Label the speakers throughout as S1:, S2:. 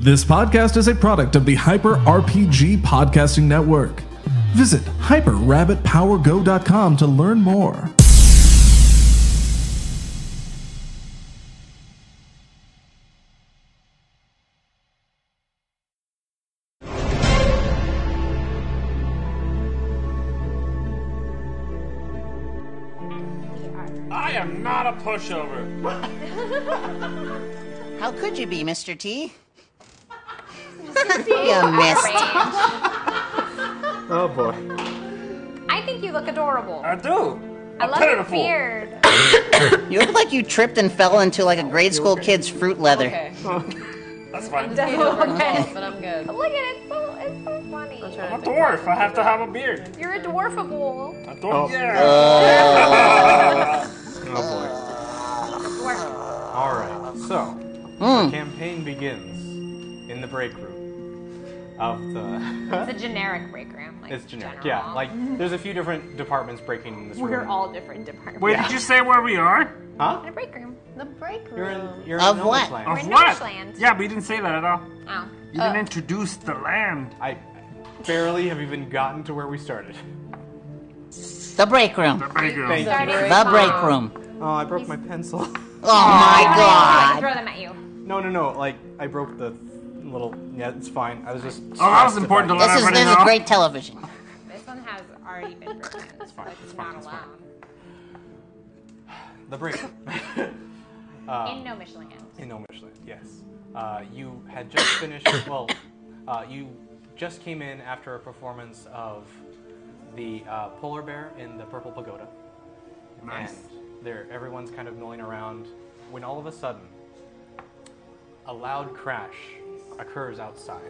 S1: This podcast is a product of the Hyper RPG Podcasting Network. Visit hyperrabbitpowergo.com to learn more.
S2: I am not a pushover.
S3: How could you be, Mr. T? You missed.
S2: Oh boy.
S4: I think you look adorable.
S2: I do.
S4: I love your beard.
S3: You look like you tripped and fell into like a grade school kid's fruit leather.
S5: Okay.
S2: That's fine.
S4: Okay.
S5: But I'm good.
S4: Look at it. It's so funny.
S2: I'm a dwarf. I have to have a beard.
S4: You're a dwarfable.
S2: A dwarf. Yeah.
S6: Oh boy.
S4: Dwarf.
S6: All right. So the campaign begins in the break room of the.
S4: It's a generic break room. Like
S6: It's generic.
S4: general.
S6: Yeah. Like there's a few different departments breaking in this room.
S4: We're all different departments.
S2: Wait, did you say where we are?
S6: Huh?
S4: In a break room.
S5: The break room.
S6: You're
S3: Of
S6: in
S3: what?
S6: No Man's
S2: Of
S6: Land.
S4: in
S2: what?
S4: Noshland.
S2: Yeah, but you didn't say that at all.
S4: Oh.
S2: You didn't introduce the land.
S6: I barely have even gotten to where we started.
S3: The break room.
S2: The break room.
S6: Thank
S4: Starting
S6: you.
S3: The break room.
S6: Oh, I broke my pencil.
S3: Oh my
S4: I
S3: god.
S4: throw them at you.
S6: No. Like I broke the little. Yeah, it's fine. I was just.
S2: Oh, that was important to
S3: This
S2: let
S3: is
S2: everybody
S3: this is
S2: know.
S3: great television.
S4: This one has already been broken. It's
S6: fine, it's
S4: not
S6: fine, it's fine.
S4: allowed.
S6: The break.
S4: In No Michelin.
S6: In No Michelin, yes. You had just finished. Well, you just came in after a performance of the polar bear in the Purple Pagoda.
S2: Nice.
S6: And everyone's kind of milling around when all of a sudden a loud crash occurs outside.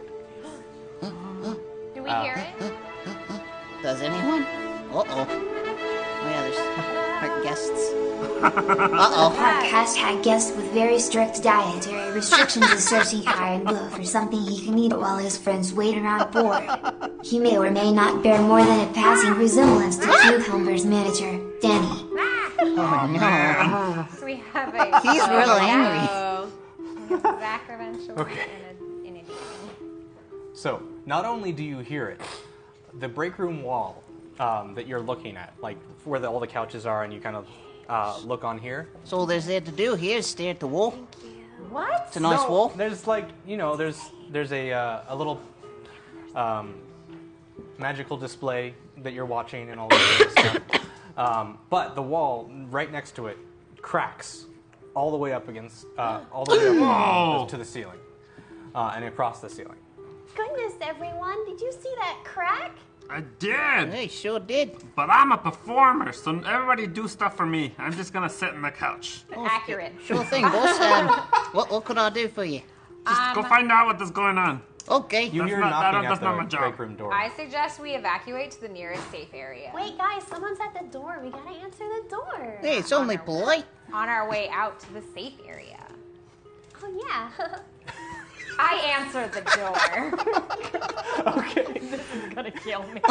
S4: Do we hear it?
S3: Does anyone? Uh-oh. Oh yeah, there's our guests. Uh-oh.
S7: Park has had guests with very strict dietary restrictions is searching high and low for something he can eat while his friends wait around aboard. He may or may not bear more than a passing resemblance to Cucumber's manager, Danny.
S3: Oh no.
S4: So we have a.
S3: He's real angry.
S4: Zach eventually.
S6: Okay.
S4: In a meeting.
S6: So, not only do you hear it, the break room wall that you're looking at, like where all the couches are, and you kind of look on here.
S3: So all there's there to do here is stare at the wall.
S4: What?
S3: It's a nice wall.
S6: There's like, there's a little magical display that you're watching and all that stuff. But the wall right next to it cracks all the way up against, to the ceiling, and across the ceiling.
S8: Goodness, everyone, did you see that crack?
S2: I did.
S3: Hey, sure did.
S2: But I'm a performer, so everybody do stuff for me. I'm just gonna sit on the couch.
S4: Accurate.
S3: Sure thing, boss. What could I do for you?
S2: Just go find out what is going on.
S3: Okay.
S6: You hear
S2: not-
S6: knocking
S2: that's
S6: at
S2: not my
S6: the
S2: job.
S6: break room door.
S4: I suggest we evacuate to the nearest safe area.
S8: Wait, guys, someone's at the door. We gotta answer the door.
S3: Hey, it's only polite.
S4: On our way out to the safe area.
S8: Oh, yeah.
S4: I answer the door.
S6: Okay.
S4: This is gonna kill me.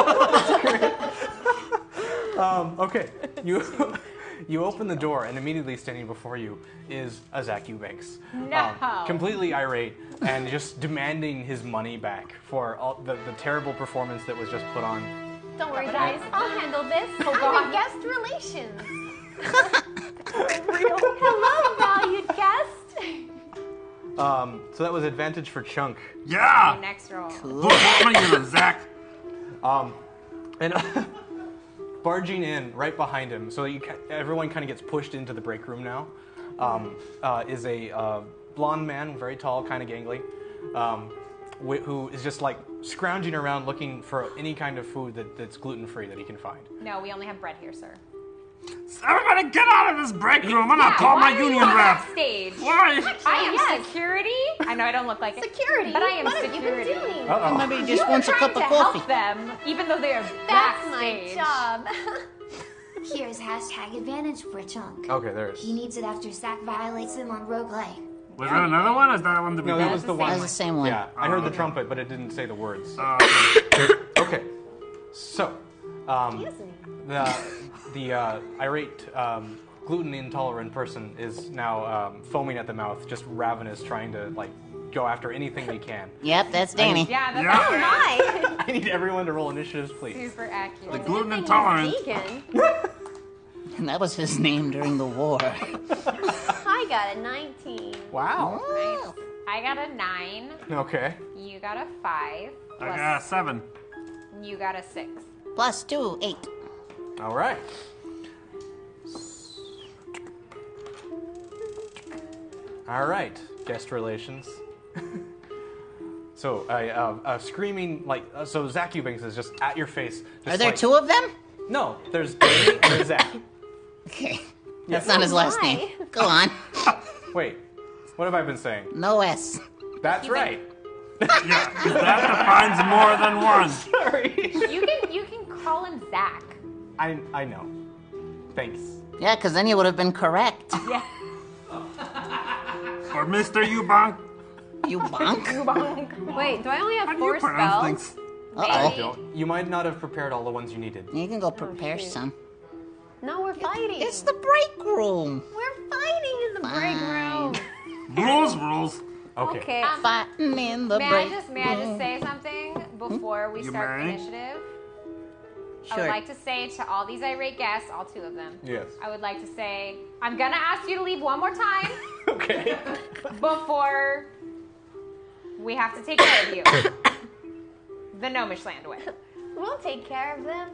S6: Okay. You open the door, and immediately standing before you is a Zach Eubanks.
S4: No.
S6: Completely irate and just demanding his money back for all the terrible performance that was just put on.
S8: Don't worry, guys. I'll handle this. I'm
S4: on.
S8: in guest relations. Hello, valued guest.
S6: So that was advantage for Chunk.
S2: Yeah.
S4: Next roll.
S2: What am I gonna, Zach?
S6: And barging in right behind him, so everyone kind of gets pushed into the break room now, is a blonde man, very tall, kind of gangly, who is just like scrounging around looking for any kind of food that's gluten-free that he can find.
S4: No, we only have bread here, sir.
S2: Everybody get out of this break room. I'm gonna call my union rep.
S4: Stage.
S2: Why?
S4: I am security. I know I don't look like it.
S8: Security?
S4: But I am
S8: What have
S4: security.
S8: you been doing?
S6: Uh-oh.
S3: Maybe he just
S4: You
S3: wants a
S4: were
S3: cup
S4: trying
S3: of
S4: to
S3: coffee.
S4: help them, even though they are
S8: That's
S4: backstage.
S8: my job.
S7: Here's hashtag advantage for Chunk.
S6: Okay, there it
S7: He
S6: is.
S7: needs it after Sack violates him on roguelike.
S2: Was there another one? Or is that one the
S6: No,
S2: beginning?
S6: that was the one.
S3: That's the same one.
S6: Yeah, I heard the trumpet, but it didn't say the words.
S2: Okay.
S6: Okay, so the irate gluten intolerant person is now foaming at the mouth, just ravenous, trying to like go after anything we can.
S3: Yep, that's Danny.
S4: Yeah, that's
S2: Yeah.
S4: accurate.
S8: My.
S6: I need everyone to roll initiatives, please.
S4: Super accurate.
S2: The gluten intolerant.
S8: Vegan.
S3: And that was his name during the war.
S8: I got a 19.
S6: Wow.
S4: Nice. I got a 9.
S6: Okay.
S4: You got a 5.
S2: I got a 7.
S4: You got a 6.
S3: Plus 2, 8.
S6: All right. All right. Guest relations. So, screaming like so. Zach Eubanks is just at your face. Just
S3: Are there
S6: like,
S3: 2 of them?
S6: No, there's Danny and there's Zach.
S3: Okay. That's not his last name. Go on.
S6: Wait, what have I been saying?
S3: No S.
S6: That's right.
S2: Yeah, 'cause that defines more than one.
S6: Sorry.
S4: You can call him Zach.
S6: I know. Thanks.
S3: Yeah, because then you would have been correct.
S4: Yeah.
S2: Or Mr. Eubank.
S3: You bonk.
S8: Wait, do I only have
S2: How do
S8: 4
S2: you pronounce
S8: spells?
S2: things?
S3: Uh-oh.
S6: You might not have prepared all the ones you needed.
S3: You can go prepare some.
S8: No, we're fighting.
S3: It's the break room.
S8: We're fighting in the break room.
S2: Rules.
S6: Okay.
S8: Okay.
S3: Fighting in the
S4: May I
S3: break
S4: just
S3: room.
S4: say something before we
S2: You
S4: start the
S2: may.
S4: initiative? I
S3: Sure.
S4: would like to say to all these irate guests, all 2 of them.
S6: Yes.
S4: I would like to say, I'm gonna ask you to leave one more time
S6: Okay.
S4: before we have to take care of you. The Gnomish land way.
S8: We'll take care of them.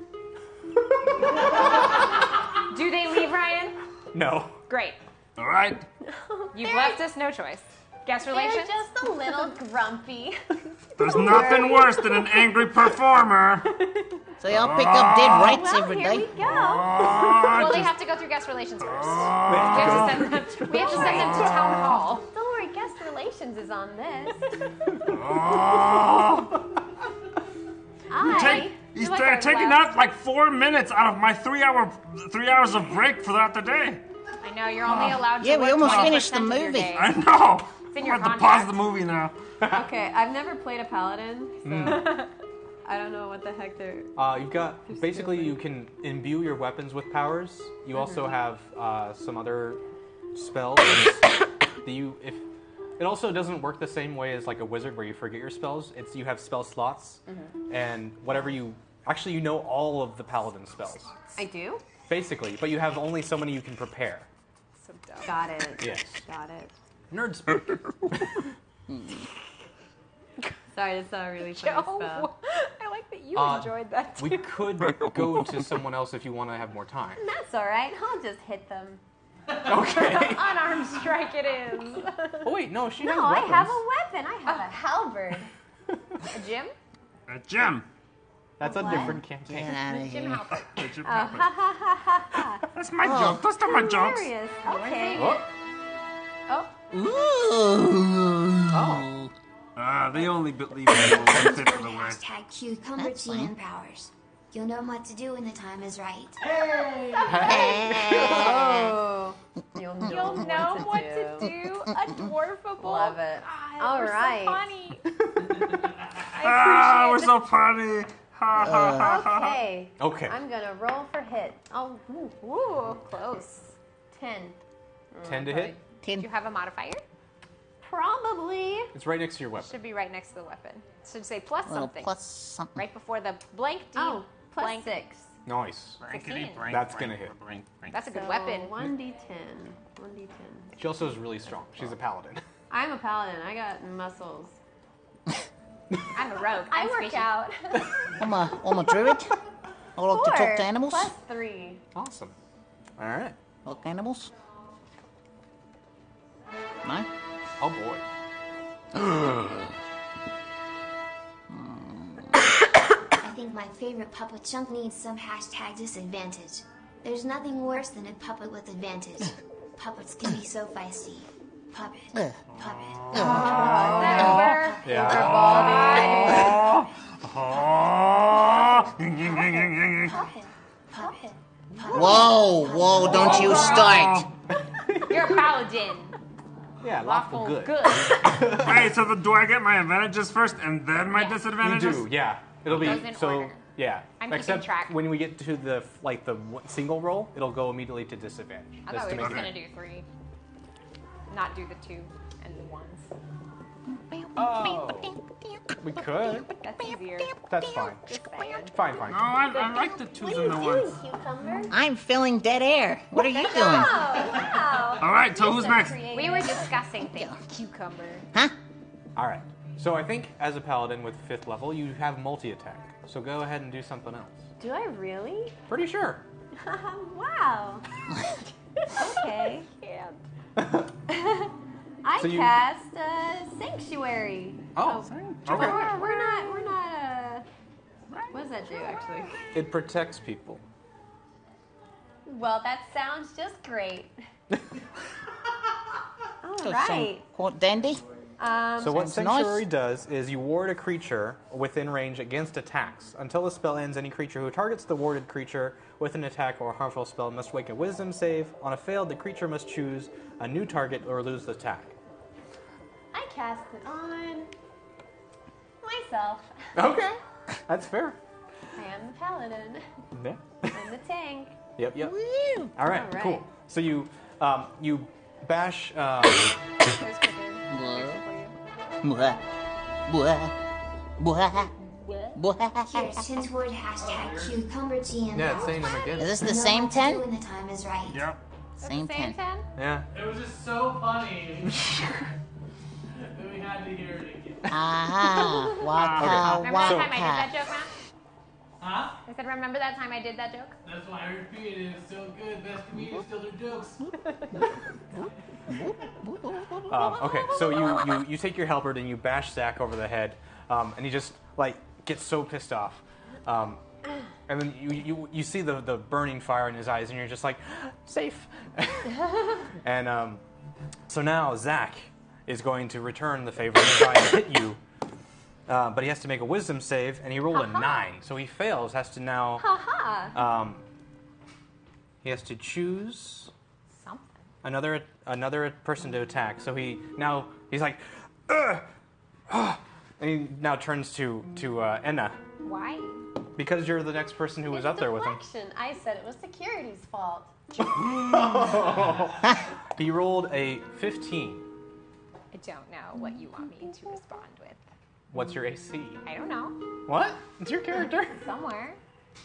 S4: Do they leave, Ryan?
S6: No.
S4: Great.
S2: All right.
S4: You've left us no choice. Guest
S8: They're
S4: relations?
S8: just a little grumpy.
S2: There's nothing worse than an angry performer.
S3: So y'all pick up dead rights
S8: Well,
S3: every
S8: here we
S3: day.
S8: go.
S4: Well, they have to go through guest relations first. We have to send them to town hall.
S8: Don't worry, guest relations is on this.
S2: He's
S4: like our
S2: taking
S4: last-
S2: out like 4 minutes out of my 3 hours of break throughout the day.
S4: I know, you're only allowed to
S3: Yeah, we
S4: work
S3: almost
S4: 20%
S3: finished the
S4: of your
S3: movie.
S4: day.
S2: I know.
S4: It's in your
S2: I have to
S4: contract.
S2: pause the movie now.
S9: Okay, I've never played a paladin, so I don't know what the heck they're.
S6: You've got basically you can imbue your weapons with powers. You also have some other spells. If it also doesn't work the same way as like a wizard where you forget your spells. It's you have spell slots, and whatever you actually you know all of the paladin spells
S9: I do?
S6: basically, but you have only so many you can prepare.
S9: So dumb. Got it.
S6: Yes.
S9: Got it.
S6: Nerd speak.
S9: Sorry, that's not a really funny spell.
S4: Joe, I like that you
S6: Uh,
S4: enjoyed that too.
S6: We could go to someone else if you want to have more time.
S8: That's all right. I'll just hit them.
S6: Okay.
S4: Unarmed strike it is.
S6: Oh wait, no, she has
S8: No, I
S6: weapons.
S8: have a weapon. I have a halberd.
S4: A gym?
S2: A gem.
S6: That's a different campaign.
S3: Get out of
S4: Gym
S3: here.
S4: helper.
S2: A gem helper. That's my joke. That's not my jokes.
S8: Hilarious. Okay.
S6: Oh.
S3: Ooh.
S6: Oh.
S2: They only believe in one fifth of the way.
S7: Hashtag cucumber
S3: That's
S7: tea
S3: fine.
S7: and powers. You'll know what to do when the time is right.
S9: Oh. You'll know,
S4: You'll know what to do. A dwarfable.
S9: Love it.
S4: God,
S8: All
S4: we're
S8: right.
S4: So funny.
S2: Ah, we're so funny. Ha ha ha ha.
S8: Okay.
S6: Okay.
S8: I'm gonna roll for hit. Oh,
S4: Ooh, close.
S8: 10.
S6: 10 to hit.
S4: Do you have a modifier?
S8: Probably.
S6: It's right next to your weapon.
S4: Should be right next to the weapon. Should say plus
S3: Little
S4: something.
S3: plus something.
S4: Right before the blank D.
S8: Oh, plus
S4: blank.
S8: 6.
S6: Nice.
S2: Blankety,
S4: 15.
S2: blank,
S6: That's
S2: blank,
S6: gonna hit.
S2: blank, blank.
S4: That's a good
S8: So,
S4: weapon.
S8: 1d10. 1d10.
S6: She also is really strong. She's a paladin.
S9: I'm a paladin. I got muscles.
S4: I'm a rogue.
S8: I
S4: I'm
S8: work
S4: squishy.
S8: out.
S3: I'm a druid. I like to talk to animals.
S8: Plus 3.
S6: Awesome. All right.
S3: Talk animals. No?
S6: Oh boy.
S7: I think my favorite puppet chunk needs some hashtag disadvantage. There's nothing worse than a puppet with advantage. Puppets can be so feisty. Puppet. Puppet.
S4: Never.
S6: Yeah.
S7: Puppet. Puppet.
S3: Whoa, don't you start.
S4: You're a paladin.
S6: Yeah, lawful
S4: Lawful
S6: good.
S4: good.
S2: Hey, so do I get my advantages first and then my
S4: Yes.
S6: You
S2: disadvantages?
S6: do, yeah. It'll be
S4: Goes in
S6: so.
S4: order.
S6: Yeah.
S4: I'm keeping
S6: Except
S4: track.
S6: when we get to the single roll, it'll go immediately to disadvantage.
S4: I
S6: That's
S4: thought
S6: to
S4: we were
S6: make
S4: just
S6: it.
S4: gonna do 3. Not do the 2 and the 1s.
S6: Oh. We could.
S4: That's easier.
S6: That's fine.
S4: Just saying.
S6: Fine.
S2: No, I like the twos and the ones.
S8: Cucumber?
S3: I'm filling dead air. What are you doing?
S8: Wow.
S2: All right, so who's next?
S4: We were discussing things. Cucumber.
S3: Huh?
S6: All right. So I think as a paladin with 5th level, you have multi-attack. So go ahead and do something else.
S8: Do I really?
S6: Pretty sure.
S8: Wow. Okay. I
S6: So you-
S8: cast Sanctuary.
S6: Oh. Okay.
S8: We're not. What does that do actually?
S6: It protects people.
S8: Well, that sounds just great. All
S3: So
S8: right.
S3: some dandy.
S6: So what
S3: Sounds nice.
S6: Sanctuary does is you ward a creature within range against attacks. Until the spell ends, any creature who targets the warded creature with an attack or a harmful spell must make a wisdom save. On a failed, the creature must choose a new target or lose the attack.
S8: I cast it on myself.
S6: Okay. That's fair.
S8: I am the paladin.
S6: Yeah.
S8: I'm the tank.
S6: Yep.
S3: Woo.
S6: All right,
S8: All right.
S6: cool. So you bash
S8: Here's quicker.
S3: Blah. Blah. Blah. Blah.
S7: Here, since word #cucumberTM.
S6: Yeah, it's saying them again.
S3: Is this the
S7: Know
S3: same
S7: what to
S3: 10?
S7: do when the time is right.
S2: Yep.
S3: Same
S4: Same
S3: 10.
S4: 10?
S6: Yeah.
S10: It was just so funny. And we had to hear it again.
S3: Aha. Waka
S4: Remember that time I did that
S3: waka.
S4: joke, Matt?
S10: Huh?
S4: I said, remember that time I did that joke?
S10: That's why I repeated it. It's so good. Best comedians still their jokes.
S6: Okay, so you take your halberd and you bash Zach over the head, and he just like gets so pissed off, and then you see the burning fire in his eyes, and you're just like, safe. And so now Zach is going to return the favor and try and hit you, but he has to make a wisdom save, and he rolled a 9, so he fails. Has to now he has to choose
S4: Something.
S6: another person to attack. So he's like, ugh, and he now turns to Enna
S4: Why?
S6: because you're the next person who was up there with him.
S8: Deflection. I said it was security's fault.
S6: He rolled a 15.
S4: I don't know what you want me to respond with.
S6: What's your AC?
S4: I don't know.
S6: What? It's your character
S4: Somewhere.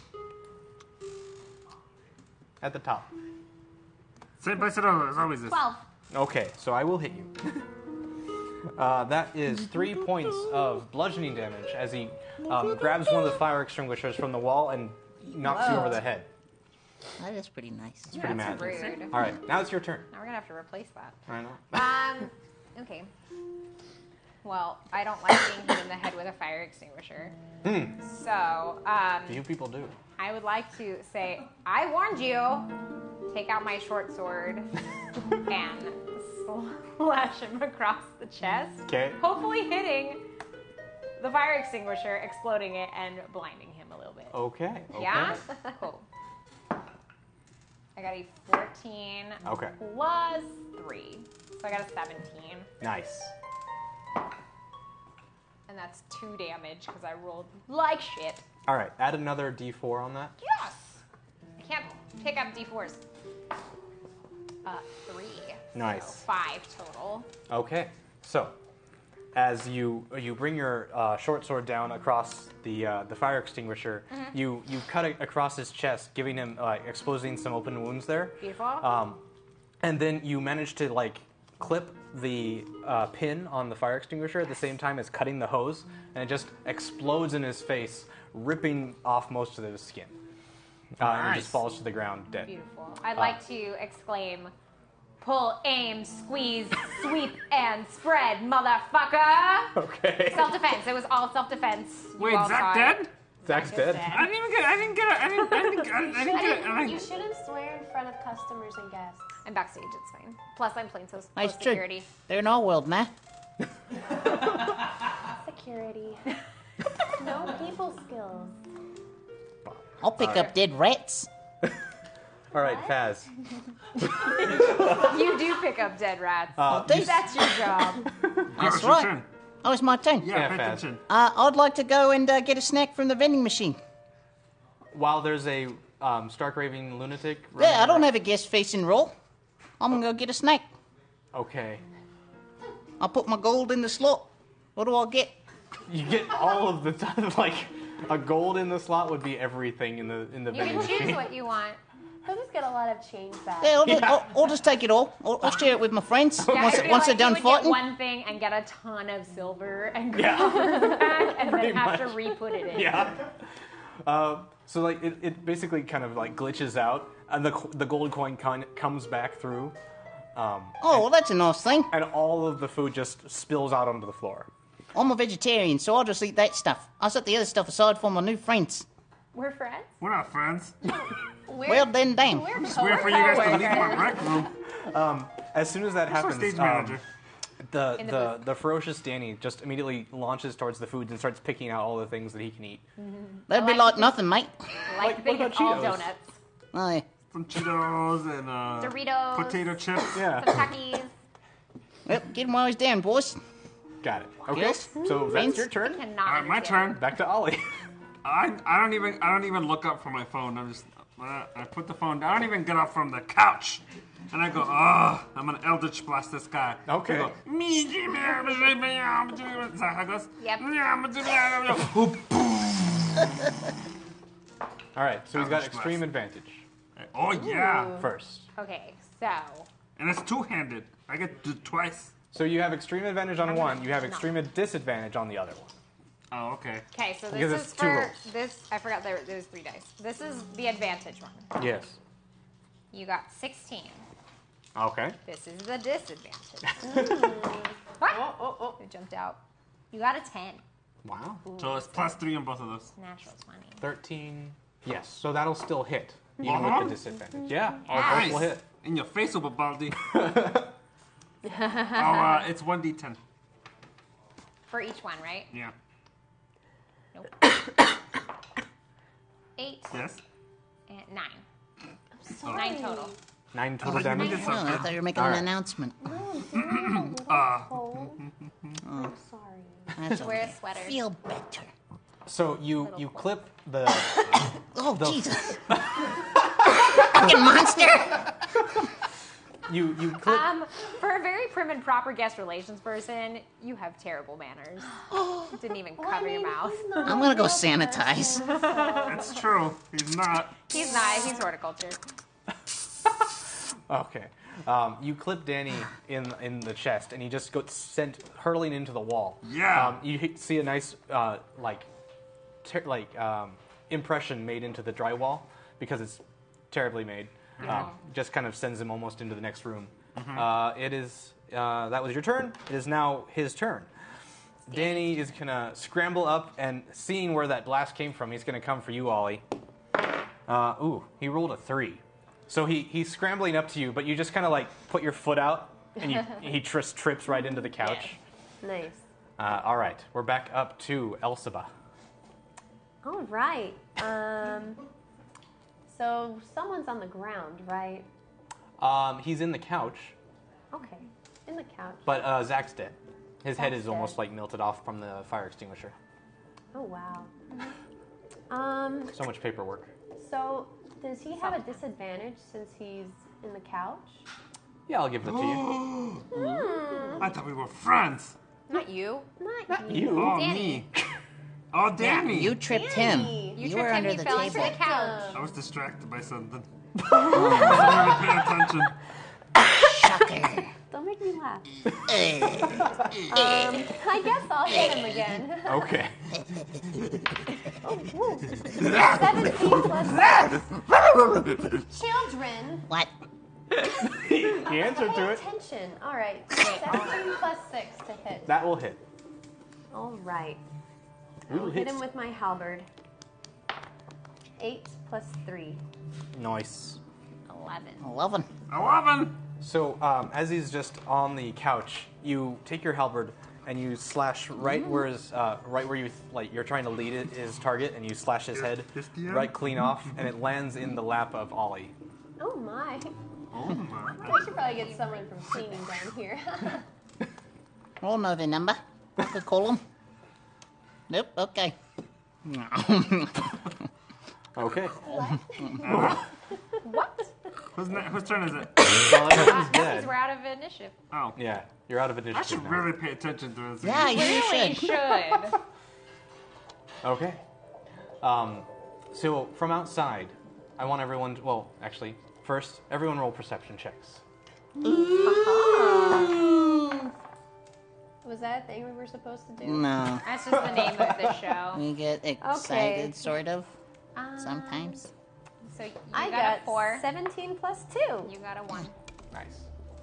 S6: at the top.
S2: Same place as always is.
S8: 12.
S6: Okay, so I will hit you. That is 3 points of bludgeoning damage as he grabs one of the fire extinguishers from the wall and knocks you over the head.
S3: That is pretty nice.
S6: It's pretty mad.
S4: That's rude.
S6: All right, now it's your turn.
S4: Now we're gonna have to replace that.
S6: I know.
S4: Okay. Well, I don't like being hit in the head with a fire extinguisher. So,
S6: You people do.
S4: I would like to say, I warned you. Take out my short sword and slash him across the chest.
S6: Okay.
S4: Hopefully hitting the fire extinguisher, exploding it, and blinding him a little bit.
S6: Okay.
S4: Yeah? Cool. I got a 14
S6: Okay.
S4: plus 3. So I got a 17.
S6: Nice.
S4: And that's 2 damage because I rolled like shit.
S6: All right, add another D4 on that.
S4: Yes! I can't pick up d4s. 3.
S6: Nice.
S4: So 5 total.
S6: Okay, so as you bring your short sword down across the fire extinguisher, you cut it across his chest, giving him exposing some open wounds there.
S4: Beautiful.
S6: And then you manage to clip the pin on the fire extinguisher at the same time as cutting the hose, and it just explodes in his face, ripping off most of his skin. And he just falls to the ground dead.
S4: Beautiful. I'd like to exclaim, pull, aim, squeeze, sweep, and spread, motherfucker!
S6: Okay.
S4: Self-defense. It was all self-defense. You
S2: Wait,
S4: all
S2: Zach
S4: saw it.
S2: dead?
S6: Zach's dead.
S2: I didn't get
S8: You shouldn't swear in front of customers and guests.
S4: I'm backstage, it's fine. Plus, I'm playing so
S3: Nice
S4: close
S3: trick.
S4: security.
S3: They're in our world, man.
S8: Security. No people skills.
S3: I'll pick up dead rats.
S6: All right, Faz.
S4: You do pick up dead rats.
S3: do?
S4: That's your job.
S3: That's
S2: your
S3: right.
S2: turn.
S3: Oh, it's my turn.
S2: Yeah,
S6: Yeah,
S2: pay
S6: Faz.
S2: attention.
S3: I'd like to go and get a snack from the vending machine.
S6: While there's a stark raving lunatic. running
S3: Yeah, I don't
S6: around-
S3: have a guest facing roll. I'm gonna go get a snack.
S6: Okay.
S3: I'll put my gold in the slot. What do I get?
S6: You get all of the like a gold in the slot would be everything in the
S4: You
S6: vending
S4: can choose
S6: machine.
S4: what you want.
S9: He'll just get a lot of change back.
S3: Yeah, I'll just take it all. I'll share it with my friends
S4: Yeah,
S3: once,
S4: I feel
S3: once
S4: like
S3: they're done
S4: you would
S3: fighting.
S4: get one thing and get a ton of silver and
S6: Yeah.
S4: gold back, and
S6: Pretty
S4: then have to
S6: much.
S4: re-put it in.
S6: Yeah. So like it basically kind of like glitches out, and the gold coin comes back through,
S3: Oh, well, that's a nice thing.
S6: and all of the food just spills out onto the floor.
S3: I'm a vegetarian, so I'll just eat that stuff. I'll set the other stuff aside for my new friends.
S4: We're friends?
S2: We're not friends.
S3: Well, then, damn.
S2: It's weird for you guys to leave my rec room.
S6: As soon as that
S2: Who's our
S6: happens,
S2: stage manager?
S6: the ferocious Danny just immediately launches towards the foods and starts picking out all the things that he can eat.
S3: That'd be like nothing, mate.
S4: Like
S6: what
S4: they
S6: about
S4: get all
S6: Cheetos?
S4: donuts.
S3: Oh, yeah.
S2: Some Cheetos and
S4: Doritos.
S2: potato chips.
S6: Yeah,
S4: Some Takis.
S3: Well, get them while he's down, boys.
S6: got it. Okay,
S3: Yes.
S6: so that's your turn.
S4: Cannot
S2: All right, my
S4: understand.
S2: turn.
S6: Back to Ollie.
S2: I don't even look up from my phone. I'm just I put the phone down. I don't even get up from the couch, and I go, oh, I'm gonna Eldritch Blast this guy.
S6: Okay.
S2: I go, is that how it goes?
S4: Yep.
S6: All right, so he's got
S2: Eldritch
S6: extreme
S2: Blast.
S6: advantage
S2: Oh yeah,
S6: first.
S4: Okay, so
S2: and it's two-handed. I get to do twice.
S6: So you have extreme advantage on one. You have extreme disadvantage on the other one.
S2: Oh, okay.
S4: okay, so
S6: Because
S4: this
S6: it's
S4: is
S6: two
S4: for
S6: rolls.
S4: this. I forgot there's 3 dice. This is the advantage one.
S6: Yes.
S4: You got 16.
S6: Okay.
S4: This is the disadvantage. It jumped out. You got a 10.
S6: Wow.
S2: So it's +3 on both of those.
S4: Natural 20.
S6: 13. Yes, so that'll still hit, even
S2: Uh-huh.
S6: with the disadvantage. Yeah, all
S2: Nice.
S6: both will hit.
S2: In your face, Baldi. It's 1d10.
S4: For each one, right?
S2: Yeah.
S4: Nope. 8
S2: Yes.
S4: and 9. 9 total.
S6: 9 total
S2: you
S6: damage.
S2: did
S3: Oh, I
S2: something.
S3: thought you were making
S6: All
S3: an
S6: right.
S3: announcement.
S9: I'm sorry.
S3: That's
S4: Wear a sweater.
S3: feel better.
S6: So you clip the
S3: Oh, Jesus. Fucking monster.
S6: you clip.
S4: For a very prim and proper guest relations person, you have terrible manners. Didn't even cover your mouth.
S3: I'm going to go sanitize.
S2: That's true. He's not.
S4: He's not. He's horticulture.
S6: Okay. You clip Danny in the chest, and he just gets sent hurling into the wall.
S2: Yeah.
S6: You see a nice impression made into the drywall because it's terribly made. Just kind of sends him almost into the next room. It is that was your turn. It is now his turn. Danny is gonna scramble up, and seeing where that blast came from, he's gonna come for you, Ollie. He rolled a 3. So he's scrambling up to you, but you just kind of like put your foot out, and he trips right into the couch.
S9: Nice.
S6: All right, we're back up to Elphaba.
S9: All right. So someone's on the ground, right?
S6: He's in the couch,
S9: Okay. In the couch.
S6: but Zach's dead. His head
S9: Zach's
S6: is almost
S9: dead.
S6: like melted off from the fire extinguisher.
S9: Oh wow.
S6: So much paperwork.
S9: So does he have a disadvantage since he's in the couch?
S6: Yeah, I'll give it to you.
S2: I thought we were friends.
S4: Not you.
S9: Not
S6: You?
S2: Oh,
S4: Danny.
S2: me. Oh, Danny.
S3: You tripped him.
S4: You
S3: You
S4: tripped
S3: were
S4: him.
S3: under
S4: He
S3: the
S4: fell into
S3: table.
S4: the couch.
S2: I was distracted by something. I wasn't even paying attention.
S3: Shocker.
S9: Don't make me laugh.
S3: Eh.
S9: I guess I'll hit him again.
S6: Okay.
S9: 17 plus 6. Children,
S3: What?
S6: He answered to
S9: pay
S6: it.
S9: attention. All right. 17 plus 6 to hit.
S6: That will hit.
S9: All right.
S6: Ooh,
S9: Hit him with my halberd. 8 plus 3.
S6: Nice.
S4: 11.
S3: 11.
S2: 11.
S6: So as he's just on the couch, you take your halberd and you slash right where you you're trying to lead his target, and you slash his head right clean off, and it lands in the lap of Ollie.
S9: Oh my.
S2: Oh my.
S9: I should probably get someone from cleaning down here.
S3: I'll know their number. I could call them. Nope, okay.
S6: Okay.
S4: What?
S2: Whose turn is it?
S6: Well, everyone's
S4: That means
S6: dead.
S4: we're out of initiative.
S2: Oh.
S6: Yeah. You're out of
S2: I
S6: initiative
S2: should
S6: now.
S2: really pay attention to this.
S3: Yeah, you
S4: Really
S3: should.
S4: should.
S6: Okay. So from outside, I want everyone to, well, actually, first, everyone roll perception checks.
S9: Was that a thing we were supposed to do?
S3: No.
S4: That's just the name of the show.
S3: We get excited,
S9: Okay.
S3: sort of. Sometimes.
S4: So you
S9: I
S4: got
S9: got
S4: a 4.
S9: 17 plus 2.
S4: You got a 1.
S6: Nice.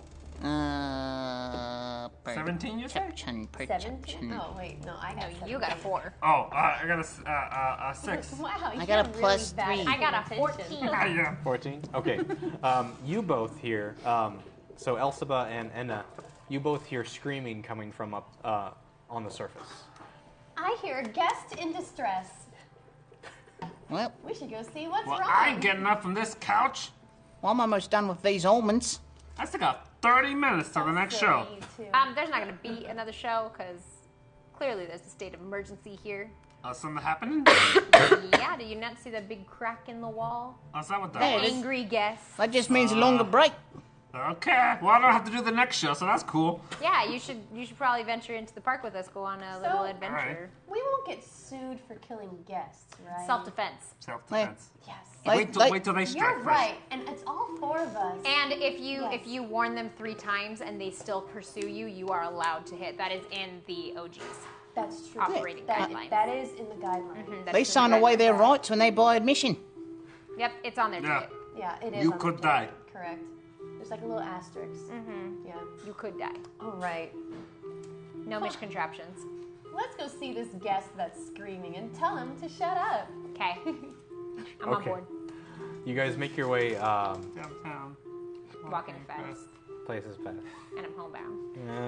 S2: 17, you say?
S3: Perception.
S9: 17? Oh, wait. No, I got
S4: No, you got a 4.
S2: Oh, I got a 6.
S9: Wow, you
S3: I got a
S9: have
S3: plus
S9: really bad
S3: 3.
S4: I got a
S9: attention.
S4: 14.
S2: Yeah.
S6: 14? Okay. You both hear, so Elsaba and Enna, you both hear screaming coming from up on the surface.
S9: I hear a guest in distress.
S3: Well,
S9: We should go see what's
S2: Well,
S9: wrong.
S2: I ain't getting up from this couch.
S3: I'm almost done with these almonds.
S2: I still got 30 minutes till the next show.
S9: You too.
S4: There's not going to be another show because clearly there's a state of emergency here.
S2: Something happening?
S4: Yeah, do you not see the big crack in the wall?
S2: What's that with that?
S3: Hey,
S4: Angry guests.
S3: That just means a longer break.
S2: Okay. Well, I don't have to do the next show, so that's cool.
S4: Yeah, you should probably venture into the park with us, go on a little adventure.
S2: Alright.
S9: We won't get sued for killing guests, right?
S4: Self-defense.
S2: Self-defense.
S9: Yes.
S2: Wait till they strike
S9: You're
S2: first.
S9: right, and it's all 4 of us.
S4: And if you
S9: Yes.
S4: if you warn them 3 times and they still pursue you, you are allowed to hit. That is in the OG's.
S9: That's true.
S4: Operating guidelines.
S9: That is in the guidelines.
S4: That's
S3: They
S4: in
S3: sign
S4: the
S3: away their
S4: guidelines.
S3: rights when they buy admission.
S4: Yep, it's on their
S2: Yeah.
S4: ticket.
S9: Yeah, it is.
S2: You
S9: on the
S2: could
S9: ticket.
S2: die.
S9: Correct. There's like a little asterisk. Yeah.
S4: You could die.
S9: All right.
S4: No miscontraptions.
S9: Let's go see this guest that's screaming and tell him to shut up.
S4: Okay. I'm on
S6: Okay.
S4: board.
S6: You guys make your way,
S2: Downtown.
S4: Walking fast.
S6: places fast.
S4: And I'm homebound.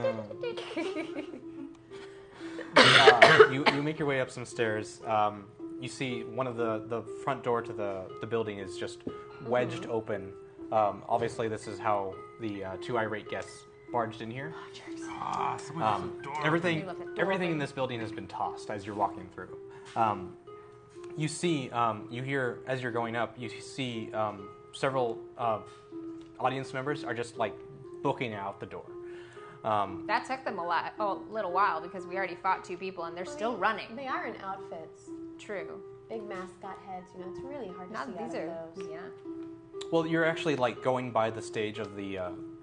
S6: You make your way up some stairs. You see one of the front door to the building is just wedged open. Obviously, this is how the 2 irate guests barged in here. Everything
S4: left the door
S6: everything in
S4: open.
S6: this building has been tossed as you're walking through. You see, you hear as you're going up, you see several audience members are just like booking out the door.
S4: That took them a little while because we already fought 2 people and they're still running.
S9: They are in outfits.
S4: True.
S9: Big mascot heads, it's really hard to
S4: Not
S9: see
S4: these
S9: out
S4: are.
S9: of those.
S4: Yeah.
S6: Well, you're actually like going by the stage of the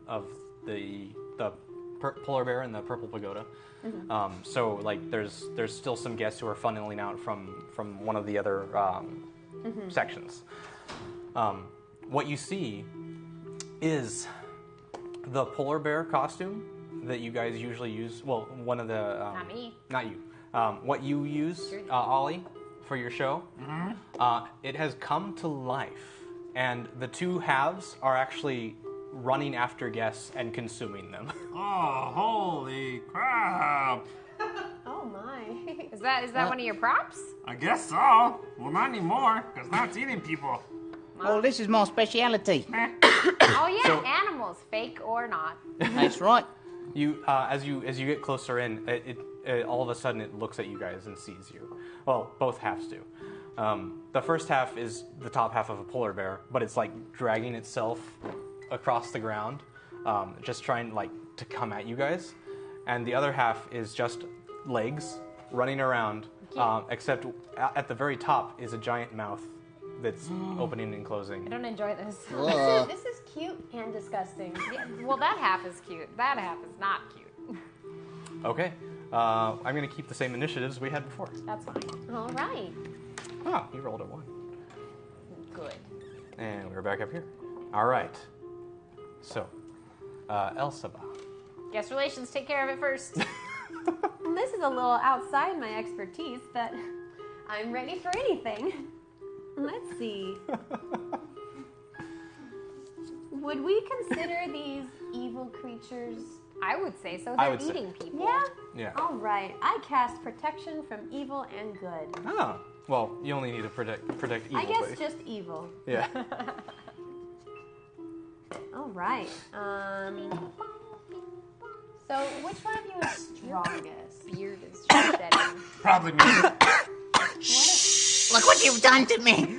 S6: polar bear and the purple pagoda. So like there's still some guests who are funneling out from one of the other sections. What you see is the polar bear costume that you guys usually use. Well, one of the
S4: Not me.
S6: not you. What you use, Ollie, for your show. It has come to life, and the 2 halves are actually running after guests and consuming them.
S2: Oh, holy crap.
S9: Oh my.
S4: Is that one of your props?
S2: I guess so. Well, not anymore, because now it's eating people.
S3: Well, this is my speciality.
S4: Oh yeah,
S6: So-
S4: animals, fake or not.
S3: That's right.
S6: You, as you get closer in, it all of a sudden it looks at you guys and sees you. Well, both halves do. The first half is the top half of a polar bear, but it's like dragging itself across the ground, just trying like to come at you guys. And the other half is just legs running around, except at the very top is a giant mouth that's opening and closing.
S4: I don't enjoy this.
S3: Ugh.
S9: This is cute and disgusting.
S4: Yeah, well, that half is cute. That half is not cute.
S6: Okay, I'm gonna keep the same initiatives we had before.
S4: That's fine.
S9: All right.
S6: Oh, you rolled a 1.
S4: Good.
S6: And we're back up here. All right. So, Elsaba.
S4: Guest relations, take care of it first.
S9: This is a little outside my expertise, but I'm ready for anything. Let's see. Would we consider these evil creatures?
S4: I would say so.
S6: I
S4: They're
S6: would say.
S4: eating people.
S9: Yeah?
S6: Yeah.
S9: All right. I cast protection from evil and good.
S6: Oh, well, you only need to protect evil.
S9: I guess
S6: but-
S9: just evil.
S6: Yeah.
S9: All right. So which one of you is strongest?
S4: Beard is just shedding.
S2: Probably me.
S3: Look what you've done to me.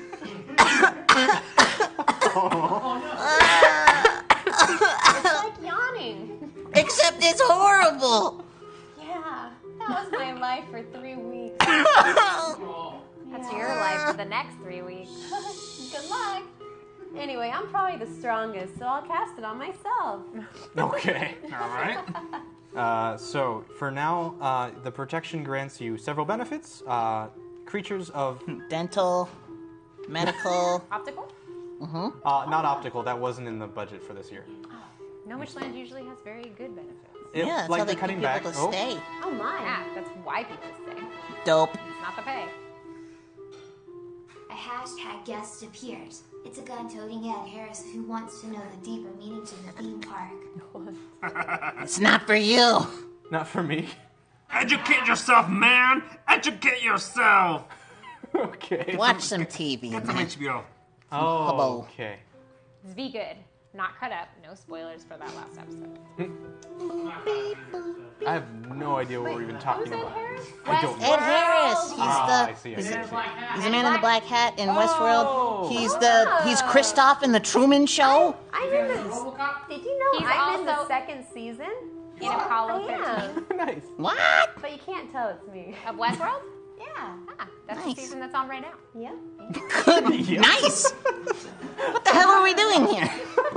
S9: It's like yawning.
S3: Except That's horrible.
S9: Yeah, that was my life for 3 weeks.
S4: That's your life for the next 3 weeks.
S9: Good luck. Anyway, I'm probably the strongest, so I'll cast it on myself.
S6: Okay.
S2: All right.
S6: So for now, the protection grants you several benefits. Creatures of
S3: Dental, medical.
S4: Optical?
S6: not optical. That wasn't in the budget for this year.
S4: No Witch Land usually has very good benefits.
S6: It-
S3: Yeah, that's
S6: like
S3: how
S6: the
S3: they
S6: cutting
S3: keep
S6: back.
S3: people to
S6: Oh,
S3: stay.
S9: Oh my.
S4: Yeah, that's why people stay.
S3: Dope.
S4: It's not the pay.
S7: A hashtag guest appears. It's a gun-toting Ed Harris who wants to know the deeper meaning to the theme park.
S3: It's not for you.
S6: not for me.
S2: Educate yourself, man. Educate yourself.
S6: Okay.
S3: Watch some TV.
S2: Get some HBO.
S6: Oh, okay.
S4: Just be good. Not cut up. No spoilers for that last episode.
S6: I have no idea what we're even talking about. I don't know.
S3: Ed Harris. He's
S6: I see.
S3: he's
S6: I see.
S3: the man in the black hat in Westworld. He's Kristoff in the Truman Show.
S9: I'm in the. Did you know
S4: He's
S9: I'm in the
S4: also-
S9: second season?
S4: In Apollo
S9: I
S4: 13
S6: Nice.
S3: What?
S9: But you can't tell it's me.
S4: of Westworld?
S9: Yeah.
S4: Ah, that's
S3: Nice.
S4: the season that's on right now.
S9: Yep.
S3: Good. Nice. What the hell are we doing here?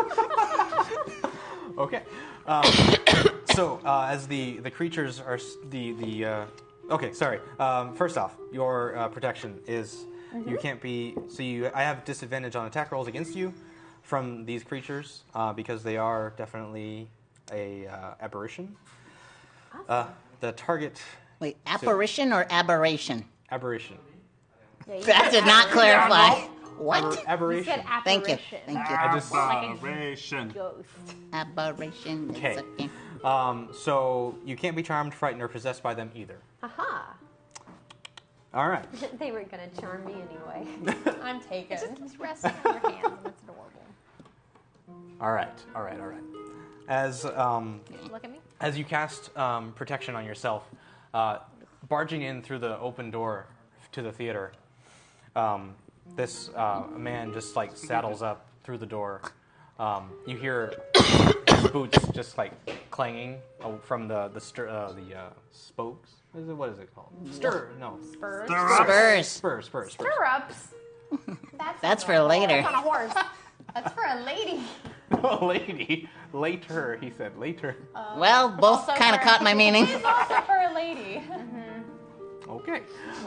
S6: Okay. So as the creatures are okay, sorry. First off, your protection is you can't be. So I have disadvantage on attack rolls against you from these creatures because they are definitely a aberration. The target
S3: Wait, apparition or aberration?
S6: aberration.
S3: That did not clarify. What?
S6: Aberration.
S3: Thank you. Thank you.
S6: I just
S2: Aberration.
S3: Aberration.
S6: Okay.
S3: It's okay.
S6: So you can't be charmed, frightened, or possessed by them either.
S9: Aha.
S6: All right.
S9: They weren't gonna charm me anyway. I'm taken.
S4: Just rest on your hands and it's adorable.
S6: All right. As
S4: Look at me.
S6: As you cast protection on yourself, barging in through the open door to the theater, this man just like saddles up through the door. You hear his boots just like clanging from the spokes. What is it called? No.
S4: Spurs.
S3: Spurs.
S6: Spurs.
S4: Stirrups.
S3: That's for later.
S4: On a horse.
S9: That's for a lady.
S6: Oh, lady. Later, he said. Later.
S3: Well, both kind of caught my meaning.
S9: It's also for a lady.
S6: Okay.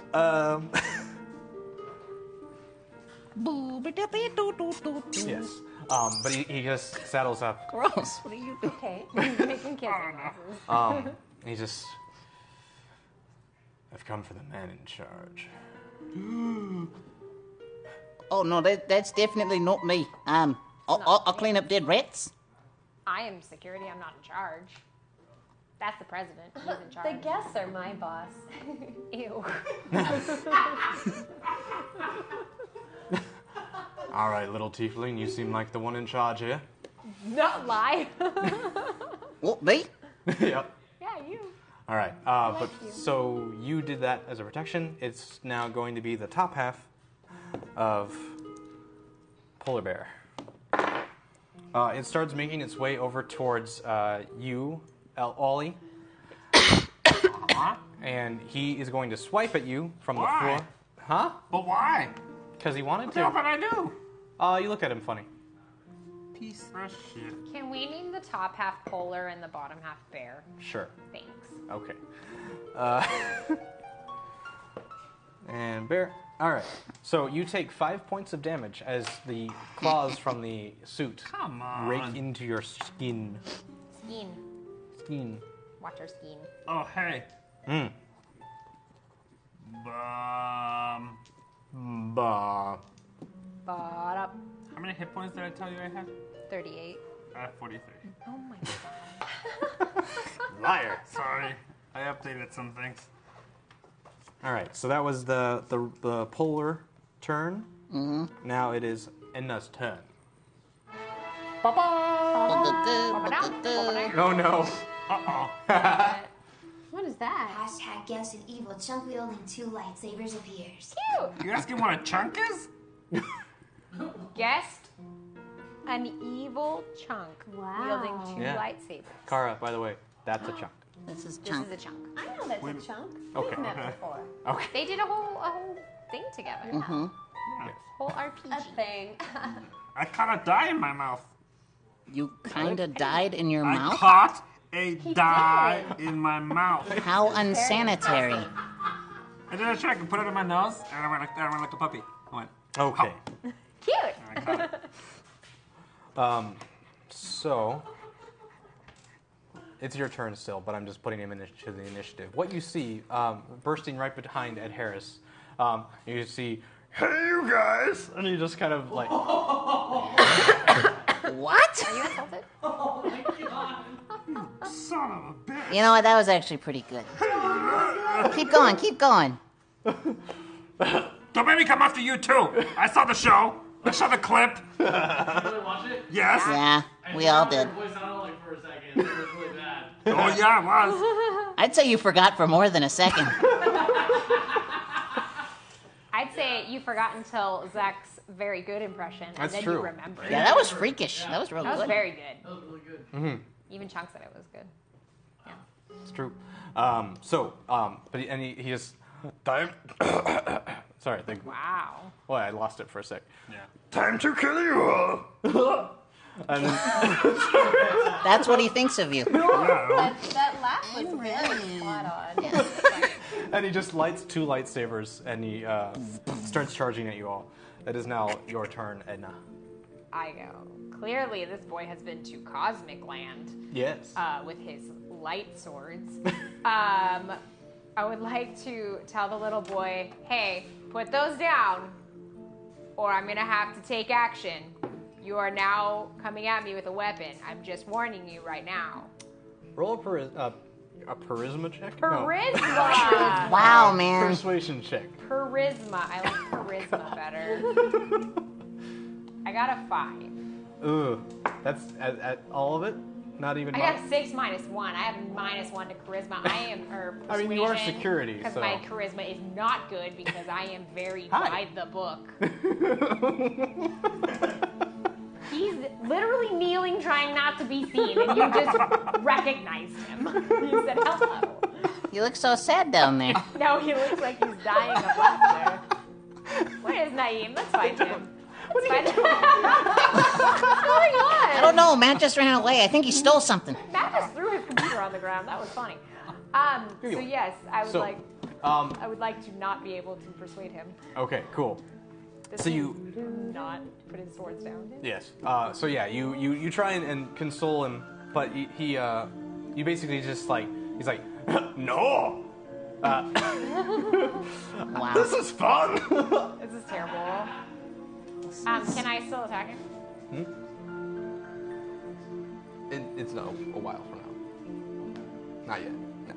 S6: Yes. But he just saddles up.
S3: Gross. What are you doing?
S9: Okay. Making kissing noises.
S6: He just. I've come for the man in charge.
S3: Oh no, that's definitely not me. I'll clean up dead rats.
S4: I am security. I'm not in charge. That's the president. He's in
S9: The
S4: charge.
S9: guests are my boss.
S4: Ew.
S6: All right, little tiefling, you seem like the one in charge here.
S4: Not lie.
S3: What, me?
S6: Yep.
S4: Yeah, you.
S6: All right. So you did that as a protection. It's now going to be the top half of Polar Bear. It starts making its way over towards you, Ollie. And he is going to swipe at you from the
S2: Why?
S6: floor. Huh?
S2: But why?
S6: Because he wanted
S2: What the hell
S6: to.
S2: did I do?
S6: You look at him funny.
S2: Piece of shit.
S4: Can we name the top half polar and the bottom half bear?
S6: Sure.
S4: Thanks.
S6: Okay. And bear. All right. So you take 5 points of damage as the claws from the suit
S2: Come on.
S6: rake into your skin.
S4: Skeen. Watch our skeen.
S2: Oh, hey.
S6: Bah.
S4: Bought up.
S2: How many hit points did I tell you I had?
S4: 38.
S2: I have 43.
S4: Oh my god.
S6: Liar.
S2: Sorry. I updated some things.
S6: All right. So that was the polar turn. Mm-hmm. Now it is Enna's turn. No, no.
S2: Uh-oh.
S9: What is that?
S7: Hashtag guess an evil chunk wielding 2 lightsabers appears.
S2: You asking what a chunk is?
S4: Guessed an evil chunk
S9: Wow.
S4: wielding 2
S6: Yeah.
S4: lightsabers.
S6: Kara, by the way, That's a chunk.
S3: This is
S4: This
S3: chunk.
S4: is a chunk.
S9: I know that's a chunk.
S6: Okay.
S9: We've met before.
S6: Okay.
S4: They did a whole thing together.
S3: Mm-hmm.
S4: Whole RPG.
S9: A thing.
S2: I caught a die in my mouth.
S3: You kind of died in your
S2: I
S3: mouth?
S2: caught a die in my mouth.
S3: How unsanitary.
S2: I did a trick and put it in my nose, and I went like a puppy. I went,
S6: Okay.
S4: Cute.
S2: I caught it.
S6: So it's your turn still, but I'm just putting him into the initiative. What you see, bursting right behind Ed Harris, you see, "Hey, you guys!" and he just kind of like,
S3: What?
S4: Are you insulted?
S10: Oh my god.
S2: Son of a bitch.
S3: You know what? That was actually pretty good. Keep going, keep going.
S2: Don't make me come after you too. I saw the show. I saw the clip.
S10: You really watch it?
S2: Yes.
S3: Yeah,
S10: I
S3: we all
S10: forgot
S3: did.
S10: my voice out like for a second. It was really bad.
S2: Oh yeah, it was.
S3: I'd say you forgot for more than a second.
S4: I'd say you forgot until Zach's very good impression, and
S6: That's
S4: then
S6: true.
S4: you remembered.
S3: Yeah, that was freakish. That was really
S4: That was
S3: good.
S4: very good.
S10: That was really good.
S4: Even Chunk said it was good.
S6: it's true. But he just time. Sorry,
S4: Wow.
S6: well, I lost it for a sec.
S2: Yeah.
S6: Time to kill you all. And then,
S3: That's what he thinks of you.
S2: Yeah.
S9: That laugh was very spot on.
S6: and he just lights 2 lightsabers and he starts charging at you all. It is now your turn, Edna.
S4: I go. Clearly, this boy has been to Cosmic Land
S6: Yes.
S4: with his light swords. I would like to tell the little boy, hey, put those down, or I'm going to have to take action. You are now coming at me with a weapon. I'm just warning you right now.
S6: Roll a charisma check?
S4: Charisma!
S3: Wow, man.
S6: Persuasion check.
S4: Charisma. I like charisma better. I got a 5.
S6: Ugh. That's at all of it? Not even
S4: I got a 6 minus 1. I have -1 to charisma. I am, or
S6: I mean, you are
S4: persuasion,
S6: security,
S4: because
S6: so-
S4: my charisma is not good because I am very
S6: Hi.
S4: by the book. He's literally kneeling, trying not to be seen, and you just recognized him. You said hello.
S3: You look so sad down there.
S4: No, he looks like he's dying of laughter. Where is Naeem? Let's find him. Let's find him. What's going on?
S3: I don't know. Matt just ran away. I think he stole something.
S4: Matt just threw his computer on the ground. That was funny. So yes, I would I would like to not be able to persuade him.
S6: Okay, cool.
S4: This
S6: So
S4: is
S6: you-
S4: not put his swords down.
S6: Yes. So yeah, you try and console him, but he you basically just like, he's like, no.
S3: Wow.
S6: This is fun.
S4: This is terrible. Can I still attack him?
S6: It's a while from now. Not yet. No.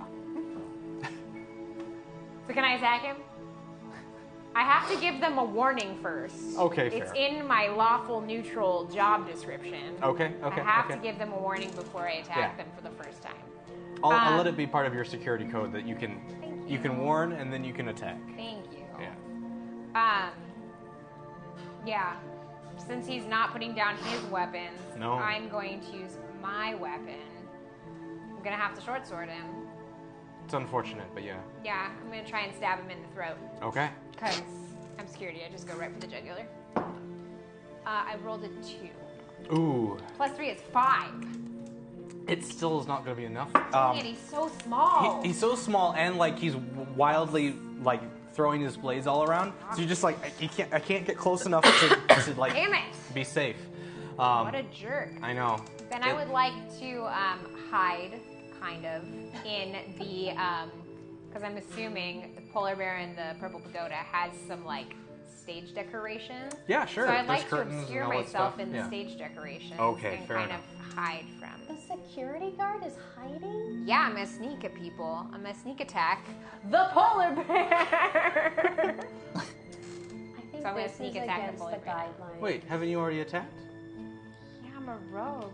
S4: So can I attack him? I have to give them a warning first.
S6: Okay,
S4: It's
S6: fair.
S4: in my lawful neutral job description.
S6: Okay.
S4: I have
S6: okay.
S4: to give them a warning before I attack
S6: Yeah.
S4: them for the first time.
S6: I'll let it be part of your security code that you can
S4: Thank
S6: you can warn and then you can attack.
S4: Thank you.
S6: Yeah.
S4: Yeah. Since he's not putting down his weapons,
S6: No.
S4: I'm going to use my weapon. I'm gonna have to short sword him.
S6: It's unfortunate, but yeah.
S4: Yeah, I'm gonna try and stab him in the throat.
S6: Okay.
S4: Because I'm scaredy. I just go right for the jugular. I rolled a 2.
S6: Ooh.
S4: Plus 3 is 5.
S6: It still is not going to be enough.
S4: And he's so small.
S6: He's so small and like he's wildly like throwing his blades all around. So you're just like I can't get close enough to like
S4: Damn it!
S6: be safe.
S4: What a jerk.
S6: I know.
S4: Then I would like to hide, kind of, in the, because I'm assuming the polar bear and the purple pagoda has some, like, stage decorations.
S6: Yeah, sure.
S4: So I'd
S6: There's
S4: like to
S6: curtains and
S4: obscure
S6: all that
S4: myself
S6: stuff.
S4: in the
S6: Yeah.
S4: stage decorations
S6: Okay,
S4: and
S6: fair
S4: kind
S6: enough.
S4: of hide from.
S9: The security guard is hiding?
S4: Yeah, I'm gonna sneak at people. I'm gonna sneak attack the polar bear.
S9: I think
S4: So I'm gonna
S9: this
S4: sneak
S9: is
S4: attack the
S9: against
S4: polar
S9: the
S4: bear.
S9: guidelines.
S6: Wait, haven't you already attacked?
S4: Yeah, I'm a rogue.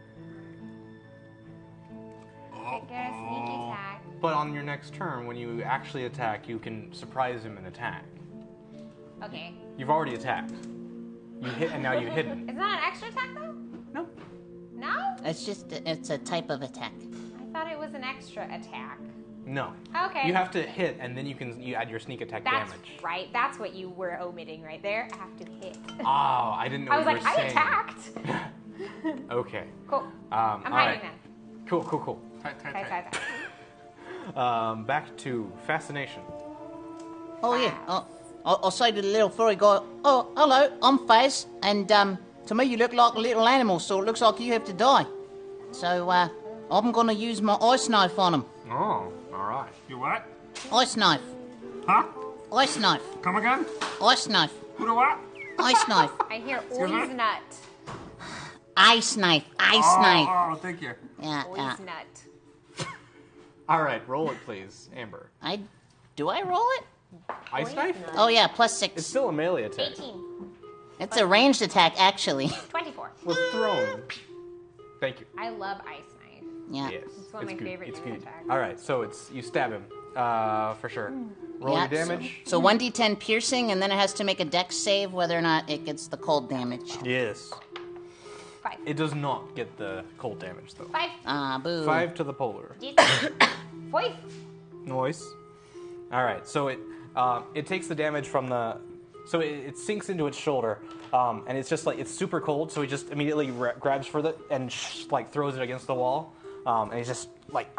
S4: I get a sneak attack.
S6: But on your next turn, when you actually attack, you can surprise him and attack.
S4: Okay.
S6: You've already attacked. You hit, and now you've hidden.
S4: Is that an extra attack though?
S6: No.
S4: No?
S3: It's a type of attack.
S9: I
S4: thought it was an extra attack.
S6: No.
S4: Okay.
S6: You have to hit, and then you add your sneak attack
S4: That's
S6: damage.
S4: right. That's what you were omitting right there. I have to hit.
S6: Oh, I didn't know
S4: I was
S6: what
S4: like,
S6: you were
S4: I
S6: saying.
S4: attacked.
S6: Okay.
S4: Cool.
S6: I'm
S4: I'm hiding then.
S6: Cool.
S4: Tight.
S6: Back to fascination.
S3: Oh yeah. I'll say to the little furry guy, oh, hello, I'm Faz, and to me you look like a little animal, so it looks like you have to die. So I'm gonna use my ice knife on him.
S6: Oh, all right.
S2: You what?
S3: Ice knife.
S2: Huh?
S3: Ice knife.
S2: Come again?
S3: Ice knife.
S2: Who do what?
S3: Ice knife.
S4: I hear
S2: Excuse me?
S4: Oi's nut.
S3: Ice knife. Ice knife.
S2: Oh, thank you.
S3: Yeah.
S4: Oi's nut.
S6: All right, roll it, please, Amber.
S3: Do I roll it?
S6: Ice knife?
S3: Oh yeah, +6.
S6: It's still a melee attack.
S4: 18.
S3: It's a ranged attack, actually.
S4: 24.
S6: With thrown. Thank you.
S4: I love ice knife.
S3: Yeah.
S6: Yes.
S4: It's one of my
S6: good.
S4: favorite
S6: It's
S4: unit
S6: good.
S4: attacks.
S6: All right, so you stab him for sure. Roll
S3: Yeah,
S6: your damage.
S3: So 1d10 piercing, and then it has to make a dex save whether or not it gets the cold damage.
S6: Yes.
S4: 5.
S6: It does not get the cold damage though.
S4: 5.
S3: Boo.
S6: 5 to the polar.
S4: 5.
S6: Nice. All right, so it takes the damage from the, so it sinks into its shoulder, and it's just like it's super cold. So he just immediately grabs for it and like throws it against the wall, and he's just like.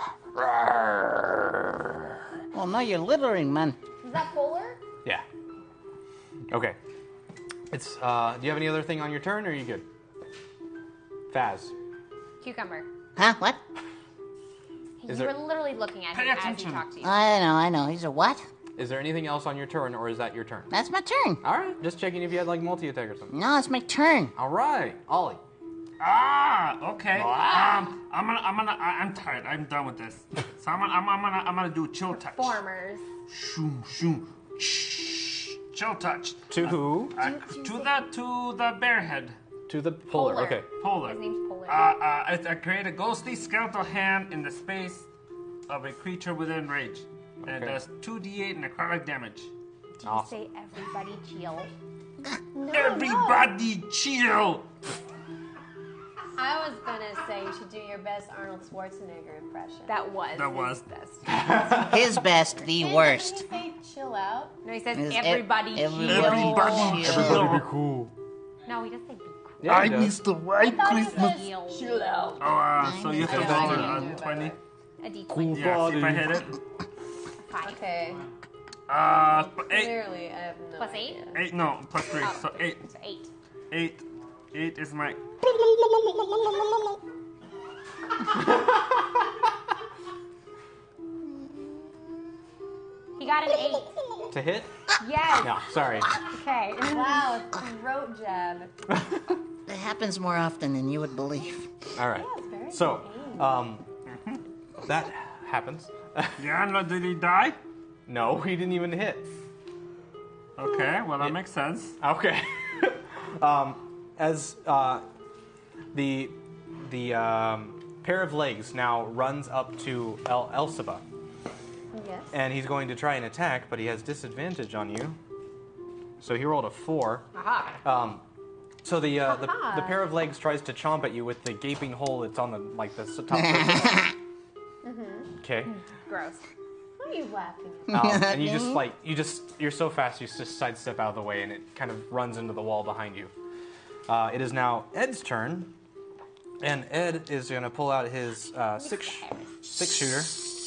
S3: Well, now you're littering, man.
S9: Is that polar?
S6: Yeah. Okay. It's. Do you have any other thing on your turn, or are you good? Faz.
S4: Cucumber.
S3: Huh? What?
S6: Is
S4: You
S6: there-
S4: were literally looking at
S2: Pay
S4: him as he
S2: attention.
S4: talked to you.
S3: I know. He's a what?
S6: Is there anything else on your turn, or is that your turn?
S3: That's my turn.
S6: All right. Just checking if you had like multi-attack or something.
S3: No, it's my turn.
S6: All right, Ollie.
S2: Okay. I'm tired. I'm done with this. So I'm gonna do chill touch.
S4: Formers.
S2: Shoom, shoom. Shh. Chill touch.
S6: To who?
S2: To the bear head.
S6: To the polar.
S4: Polar.
S6: Okay.
S2: Polar.
S4: His name's Polar.
S2: I create a ghostly skeletal hand in the space of a creature within range. And it
S6: Okay.
S2: does 2d8 necrotic damage.
S4: Did you say everybody chill?
S2: Everybody chill!
S9: I was gonna say you should do your best Arnold Schwarzenegger impression.
S4: That was his best.
S3: His best, the worst.
S9: Didn't he say chill out?
S4: No, he says
S3: Is
S4: everybody chill.
S2: Everybody chill.
S6: be cool.
S4: No, he doesn't say be cool.
S6: Yeah, he does.
S2: the white
S9: Chill out.
S2: Oh, so you have to
S6: That's
S2: roll
S6: it.
S2: a 20?
S4: A D20.
S2: Yeah, see if I hit it.
S4: 5.
S9: Okay.
S2: 8.
S9: Clearly, I have no
S4: Plus 8?
S9: idea.
S2: 8, no, plus 3. So 8.
S4: So 8.
S2: 8. 8 is my.
S4: He got an 8.
S6: To hit?
S4: Yes.
S6: No, sorry.
S4: Okay.
S9: Wow, throat jab.
S3: It happens more often than you would believe.
S6: All right.
S9: very
S6: So, that happens.
S2: Yeah, no, did he die?
S6: No, he didn't even hit.
S2: Okay, well, that makes sense.
S6: Okay. As the pair of legs now runs up to Elsiba,
S9: Yes.
S6: and he's going to try and attack, but he has disadvantage on you. So he rolled a 4.
S4: Aha.
S6: So the
S9: Aha.
S6: pair of legs tries to chomp at you with the gaping hole that's on the top. Okay.
S4: Gross.
S9: Why are you laughing?
S6: And you're so fast, you just sidestep out of the way, and it kind of runs into the wall behind you. It is now Ed's turn, and Ed is going to pull out his six shooter.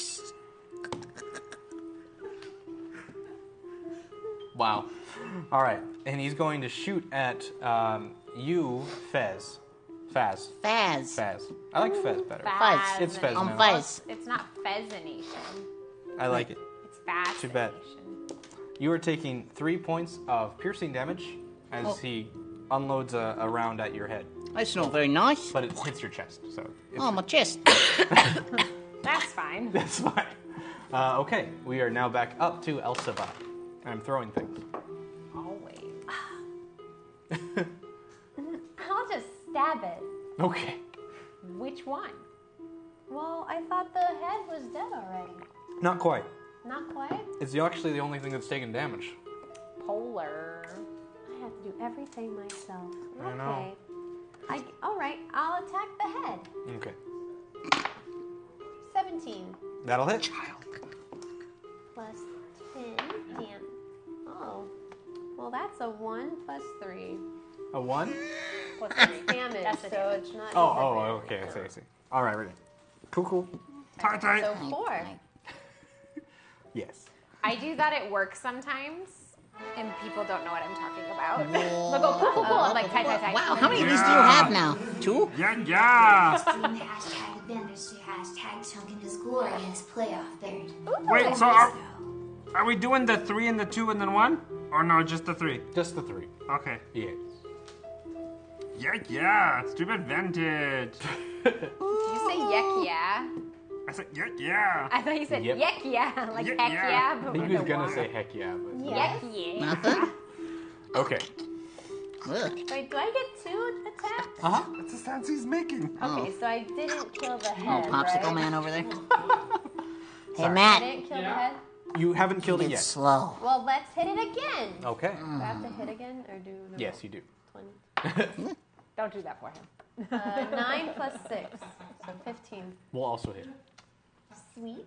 S6: Wow. All right, and he's going to shoot at you, Fez. Faz. I like Fez better.
S3: Fez.
S6: It's Fez
S3: I'm
S6: now.
S3: Fez.
S4: It's not Fezzination.
S6: I like it.
S4: It's Fascination.
S6: Too bad. You are taking 3 points of piercing damage as he unloads a round at your head.
S3: That's not very nice.
S6: But it hits your chest, so it's
S3: Oh, my chest.
S4: That's fine.
S6: that's fine. Okay, we are now back up to Elsiba. I'm throwing things.
S4: Always.
S9: I'll just stab it.
S6: Okay.
S4: Which one?
S9: Well, I thought the head was dead already.
S6: Not quite.
S9: Not quite.
S6: It's actually the only thing that's taken damage.
S4: Polar.
S9: I have to do everything myself.
S6: I know.
S9: Okay. All right, I'll attack the head.
S6: Okay.
S9: 17.
S6: That'll hit.
S9: Plus 10. Damn. Oh. Well, that's a 1 plus 3.
S6: A 1?
S9: Plus 3 damage,
S4: That's the
S9: so
S4: damage.
S9: it's not.
S6: Oh, okay. I see. All right, ready. Cool.
S2: Tight, tight.
S9: So 4.
S6: Yes.
S4: I do that at work sometimes, and people don't know what I'm talking about. They'll go, cool. I'm like, tight.
S3: Wow, how many of these do you have now? 2?
S2: Yeah.
S7: Stream hashtag Avengers to hashtag Chunk in his glory in his playoff third.
S2: Wait, so are we doing the 3 and the 2 and then 1? Or no, just the 3?
S6: Just the 3.
S2: Okay.
S6: Yes.
S2: Yeah. Stream advantage.
S4: Did you say yeck yeah?
S2: I said, yeah.
S4: I thought you said
S6: Yep.
S4: yeck yeah, like
S2: Yeck
S4: heck
S2: yeah.
S4: yeah.
S6: I
S4: But
S6: think
S4: with
S6: he was
S4: the
S6: gonna
S4: Y.
S6: say heck yeah, but
S4: Yeck yeah.
S3: Nothing?
S6: okay.
S3: Ugh.
S9: Wait, do I get 2 attacks?
S6: Uh-huh.
S2: That's the sounds he's making.
S9: Okay, so I didn't kill the
S3: Oh,
S9: head,
S3: popsicle
S9: right?
S3: man over there. Hey,
S9: I
S3: Matt.
S9: didn't kill the head?
S6: You haven't killed it
S3: It's
S6: yet.
S3: slow.
S9: Well, let's hit it again.
S6: Okay.
S9: Do I have to hit again, or do no?
S6: Yes, you do.
S9: 20.
S4: Don't do that for him.
S9: 9 plus 6, so 15.
S6: We'll also hit.
S9: Sweet.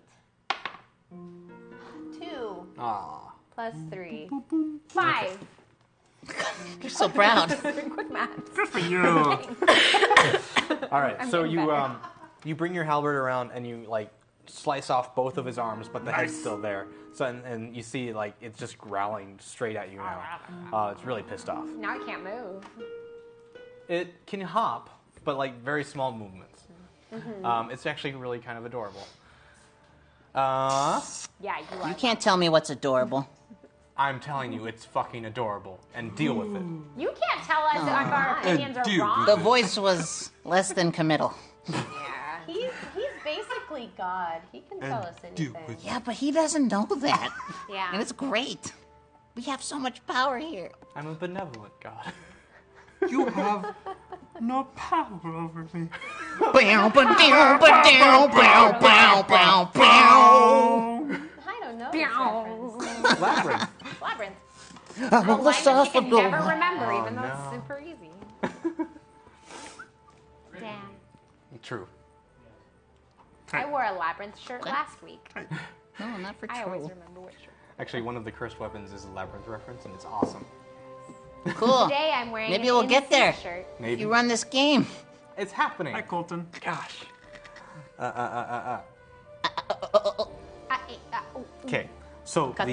S9: 2
S6: Ah.
S9: plus 3.
S4: 5.
S3: You're so proud.
S4: Quick math.
S2: Good for you.
S6: All right.
S4: I'm
S6: So
S4: getting
S6: you
S4: better.
S6: you bring your halberd around and you like slice off both of his arms, but the head's
S2: Nice.
S6: still there. So and you see like it's just growling straight at you now. It's really pissed off.
S4: Now I can't move.
S6: It can hop, but like very small movements. It's actually really kind of adorable.
S4: Yeah, you are.
S3: You can't tell me what's adorable.
S6: I'm telling you, it's fucking adorable, and deal with it.
S4: You can't tell us if our opinions are
S2: dude.
S4: wrong.
S3: The voice was less than committal.
S4: Yeah.
S9: He's basically God. He can tell us anything.
S3: Yeah, but he doesn't know that.
S4: Yeah.
S3: And it's great. We have so much power here.
S6: I'm a benevolent god.
S2: You have no power over me.
S3: Bow, ba-dow, ba-dow, bow, bow, bow, bow.
S9: I don't know.
S4: Meow.
S9: this reference.
S6: Labyrinth.
S4: Labyrinth.
S3: Oh,
S4: A language you can
S3: philosophical.
S4: never remember, even though
S6: no.
S4: it's super easy. Damn.
S6: True.
S4: I wore a Labyrinth shirt last week.
S3: No, not for
S4: I always
S3: true.
S4: remember which shirt.
S6: Actually, one of the cursed weapons is a labyrinth reference, and it's awesome.
S3: Cool.
S4: Today I'm wearing
S3: Maybe
S4: an
S3: we'll get
S4: NC
S3: there.
S4: shirt.
S6: Maybe.
S3: You run this game.
S6: It's happening.
S2: Hi, Colton.
S6: Gosh.
S4: Oh,
S6: Okay. So
S3: Cut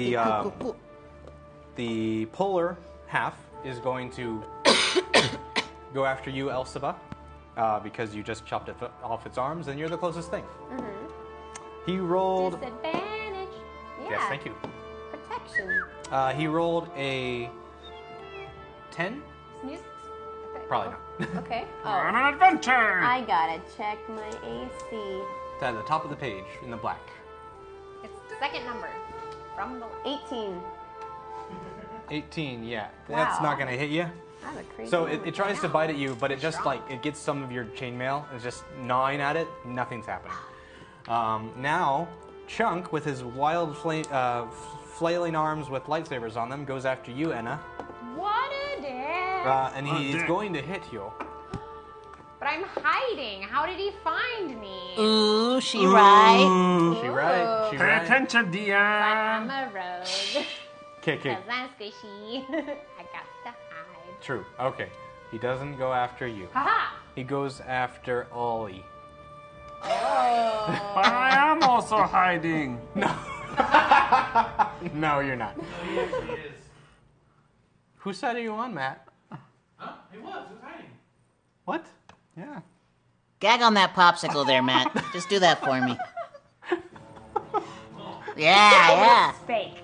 S6: the polar half is going to go after you, Elphaba, because you just chopped it off its arms, and you're the closest thing. He rolled.
S9: Disadvantage. Yeah.
S6: Yes, thank you.
S9: Protection.
S6: He rolled a 10.
S9: Music.
S6: Probably not.
S9: Okay.
S2: On
S9: Oh,
S2: an adventure.
S9: I gotta check my AC.
S6: It's at the top of the page in the black.
S4: it's the second number from the left.
S9: 18.
S6: 18. Yeah, that's not gonna hit you.
S9: That's a crazy
S6: So
S9: number.
S6: it tries to bite at you, but it just like it gets some of your chainmail. It's just gnawing at it. Nothing's happening. Now, Chunk, with his wild flailing arms with lightsabers on them, goes after you, Enna,
S4: What a day!
S6: and he's
S2: dick.
S6: going to hit you.
S4: But I'm hiding. How did he find me?
S3: Ooh, she right.
S6: She right. She
S2: Pay
S6: right.
S2: attention, Dion.
S4: I'm a rogue.
S6: Okay.
S4: Cause I'm squishy. I got to hide.
S6: True. Okay. He doesn't go after you.
S4: Haha!
S6: He goes after Ollie.
S2: But I am also hiding.
S6: No, you're not.
S10: Yes, he is.
S6: Whose side are you on, Matt?
S10: Huh? He was hiding.
S6: What? Yeah.
S3: Gag on that popsicle there, Matt. Just do that for me. Yeah.
S4: Fake.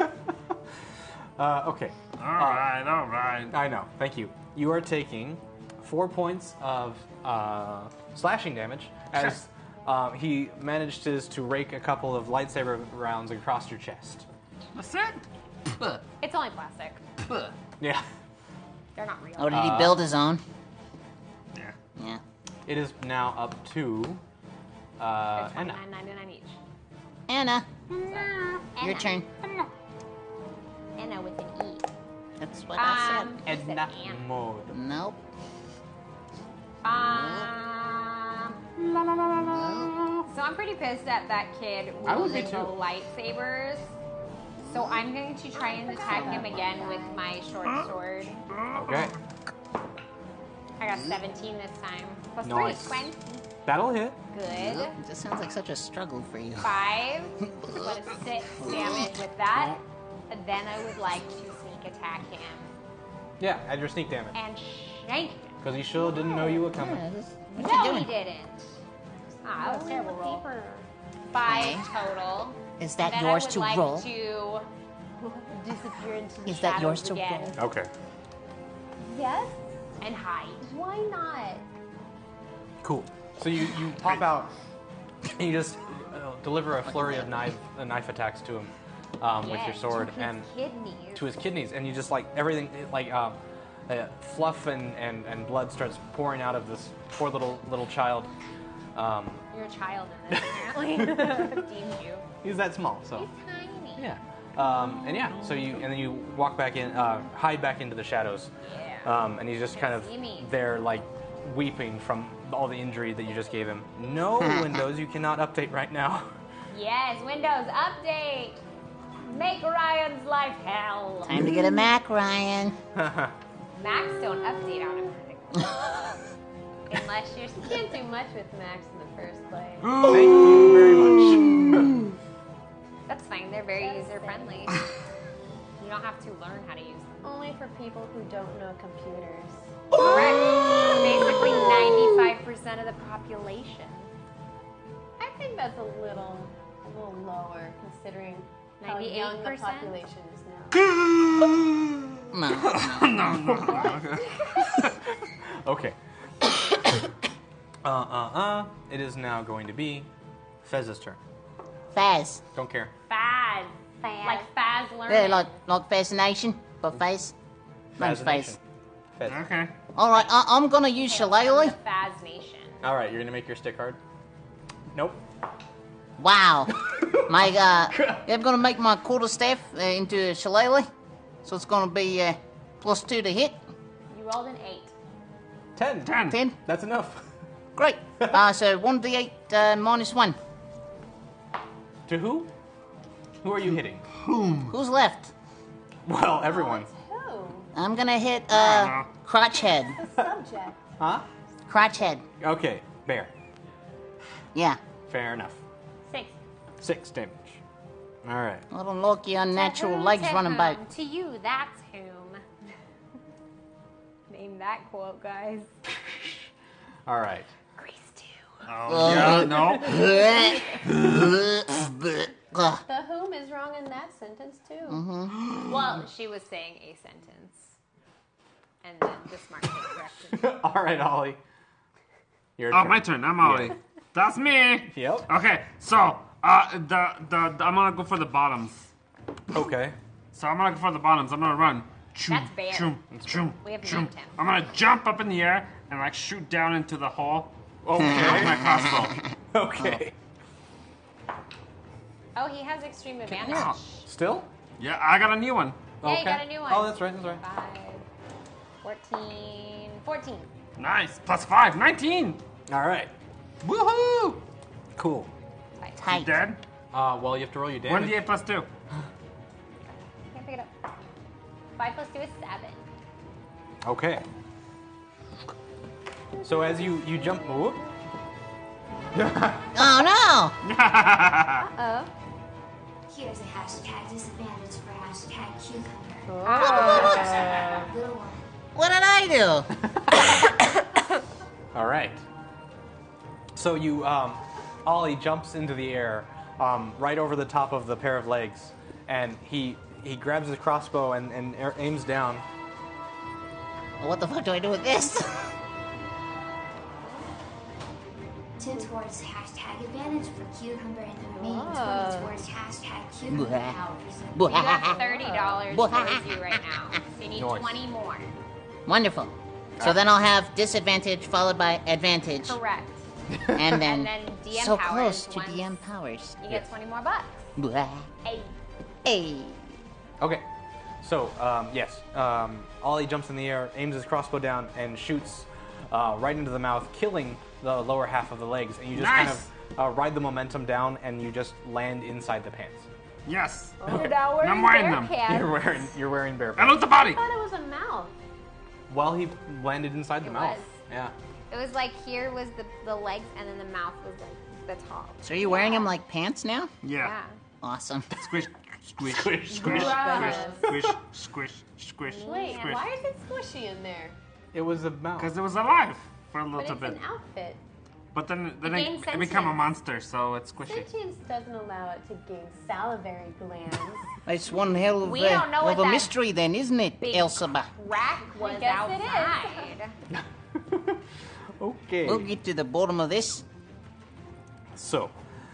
S6: Okay.
S2: All right.
S6: I know. Thank you. You are taking 4 points of slashing damage as he manages to rake a couple of lightsaber rounds across your chest.
S2: That's it.
S4: It's only plastic.
S6: Yeah.
S4: They're not real.
S3: Oh, did he build his own?
S2: Yeah.
S3: Yeah.
S6: It is now up to
S4: They're
S6: Enna.
S4: $29.99 each.
S3: Anna,
S4: Anna.
S3: your turn.
S4: Anna with an E.
S3: That's what I said.
S4: You said
S6: Edna
S4: Ann.
S6: mode.
S3: Nope.
S4: So I'm pretty pissed at that kid
S6: I would be
S4: wielding the
S6: too.
S4: lightsabers. So I'm going to try and attack him again with my short sword.
S6: Okay.
S4: I got 17 this time. Plus
S6: Nice.
S4: 3, 20.
S6: That'll hit.
S4: Good.
S3: It just sounds like such a struggle for you.
S4: 5. What is 6 damage with that? And then I would like to sneak attack him
S6: Yeah, add your sneak damage.
S4: and shank him.
S6: Because he sure didn't know you were coming.
S3: What
S4: No,
S3: you
S4: he
S3: doing?
S4: didn't. Ah, that was a terrible roll. 5 total.
S3: Is that
S4: Then
S3: yours
S4: I would
S3: to
S4: like
S3: roll?
S4: to disappear into the
S3: Is that yours
S4: shadows
S3: to
S4: again
S3: roll?
S6: Okay.
S9: Yes?
S4: and hide.
S9: Why not?
S6: Cool. So you pop out and you just deliver a flurry of knife attacks to him with your
S4: Yes,
S6: sword
S4: to his
S6: and
S4: kidneys.
S6: to his kidneys, and you just like everything like fluff and blood starts pouring out of this poor little child.
S4: You're a child in this, apparently. Deemed you.
S6: He's that small, so
S4: He's tiny.
S6: yeah. So then you walk back in, hide back into the shadows, and he's just kind of
S4: See me.
S6: there, like weeping from all the injury that you just gave him. No, Windows, you cannot update right now.
S4: Yes, Windows update. Make Ryan's life hell.
S3: Time to get a Mac, Ryan.
S4: Macs don't update automatically. Unless you're
S9: You can't do much with Max in the first place.
S6: Thank you very much.
S4: That's fine. They're very user friendly. You don't have to learn how to use them.
S9: Only for people who don't know computers.
S4: Correct. Basically 95% of the population.
S9: I think that's a little lower considering how young the
S4: 98%?
S9: population is now.
S3: No.
S6: Okay. It is now going to be Fez's turn.
S3: Faz.
S6: Don't care.
S4: Faz. Like Faz learning.
S3: Yeah, like fascination, but Faz. Name's
S6: Fascination.
S3: Faz.
S6: Fez.
S2: Okay.
S3: All right, I'm gonna use Shillelagh.
S4: The Faz Nation.
S6: All right, you're gonna make your stick hard. Nope.
S3: Wow. I'm gonna make my quarterstaff into a Shillelagh, so it's gonna be +2 to hit.
S4: You rolled an 8.
S6: 10.
S3: 10.
S6: That's enough.
S3: Great. So 1d8 -1.
S6: To who? Who are you hitting?
S3: Who's left?
S6: Well, everyone.
S9: Who?
S3: I'm gonna hit Crotchhead.
S9: The subject.
S6: Huh?
S3: Crotchhead.
S6: Okay, bear.
S3: Yeah.
S6: Fair enough.
S4: 6.
S6: 6 damage. All right.
S3: I don't like your unnatural legs
S4: To
S3: running
S4: whom?
S3: about.
S4: To you, that's whom. Name that quote, guys.
S6: All right.
S4: Grease 2.
S2: Oh, yeah, no.
S3: Ugh.
S9: The whom is wrong in that sentence too.
S3: Mm-hmm.
S4: Well, she was saying a sentence. And then the smart kid corrected.
S6: All right, Ollie. Your
S2: Oh,
S6: turn.
S2: my turn. I'm Ollie. That's me.
S6: Yep.
S2: Okay, so I'm gonna go for the bottoms.
S6: Okay.
S2: So I'm gonna go for the bottoms. I'm gonna run. Choom,
S4: That's bear.
S2: choom, choom,
S4: We have
S2: choom.
S4: named him.
S2: I'm gonna jump up in the air and like shoot down into the hole with
S6: Okay.
S2: my crossbow.
S6: Okay.
S4: Oh, he has extreme advantage.
S2: Yeah.
S6: Still?
S2: Yeah, I got a new one.
S4: Yeah,
S6: Okay.
S4: you got a new one.
S6: Oh, that's right. That's right.
S4: 5, 14, 14.
S2: Nice. +5, 19.
S6: All right.
S2: Woohoo!
S6: Cool.
S2: You
S3: Tight.
S2: dead?
S6: Well, you have to roll your damage.
S2: 1d8 +2.
S4: Can't pick it up. 5 plus 2 is 7.
S6: Okay. So as you jump, whoop.
S3: Oh no!
S9: Uh-oh.
S7: Here's a hashtag disadvantage for hashtag cucumber.
S4: Ah.
S7: Little one.
S3: What did I do?
S6: All right. So you, Ollie jumps into the air, right over the top of the pair of legs, and he grabs his crossbow and aims down.
S3: What the fuck do I do with this?
S7: 10 towards hashtag advantage for cucumber and the remaining
S9: Whoa.
S7: 20 towards hashtag cucumber
S3: Blah.
S7: powers.
S4: You got $30 towards you right now. So you need
S6: Nice.
S4: 20 more.
S3: Wonderful. So then I'll have disadvantage followed by advantage.
S4: Correct.
S3: And then,
S4: And then DM
S3: so
S4: powers
S3: close to
S4: once
S3: DM powers.
S4: You get 20 more bucks.
S3: Blah.
S4: Hey.
S3: Hey.
S6: Okay. So, yes. Ollie jumps in the air, aims his crossbow down, and shoots right into the mouth, killing the lower half of the legs. And you just kind
S2: Nice.
S6: of ride the momentum down, and you just land inside the pants.
S2: Yes.
S4: You're now wearing
S2: I'm wearing
S4: bear
S2: them.
S4: pants.
S6: You're wearing bare
S2: I
S6: pants.
S2: look the body.
S9: I thought it was a mouth.
S6: Well, he landed inside the
S4: It
S6: mouth.
S4: was.
S6: Yeah.
S4: It was like here was the legs, and then the mouth was like the top.
S3: So are you wearing them like pants now?
S2: Yeah.
S3: Awesome.
S2: Squish, squish, squish, squish,
S9: Gross.
S2: squish, squish, squish.
S9: Wait,
S2: squish.
S9: why is it squishy in there?
S6: It was a mouth.
S2: Because it was alive for a
S9: But
S2: little
S9: it's
S2: bit.
S9: an outfit.
S2: But then
S4: gained
S2: it become a
S4: sentience.
S2: monster, so it's squishy.
S9: Sentience doesn't allow it to gain salivary glands.
S3: It's one hell of,
S4: We don't know what
S3: a
S4: that
S3: mystery then, isn't it,
S4: big
S3: Elphaba?
S4: Rack was
S9: guess it is.
S4: outside.
S6: Okay.
S3: We'll get to the bottom of this.
S6: So,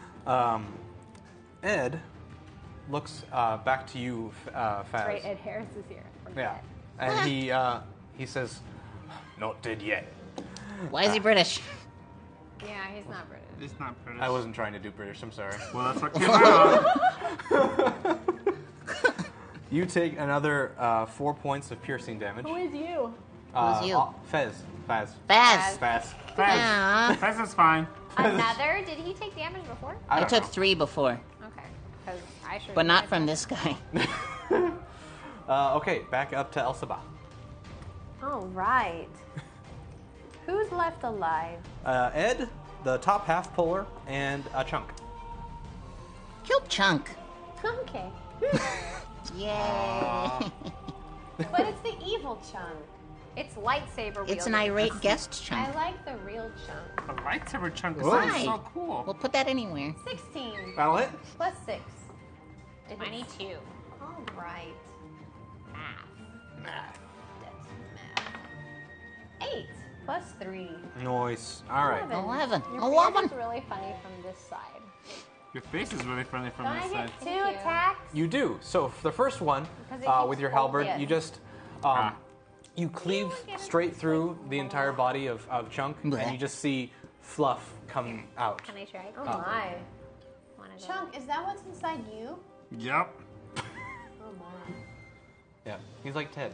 S6: Ed looks back to you, Faz.
S4: Right, Ed Harris is here.
S6: Yeah, and he says, "Not dead yet."
S3: Why is he British?
S4: Yeah, he's not British.
S2: It's not British.
S6: I wasn't trying to do British. I'm sorry.
S2: Well, that's what came out.
S6: You take another 4 points of piercing damage.
S9: Who is you?
S3: Who's you?
S6: Fez.
S3: Faz.
S6: Faz.
S2: Fez.
S3: Ah,
S2: Fez is fine.
S4: Another? Did he take damage before?
S3: I
S6: don't
S3: took
S6: know.
S3: 3 before,
S4: Okay, because I should.
S3: but not from this guy.
S6: Okay, back up to Elphaba.
S9: All right. Who's left alive?
S6: Ed, the top half puller, and a chunk.
S3: Kill Chunk.
S9: Okay.
S3: Yay.
S9: But it's the evil chunk.
S4: It's lightsaber.
S3: It's an
S4: wielding.
S3: irate guest
S9: I
S3: Chunk.
S9: like the real chunk.
S2: The lightsaber chunk is
S3: Why?
S2: so cool.
S3: We'll put that anywhere.
S9: 16
S6: That'll hit.
S9: plus 6.
S4: 22.
S9: All right.
S4: Math.
S9: That's math. 8 plus 3.
S6: Nice. All right.
S3: 11.
S9: Your
S3: 11.
S9: face is really funny from this side.
S2: Your face is really friendly from
S9: Don't I
S2: this
S9: get
S2: side.
S9: 2
S4: Thank you.
S9: attacks?
S6: You do. So for the first one,
S9: Because it keeps
S6: with your halberd,
S9: folding.
S6: you just you cleave straight through the entire body of Chunk,
S3: Blech.
S6: and you just see fluff come out.
S4: Can I try?
S9: Oh my.
S4: Wanna go?
S9: Chunk, is that what's inside you?
S2: Yep.
S9: Oh my.
S6: Yeah, he's like Ted.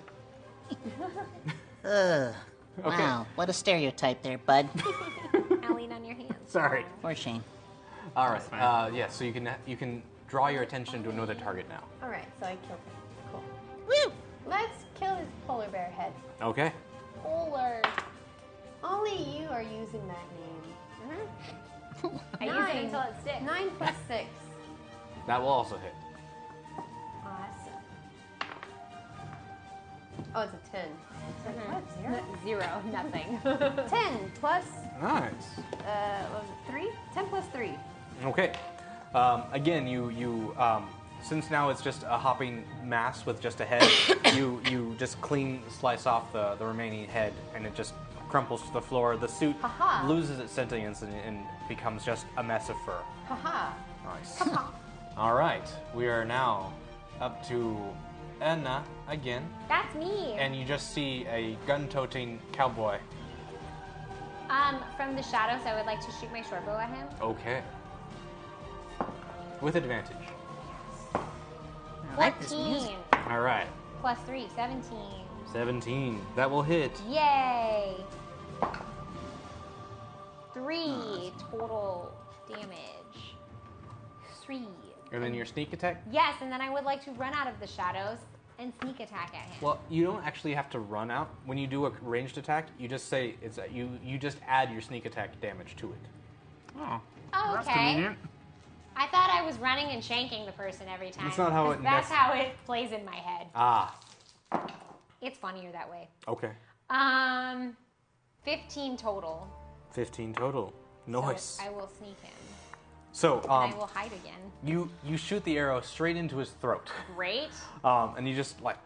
S3: Ugh. Wow, what a stereotype there, bud.
S4: I'll lean on your hands.
S6: Sorry.
S3: For shame.
S6: All right. Yeah. So you can draw your attention to another target now.
S9: All right, so I killed him. Cool.
S3: Woo!
S9: Let's kill his polar bear head.
S6: Okay.
S9: Polar. Only you are using that name.
S4: I use it until it sticks.
S9: 9 plus 6.
S6: That will also hit.
S9: Awesome. Oh, it's a 10. It's like, what? 0?
S4: 0, nothing.
S9: 10 plus,
S6: Nice.
S9: what was it, 3? 10 plus 3.
S6: Okay. Again, you since now it's just a hopping mass with just a head, you just clean slice off the remaining head, and it just crumples to the floor. The suit
S9: Haha.
S6: loses its sentience and becomes just a mess of fur.
S9: Haha.
S6: Nice. All right, we are now up to Anna again,
S4: That's me.
S6: and you just see a gun-toting cowboy.
S4: From the shadows, I would like to shoot my short bow at him.
S6: Okay. With advantage.
S3: I like this music.
S4: 14
S6: All right.
S4: plus 3, 17.
S6: 17. That will hit.
S4: Yay! 3 total damage. 3.
S6: And then your sneak attack.
S4: Yes, and then I would like to run out of the shadows and sneak attack at him.
S6: Well, you don't actually have to run out. When you do a ranged attack, you just say it's you just add your sneak attack damage to it.
S2: Oh.
S4: Oh,
S2: That's
S4: okay.
S2: convenient.
S4: I thought I was running and shanking the person every time.
S6: That's not how
S4: 'cause
S6: it
S4: That's
S6: nec-
S4: how it plays in my head.
S6: Ah.
S4: It's funnier that way.
S6: Okay.
S4: 15 total.
S6: 15 total. Nice.
S4: So I will sneak him.
S6: So,
S4: And I will hide again.
S6: you shoot the arrow straight into his throat,
S4: Great.
S6: and you just like,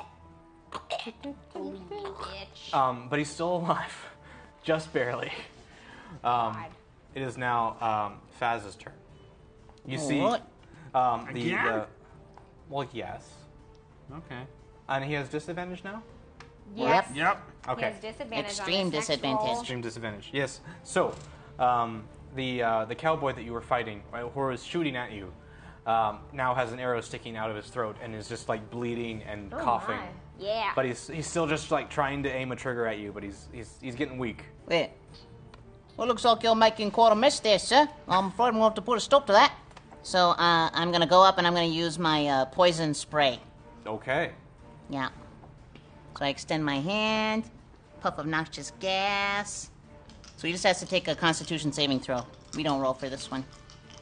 S4: Bitch.
S6: but he's still alive, just barely.
S4: God.
S6: It is now Faz's turn. You see,
S3: What?
S2: Again?
S6: well, yes,
S2: Okay.
S6: and he has disadvantage now.
S4: Yes.
S2: Yep.
S6: Okay.
S4: He has disadvantage
S3: Extreme
S4: on his next
S3: disadvantage.
S4: roll.
S6: Extreme disadvantage. Yes. So, the cowboy that you were fighting, right, who was shooting at you, now has an arrow sticking out of his throat and is just like bleeding and coughing.
S9: my.
S4: Yeah.
S6: But he's still just like trying to aim a trigger at you, but he's getting weak.
S3: Wait. Well, looks like you're making quite a mess there, sir. I'm afraid I'm going to have to put a stop to that. So, I'm going to go up and I'm going to use my poison spray.
S6: Okay.
S3: Yeah. So I extend my hand, puff of noxious gas. So he just has to take a Constitution saving throw. We don't roll for this one.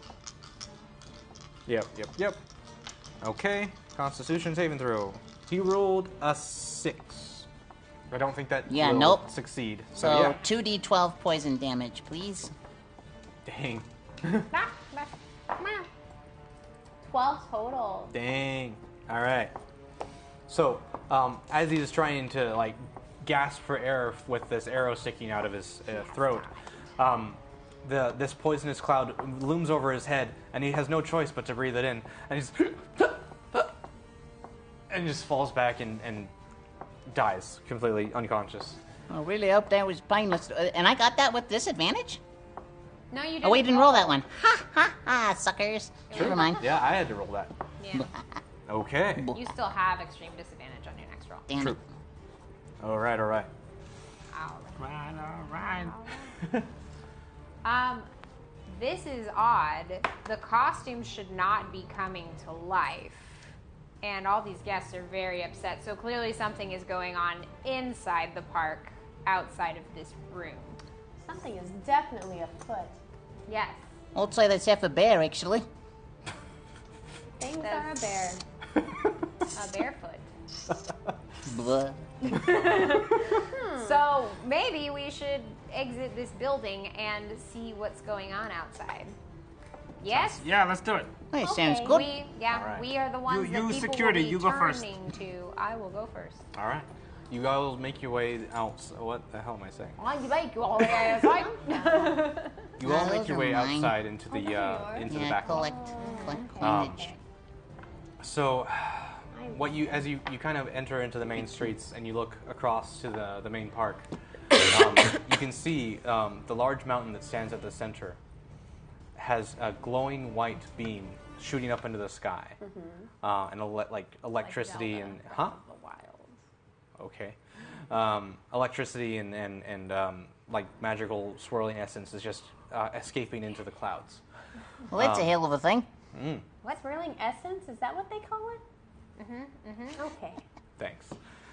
S6: Yep. Okay, Constitution saving throw. He rolled a 6. I don't think that will
S3: nope.
S6: succeed.
S3: So
S6: yeah.
S3: 2d12 poison damage, please.
S6: Dang.
S9: 12 total.
S6: Dang. All right. So, as he's trying to like gasp for air with this arrow sticking out of his throat, this poisonous cloud looms over his head, and he has no choice but to breathe it in, and he's and just falls back and dies completely unconscious.
S3: I really hope that was painless. And I got that with disadvantage?
S4: No, you didn't.
S3: Oh, we didn't roll that one. Ha ha ha, suckers.
S6: Sure.
S3: Never mind.
S6: Yeah, I had to roll that.
S4: Yeah.
S6: Okay.
S4: You still have extreme disadvantage on your next roll.
S3: Damn
S6: True.
S3: it.
S6: All right.
S2: All right.
S4: This is odd. The costume should not be coming to life. And all these guests are very upset. So clearly something is going on inside the park, outside of this room.
S9: Something is definitely afoot.
S4: Yes.
S3: I'd say that's half a bear, actually.
S9: Things are a bear.
S4: A barefoot.
S3: Blah.
S4: So maybe we should exit this building and see what's going on outside. Yes?
S2: Yeah, let's do it.
S3: Hey,
S9: Okay.
S3: sounds good.
S4: We are the ones
S2: You
S4: that people
S2: security,
S4: will be
S2: you go first.
S4: turning to. I will go first.
S6: All right. You guys make your way out. What the hell am I saying?
S4: You make you all the way outside.
S6: You all make
S3: Those
S6: your
S3: are
S6: way
S3: mine.
S6: outside into the into the
S3: Yeah,
S6: back.
S3: collect coinage.
S6: So, as you kind of enter into the main streets and you look across to the main park, you can see the large mountain that stands at the center has a glowing white beam shooting up into the sky, and electricity and okay, electricity and like magical swirling essence is just escaping into the clouds.
S3: Well, that's a hell of a thing.
S9: What? Swirling essence? Is that what they call it? Okay.
S6: Thanks.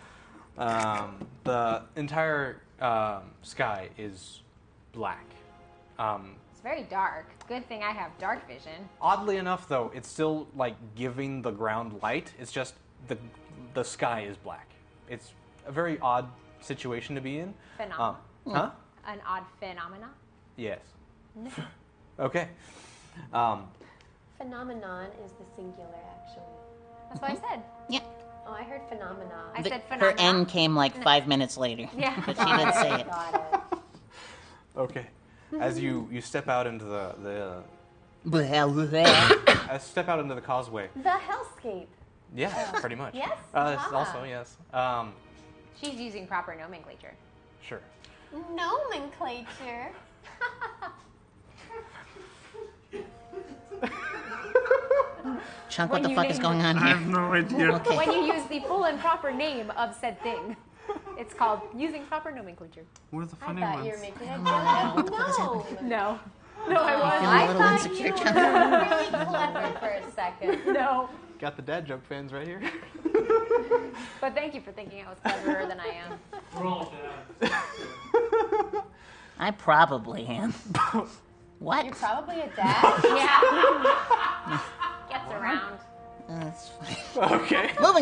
S6: The entire sky is black.
S4: It's very dark. Good thing I have dark vision.
S6: Oddly enough, though, it's still like giving the ground light. It's just the sky is black. It's a very odd situation to be in.
S4: Phenomenon.
S6: Huh?
S4: An odd phenomena.
S6: Yes. Okay.
S9: Phenomenon is the singular, actually.
S4: That's what I said.
S3: Yeah.
S9: Oh, I heard phenomena.
S4: I said
S3: Her
S4: phenomena.
S3: N came like 5 minutes later.
S4: Yeah.
S3: But she did say it.
S9: Got it.
S6: Okay. As you step out into the step out into the causeway.
S9: The hellscape.
S6: Yeah, pretty much.
S9: Yes?
S6: Also, yes.
S4: She's using proper nomenclature.
S6: Sure.
S9: Nomenclature.
S3: Chunk, what
S4: When
S3: the
S4: you
S3: fuck is
S4: name
S3: going
S4: it.
S3: on
S2: I
S3: here?
S2: have no idea.
S3: Okay.
S4: When you use the full and proper name of said thing, it's called using proper nomenclature.
S2: What are the
S9: I
S2: funny
S9: thought
S2: ones?
S9: you were making a
S3: What
S9: joke.
S3: the fuck is
S9: No.
S4: No. No, I wasn't.
S3: Feeling a little
S9: thought
S3: insecure,
S9: you
S3: Chunk?
S9: were really clever for a second.
S4: No.
S6: Got the dad joke fans right here.
S4: But thank you for thinking I was cleverer than I am.
S10: Roll down.
S3: I probably am. What?
S9: You're probably a dad.
S4: Yeah. Gets around.
S3: That's fine.
S6: Okay.
S3: Moving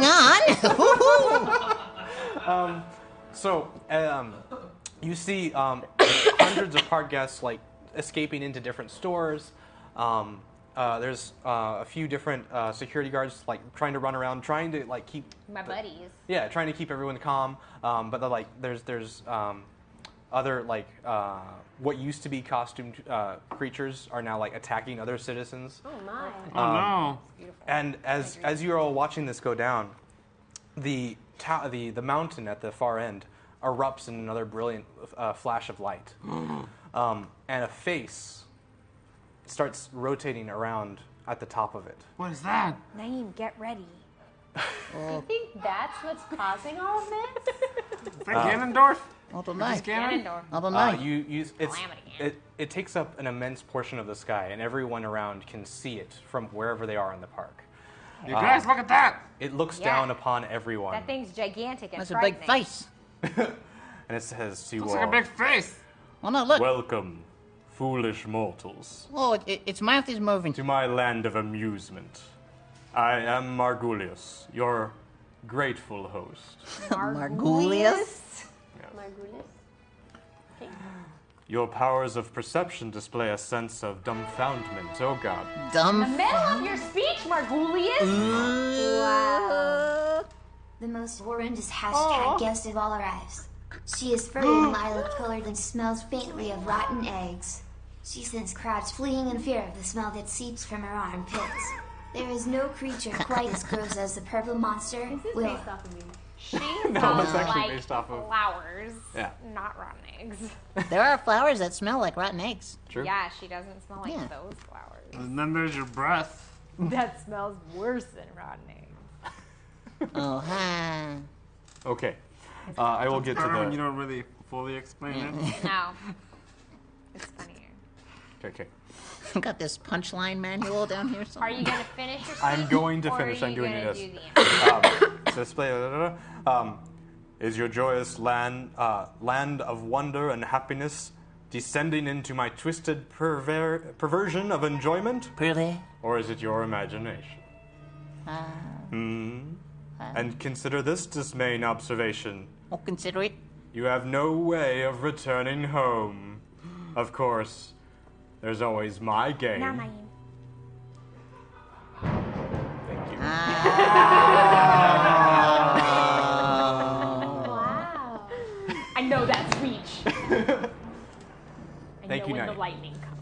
S3: on.
S6: So, you see hundreds of park guests like escaping into different stores. There's a few different security guards like trying to run around, trying to like keep
S4: My buddies.
S6: yeah, trying to keep everyone calm. But they're, like there's other like what used to be costumed creatures are now like attacking other citizens.
S9: Oh my.
S2: Oh no.
S6: And as you're all watching this go down, the mountain at the far end erupts in another brilliant flash of light, and a face starts rotating around at the top of it.
S2: What is that?
S4: Naeem, get ready.
S9: You think that's what's causing all of this?
S2: Is that Ganondorf?
S3: I don't know.
S4: Ganondorf.
S3: I don't know.
S6: You use
S4: Calamity.
S6: it takes up an immense portion of the sky, and everyone around can see it from wherever they are in the park.
S2: You guys, look at that!
S6: It looks
S4: Yeah.
S6: down upon everyone,
S4: That thing's gigantic and
S3: That's a big
S4: frightening.
S3: face.
S6: and it says to you
S2: Looks
S6: all,
S2: like a big face.
S3: Oh no, look.
S6: "Welcome, foolish mortals,
S3: Oh, its mouth is moving.
S6: to my land of amusement. I am Margulius, your grateful host.
S3: Margulius?
S9: Margulis.
S6: Your powers of perception display a sense of dumbfoundment. Oh God.
S3: Dumb.
S4: The middle of your speech, Margulius.
S3: Wow.
S7: The most horrendous hashtag guest of all arrives. She is furry and lilac-colored and smells faintly of rotten eggs. She sends crowds fleeing in fear of the smell that seeps from her armpits. There is no creature quite as gross as the purple monster,
S9: This is
S7: Willow.
S9: based off of me.
S4: She
S6: No,
S4: smells
S6: it's actually
S4: like
S6: based off of-
S4: flowers,
S6: Yeah.
S4: not rotten eggs.
S3: There are flowers that smell like rotten eggs.
S6: True.
S4: Yeah, she doesn't smell like
S3: Yeah.
S4: those flowers.
S2: And then there's your breath.
S4: That smells worse than rotten eggs.
S3: Oh, hi.
S6: Okay. I will get to
S2: When you
S6: the.
S2: don't really fully explain it.
S4: No. It's funnier.
S6: Okay.
S3: Got this punchline manual down here
S4: Are
S3: somewhere.
S4: you going to finish your speech?
S6: I'm going to
S4: or
S6: finish.
S4: Are
S6: I'm
S4: you
S6: doing
S4: gonna
S6: this.
S4: do the end?
S6: Display. Is your joyous land of wonder and happiness descending into my twisted perversion of enjoyment,
S3: Really?
S6: or is it your imagination? And consider this dismaying observation.
S3: I'll consider it.
S6: You have no way of returning home. Of course, there's always my game. Thank you.
S9: Wow.
S4: I know that speech. I
S6: Thank
S4: know
S6: you,
S4: when
S6: Nani.
S4: the lightning comes.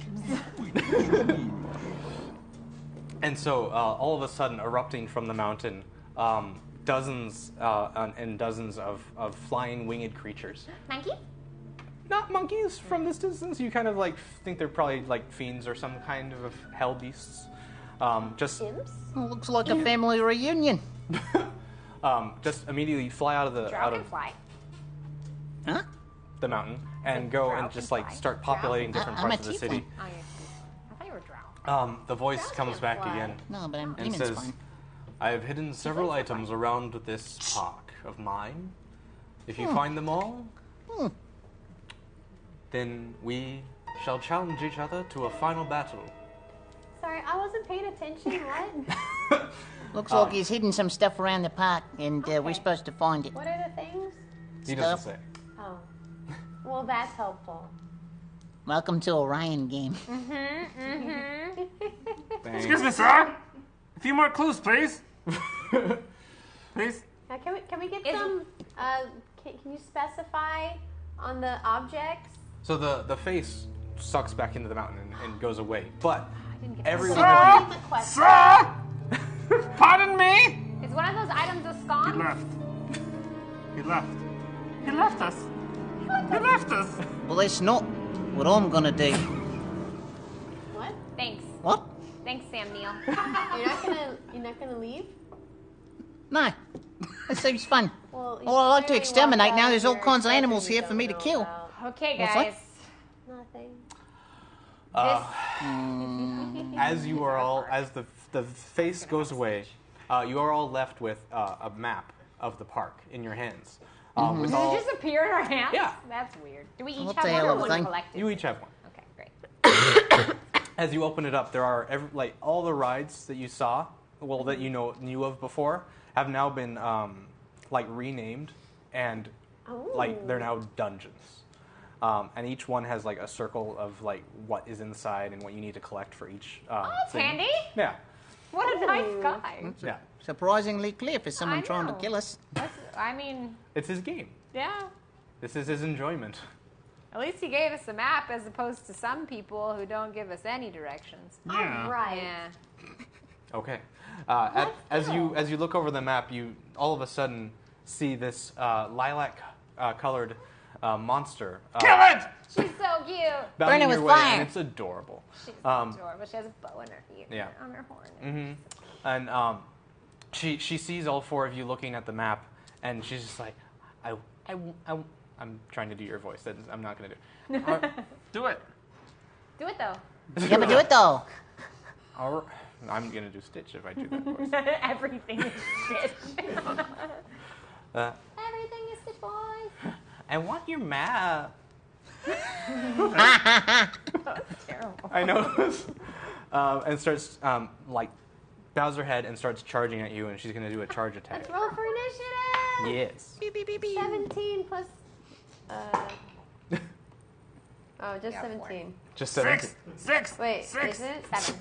S6: And so, all of a sudden, erupting from the mountain, dozens and dozens of flying winged creatures.
S4: Monkey?
S6: Not monkeys from this distance. You kind of like think they're probably like fiends or some kind of hell beasts. Just
S9: Imps?
S3: Oh, looks like a family reunion.
S6: just immediately fly out of
S4: Dragonfly.
S3: Huh?
S6: the mountain and go and just like start populating different
S3: I'm
S6: parts
S3: a
S6: of the city.
S3: tiefling.
S4: Oh, yeah. I thought you were drow.
S6: The voice comes back again
S3: No, but I'm
S6: and
S3: demon's
S6: says,
S3: fine.
S6: "I have hidden several items around this park of mine. If you find them all, then we shall challenge each other to a final battle."
S9: Sorry, I wasn't paying attention. What?
S3: Looks like he's hidden some stuff around the park, and we're supposed to find it.
S9: What are the things?
S6: He doesn't say.
S9: Oh. Well, that's helpful.
S3: Welcome to Orion game.
S2: Excuse me, sir. A few more clues, please. Please.
S9: Now, can we get some? Can you specify on the objects?
S6: So the face sucks back into the mountain and goes away. But everyone
S2: Sir!
S9: The question.
S2: Sir! Pardon me?
S4: Is one of those items a
S2: He
S4: scone?
S2: left. He left. He left us. He left us.
S3: Well, that's not what I'm gonna do.
S9: What?
S4: Thanks.
S3: What?
S4: Thanks, Sam Neill.
S9: You're not gonna leave?
S3: No. That seems fun.
S9: Well,
S3: Oh, I like to
S9: clearly
S3: exterminate
S9: walked
S3: now.
S9: out
S3: There's all
S9: here
S3: kinds of
S9: expecting
S3: animals
S9: we
S3: here for
S9: don't
S3: me to
S9: know
S3: kill.
S9: about.
S4: Okay,
S3: What's that?
S4: guys.
S9: Nothing.
S6: as you are all, as the face goes away, you are all left with a map of the park in your hands. With
S4: Does it
S6: all,
S4: disappear in our hands?
S6: Yeah.
S4: That's weird. Do we each
S3: What
S4: have
S3: the
S4: one
S3: hell
S4: or
S3: of a
S4: one
S3: thing?
S4: collective?
S6: you each have one.
S4: Okay, great.
S6: As you open it up, there are all the rides that you saw, that you knew of before, have now been renamed, and they're now dungeons. And each one has like a circle of like what is inside and what you need to collect for each.
S4: That's
S6: thing.
S4: handy.
S6: Yeah,
S4: What a nice guy.
S6: yeah.
S3: Surprisingly clear for someone
S4: I
S3: trying to
S4: know.
S3: kill us.
S4: I mean,
S6: It's his game.
S4: yeah.
S6: This is his enjoyment.
S4: At least he gave us a map as opposed to some people who don't give us any directions.
S2: Yeah.
S9: Right.
S4: Yeah.
S6: Okay. As you look over the map, you all of a sudden see this lilac-colored monster.
S2: Kill it!
S4: She's so cute.
S6: Bounding
S3: it
S6: your
S3: with
S6: way,
S3: fire.
S6: and it's adorable.
S4: She's adorable. She has a bow in her ear.
S6: Yeah.
S4: On her horn.
S6: Mm-hmm. And she sees all four of you looking at the map, and she's just like, I I'm trying to do your voice. I'm not going to do.
S2: Do it.
S4: Do it though.
S3: Yeah, but do it though.
S6: I'm going to do Stitch if I do that voice.
S4: Everything is Stitch.
S9: Everything is Stitch Boys.
S6: I want your map.
S4: That's terrible.
S6: I know. And starts, bows her head and starts charging at you, and she's going to do a charge attack.
S9: Let's roll for initiative.
S6: Yes.
S9: 17 plus. Oh, just 17.
S6: Just 17.
S2: Six.
S9: Wait,
S2: Six.
S9: is it?
S4: 7.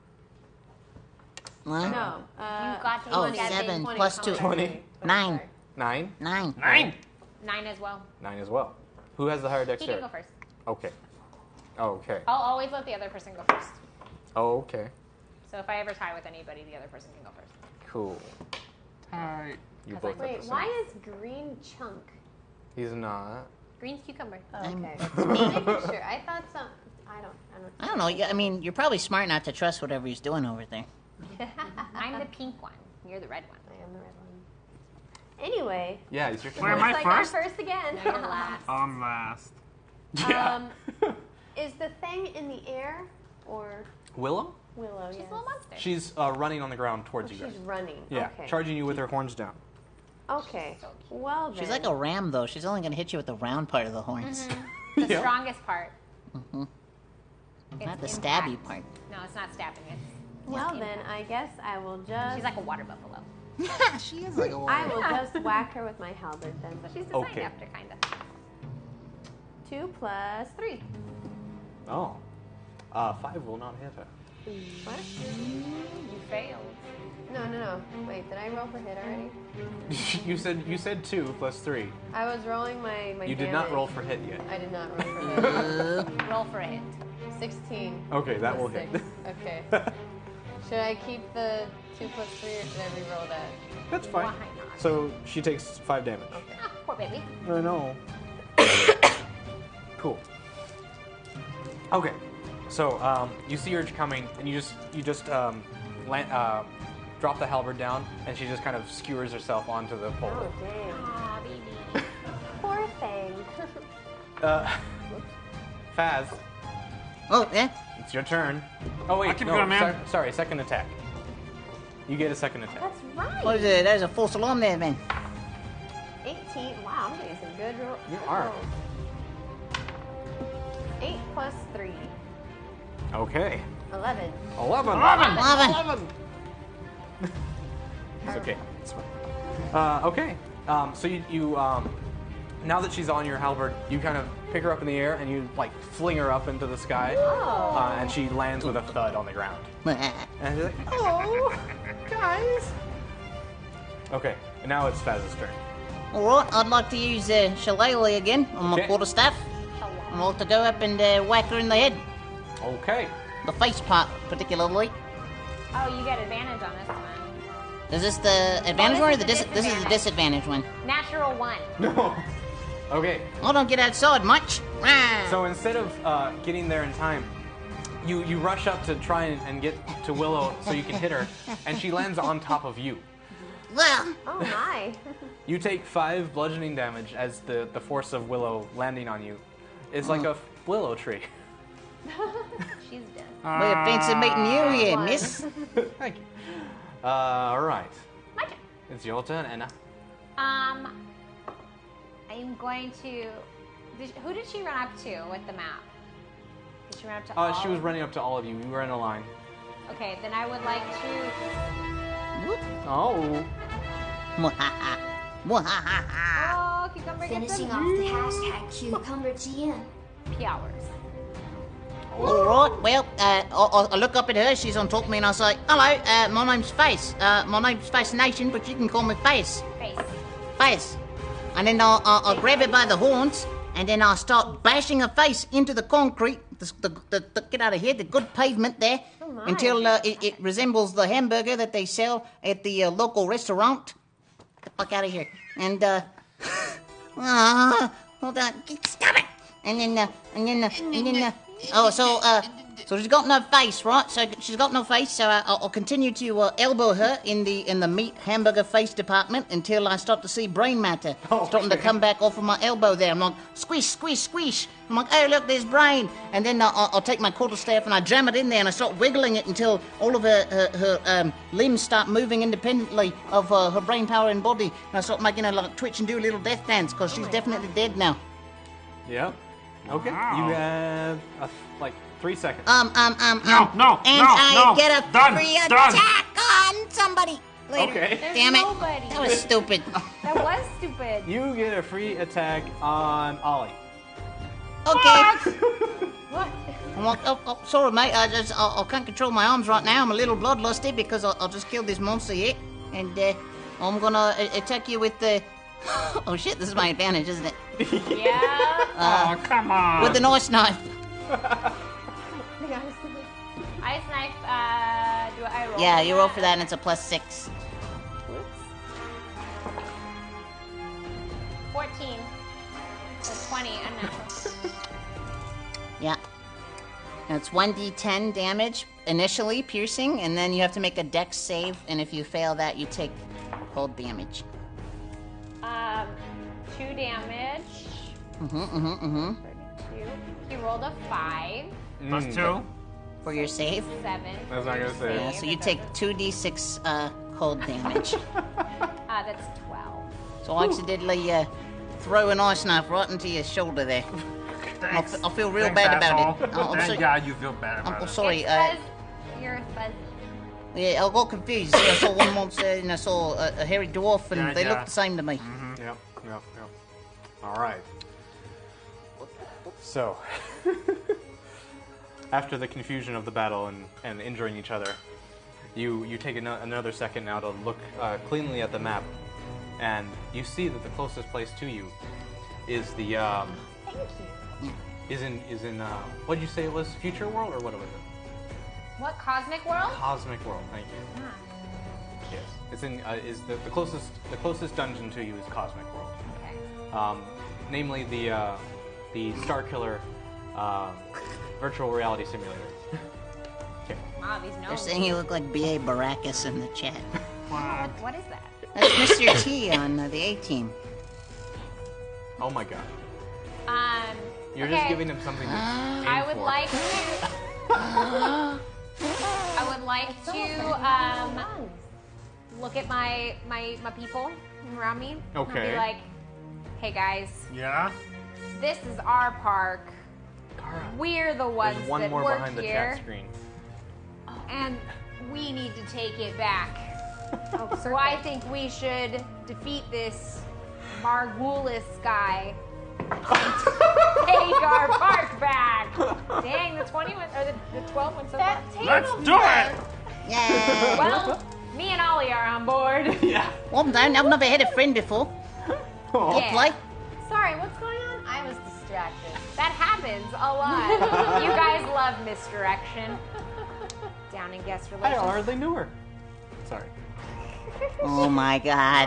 S3: What?
S9: No.
S4: You got to
S3: Oh,
S4: 20.
S3: 7
S9: 20,
S3: plus 2.
S6: 20.
S3: 9.
S6: 9.
S3: 9.
S2: 9.
S4: 9 as well.
S6: 9 as well. Who has the higher
S4: He can
S6: dexterity?
S4: go first.
S6: Okay. Okay.
S4: I'll always let the other person go first.
S6: Okay.
S4: So if I ever tie with anybody, the other person can go first.
S6: Cool.
S2: Alright.
S6: You both
S9: Wait,
S6: have the
S9: why
S6: same.
S9: is green chunk?
S6: He's not.
S4: Green's cucumber.
S9: Oh, okay. Making sure. I thought some.
S3: I don't know. I mean, you're probably smart not to trust whatever he's doing over there.
S4: I'm the pink one. You're the red one.
S9: I am the red one. Anyway.
S6: Yeah, it's your turn.
S2: Where am I
S9: Looks
S2: first?
S9: like I'm first again.
S4: No, you're last.
S2: I'm last.
S6: Yeah.
S9: Is the thing in the air or
S6: Willow?
S9: Willow?
S4: She's
S9: Yes.
S4: a little monster.
S6: She's running on the ground towards you guys.
S9: She's running.
S6: Yeah,
S9: Okay.
S6: charging you with her horns down.
S9: Okay. Well then.
S3: She's like a ram, though. She's only going to hit you with the round part of the horns.
S4: The
S6: Yeah.
S4: strongest part.
S3: Not the
S4: It's
S3: stabby
S4: impact.
S3: part.
S4: No, it's not stabbing. It's
S9: Well
S4: just
S9: then,
S4: impact.
S9: I guess I will just.
S4: She's like a water buffalo.
S3: She is like a
S9: I will just whack her with my halberd then.
S4: So she's designed
S6: Okay.
S4: after, kind of.
S9: 2 plus 3.
S6: Oh. 5 will not hit her.
S9: What?
S4: You failed.
S9: No. Wait, did I roll for hit already?
S6: you said 2 plus 3.
S9: I was rolling my
S6: You did not roll for hit yet.
S9: I did not roll for hit.
S4: Roll for a hit.
S9: 16.
S6: Okay, that
S9: plus
S6: will hit.
S9: 6. Okay. Should I keep the 2 plus 3 or should I re-roll that?
S6: That's fine.
S4: Why not?
S6: So she takes 5 damage.
S4: Ah, poor baby.
S6: I know. Cool. Okay. So you see her coming, and you just drop the halberd down, and she just kind of skewers herself onto the pole.
S9: Oh, dang.
S4: Aw, baby.
S9: Poor thing.
S6: Faz,
S3: Oh, yeah?
S6: it's your turn. Oh wait,
S2: I keep
S6: no,
S2: going, man.
S6: sorry, second attack. You get a second attack.
S9: That's right.
S3: What is it? There's a false alarm there, man.
S9: 18. Wow, I'm getting some good rolls.
S6: You are.
S9: 8 plus 3.
S6: Okay.
S9: 11.
S6: 11.
S3: 11.
S6: It's okay. It's fine. Okay. So you now that she's on your halberd, you kind of pick her up in the air and you like fling her up into the sky, and she lands with a thud on the ground. And you're like, oh, guys. Okay, and now it's Faz's turn.
S3: Alright, I'd like to use Shillelagh again on my
S6: Okay.
S3: quarterstaff. I want to go up and whack her in the head.
S6: Okay.
S3: The face part, particularly.
S4: Oh, you get advantage on this one.
S3: Is this the advantage
S4: this
S3: one or
S4: is
S3: the
S4: the
S3: this is the disadvantage one?
S4: Natural 1.
S6: No. Okay.
S3: I don't get outside much. Ah.
S6: So instead of getting there in time, you rush up to try and get to Willow so you can hit her, and she lands on top of you.
S3: Well,
S9: Oh, my.
S6: You take 5 bludgeoning damage as the force of Willow landing on you is like a willow tree.
S4: She's dead.
S3: we're fancy meeting you here,
S9: one.
S3: miss.
S6: Thank you. All right.
S4: My turn.
S6: It's your turn, Anna.
S4: I'm going to. Who did she run up to with the map? Did she run up to all?
S6: She was running up to all of you. You were in a line.
S4: Okay, then I would like to.
S6: Oh.
S3: Mwahaha. Mwahaha.
S4: Oh, cucumber gets
S7: Finishing
S4: some
S7: off the hashtag CucumberGM.
S4: powers.
S3: Alright, well, I look up at her, she's on top of me, and I say, hello, my name's Face. My name's Fascination, but you can call me Face.
S4: Face.
S3: Face. And then I grab her by the horns, and then I start bashing her face into the concrete, get out of here, the good pavement there, until it resembles the hamburger that they sell at the local restaurant. Get the fuck out of here. And, hold on, stop it! And then Oh, so she's got no face, right? So she's got no face. So I'll continue to elbow her in the meat hamburger face department until I start to see brain matter starting to come back off of my elbow. There, I'm like squish, squish, squish. I'm like, oh look, there's brain. And then I'll take my quarterstaff and I jam it in there and I start wiggling it until all of her limbs start moving independently of her brain power and body. And I start making her like twitch and do a little death dance because she's definitely dead now.
S6: Yep. Okay.
S2: Wow.
S6: You have like 3 seconds.
S2: No.
S3: And I get a free attack on somebody later.
S6: Okay.
S3: Damn it.
S9: Nobody.
S3: That was stupid.
S9: That was stupid.
S6: You get a free attack on Ollie.
S3: Okay.
S9: What?
S3: I'm like, oh, sorry, mate. I can't control my arms right now. I'm a little bloodlusty because I just killed this monster here. And I'm gonna attack you with the... Oh, shit, this is my advantage, isn't it?
S4: Yeah.
S2: Oh, come on.
S3: With the nice knife.
S4: Ice knife, do I roll?
S3: Yeah,
S4: for
S3: you roll
S4: that?
S3: for that and it's a +6.
S4: 14. So 20, unnatural.
S3: Yeah. It's 1d10 damage, initially piercing, and then you have to make a dex save, and if you fail that, you take cold damage.
S4: 2 damage.
S3: 32.
S4: He rolled a 5.
S2: +2.
S3: For your save?
S4: 7.
S6: I was not gonna say.
S3: Yeah, so you take 2d6 cold damage.
S4: That's 12.
S3: So I accidentally throw an ice knife right into your shoulder there.
S2: Thanks.
S3: I'll feel real
S2: Thanks,
S3: bad about
S2: asshole.
S3: it. I'm
S2: Thank
S3: sorry.
S2: God you feel bad about
S3: I'm
S2: it.
S3: sorry.
S4: It's 'cause you're fuzzy.
S3: Yeah, I got confused. I saw one monster and I saw a hairy dwarf, and
S2: Yeah,
S3: they
S2: yeah.
S3: looked the same to me.
S6: Yep. All right. So, after the confusion of the battle and injuring each other, you take another second now to look cleanly at the map, and you see that the closest place to you is the
S9: Thank you.
S6: is in what did you say it was? Future world or what was it?
S4: What, Cosmic World?
S6: Cosmic world. Thank you. Yes, it's in is the closest dungeon to you is Cosmic World.
S4: Okay.
S6: Namely the Starkiller virtual reality simulator. Okay.
S4: Wow, these
S3: They're
S4: gnomes.
S3: saying you look like B.A. Baracus in the chat.
S4: What is that?
S3: That's Mr. T on the A-Team.
S6: Oh my god. You're
S4: okay.
S6: just giving him something to aim
S4: I would
S6: for.
S4: like to. I would like to look at my people around me. And
S6: Okay.
S4: be like, hey guys,
S2: Yeah?
S4: this is our park. We're the ones
S6: There's one
S4: that
S6: more
S4: work
S6: behind the
S4: here,
S6: chat screen.
S4: and we need to take it back. So I think we should defeat this Margulis guy and take our park back. Dang, the 20 went, or the 12 went so far.
S2: Let's do it!
S3: Yeah.
S4: Well, me and Ollie are on board.
S6: Yeah.
S3: Well, I've never had a friend before.
S4: Yeah.
S3: Play?
S9: Sorry, what's going on? I was distracted.
S4: That happens a lot. You guys love misdirection. Down in guest
S6: I
S4: relations.
S6: hardly knew her. Sorry.
S3: Oh my god.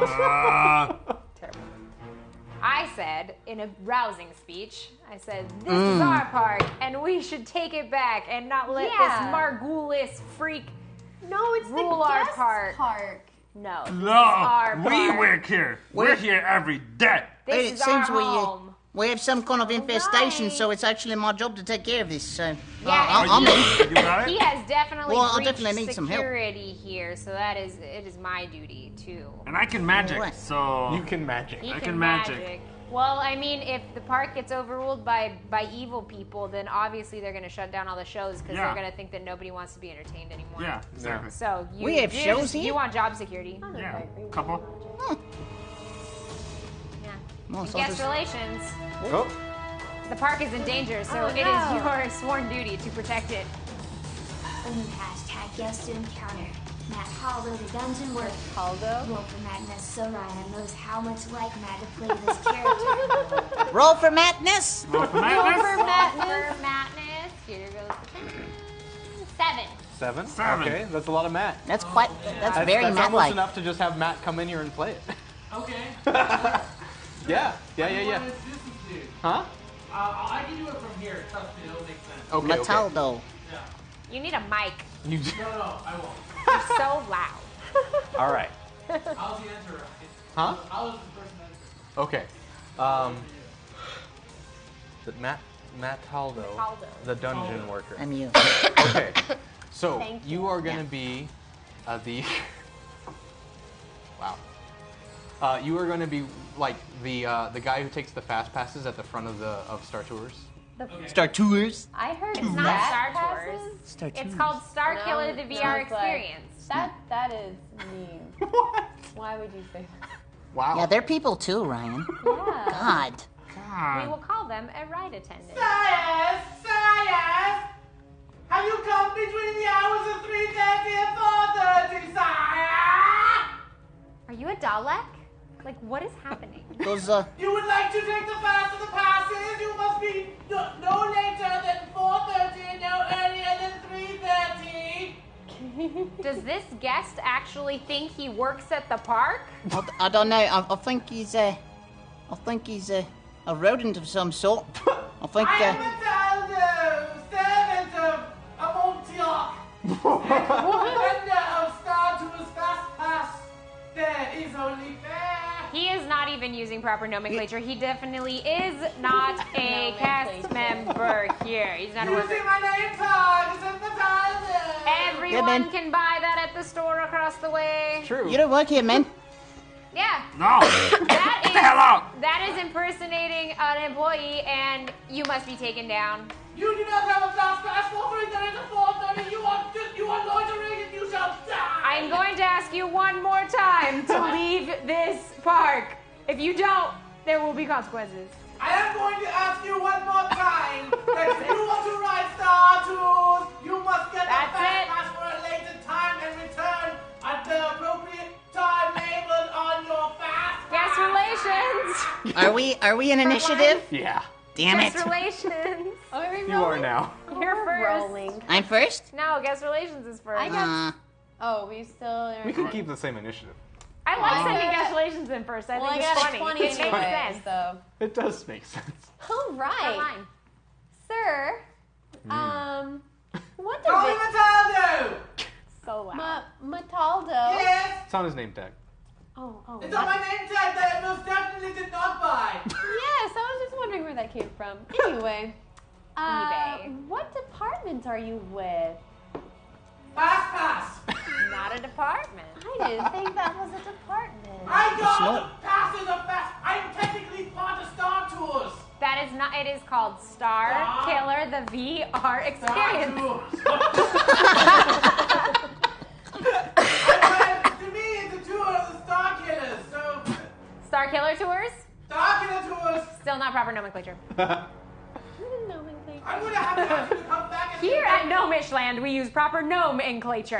S4: I said in a rousing speech, I said, this is our park and we should take it back and not let
S9: Yeah.
S4: this Margulis freak
S9: No, it's
S4: rule
S9: the
S4: our
S9: guest
S4: park. No. This is
S2: No,
S4: our
S2: we
S4: park.
S2: work here. We're here every day.
S4: This
S3: It
S4: is
S3: seems
S4: our home.
S3: we have some kind of infestation,
S9: right.
S3: so it's actually my job to take care of this. So
S4: Yeah,
S3: I'm in.
S2: You got
S4: He
S2: it?
S4: has definitely
S3: Well, I'll
S4: breached
S3: definitely need some help.
S4: security here, so it is my duty too.
S2: And I can magic,
S3: Alright.
S2: so...
S6: You can magic.
S4: He
S2: I
S4: can
S2: can magic.
S4: Well, I mean, if the park gets overruled by evil people, then obviously they're going to shut down all the shows because
S2: Yeah.
S4: they're going to think that nobody wants to be entertained anymore.
S2: Yeah, exactly.
S4: So you,
S3: We have
S4: you
S3: shows
S4: just-
S3: here?
S4: You want job security?
S2: Yeah, couple.
S4: Yeah.
S3: Well,
S4: And
S3: so
S4: guest
S3: this-
S4: relations.
S6: Oh.
S4: The park is in danger, so
S9: Oh,
S4: it is
S9: no.
S4: your sworn duty to protect it.
S7: Guest to encounter. Matt Haldo, the dungeon worker.
S9: Haldo?
S7: Roll for madness so Ryan knows how much like Matt to play this character.
S3: Roll for madness.
S2: Roll for
S4: For
S2: madness.
S4: madness. Here goes the 7.
S6: 7?
S2: Seven.
S6: Okay, that's a lot of Matt.
S3: That's quite. That's very
S6: That's almost
S3: Matt-like.
S6: enough to just have Matt come in here and play it.
S10: Okay.
S6: Yeah.
S10: What is this dude?
S6: Huh?
S10: I can do it from here. Trust me, it'll make sense.
S6: Okay.
S3: Mataldo.
S4: You need a mic.
S6: You
S10: No, I won't.
S4: You're so loud.
S6: All right.
S10: I was the enter.
S6: Huh?
S10: I was the person that.
S6: Okay. Mataldo, the dungeon worker.
S3: I'm you.
S6: Okay. So
S9: Thank
S6: you are gonna be the. Wow. You are going to be like the guy who takes the fast passes at the front of Star Tours.
S3: Star Tours.
S9: I heard
S4: It's not
S9: that
S4: Star Tours.
S9: passes.
S3: Star
S4: It's
S3: Tours.
S4: called Star
S9: No,
S4: Killer: The
S9: no,
S4: VR
S9: it's like-
S4: Experience.
S9: That is mean.
S6: What?
S9: Why would you say that?
S6: Wow.
S3: Yeah, they're people too, Ryan.
S9: Yeah.
S3: God.
S4: We will call them a ride attendant.
S10: Science! Have you come between the hours of 3:30 and 4:30, sire?
S4: Are you a Dalek? Like, what is happening?
S3: Those,
S10: You would like to take the fast of the passes? You must be no later than 4:30 and no earlier than 3:30.
S4: Does this guest actually think he works at the park?
S3: I don't know. I think he's a rodent of some sort. I think,
S10: I am Mataldo, servant of Amontioch, and vendor of Star Tours Fast Pass. There is only fair.
S4: He is not even using proper nomenclature. He definitely is not a cast member here. He's not a
S10: Using
S4: worker.
S10: my name tag, it's Mataldo.
S4: Everyone
S3: man.
S4: can buy that at the store across the way.
S6: True.
S3: you don't work here, man.
S4: Yeah.
S2: No!
S4: That
S2: Get the hell out!
S4: That is impersonating an employee, and you must be taken down.
S10: You do not have a fast pass for 3:30 to 4:30. You are loitering and you shall die.
S4: I'm going to ask you one more time to leave this park. If you don't, there will be consequences.
S10: I am going to ask you one more time that if you want to ride Star Tours, you must get
S4: That's
S10: the fast
S4: it.
S10: pass for a later time and return at the appropriate time labeled on your fast
S4: Guest
S10: pass.
S4: relations.
S3: Are we in initiative?
S6: Yeah.
S3: Damn it.
S4: Guest relations.
S9: Oh, are we
S6: You are now.
S4: You're first.
S9: rolling.
S3: I'm first?
S4: No, guest relations is first.
S9: I got. Oh, we still.
S6: We can keep the same initiative.
S4: I like
S9: Oh.
S4: sending guest relations in first. I
S9: Well,
S4: think
S9: I
S4: it's
S9: got
S4: funny.
S9: a 20
S4: It makes
S9: anyway,
S4: sense.
S9: so.
S6: It does make sense.
S9: All right,
S4: Fine.
S9: sir. What
S10: Call me
S9: does it?
S10: Mataldo.
S4: So loud.
S9: Mataldo.
S10: Yes,
S6: It's on his name tag.
S9: Oh.
S10: it's on my name tag that I most definitely did not buy.
S9: Yes, I was just wondering where that came from. Anyway,
S4: eBay.
S9: What department are you with?
S10: Fast pass.
S4: Not a department.
S9: I didn't think that was a department.
S10: I got
S3: not.
S10: the passes of fast. I'm technically part of Star Tours.
S4: That is not. It is called Star Killer: The VR Experience.
S10: To me, it's a tour of the Star Killers. So,
S4: Star Killer tours.
S10: Star Killer tours.
S4: Still not proper nomenclature.
S9: Nomenclature.
S10: I'm gonna have to ask you to come back and
S4: Here at Gnomish Land, we use proper nomenclature.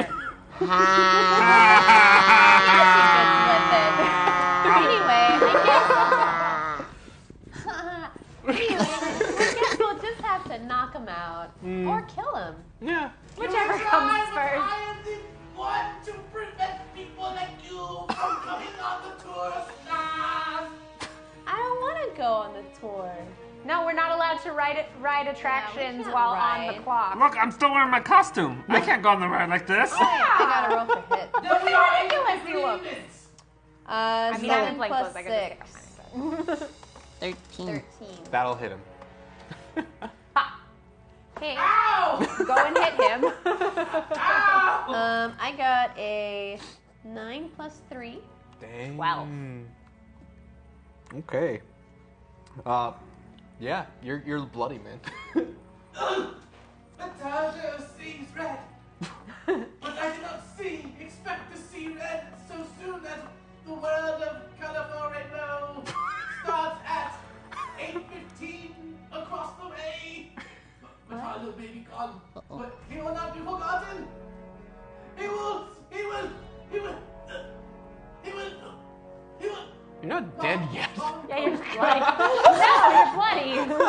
S9: Anyway, I guess we'll just have to knock him out or kill him.
S6: Yeah.
S4: Whichever
S10: Guys,
S4: comes first.
S10: I am the one to prevent people like you from coming on the tour of stars.
S9: I don't want to go on the tour.
S4: No, we're not allowed to ride attractions
S9: can't
S4: while on
S9: ride.
S4: the clock.
S2: Look, I'm still wearing my costume. I can't go on the ride like this.
S9: I gotta roll for hit.
S10: Then we are
S4: ridiculous you look.
S10: agreements.
S4: I mean, I've been
S9: 7
S4: playing
S9: plus
S4: close. I gotta take
S9: 6.
S4: off
S3: 13.
S9: 13.
S6: That'll hit him.
S4: Hey,
S10: Ow!
S4: go and hit him.
S10: Ow!
S9: I got a 9 plus 3.
S6: Dang.
S4: 12.
S6: Okay. Yeah, you're bloody, man.
S10: Natasha sees red. But I do not expect to see red so soon as the world of colorful rainbow starts at 8:15 across the way. My father may be gone, but he will not be forgotten. He will.
S6: You're not dead yet.
S4: Yeah, you're bloody. No,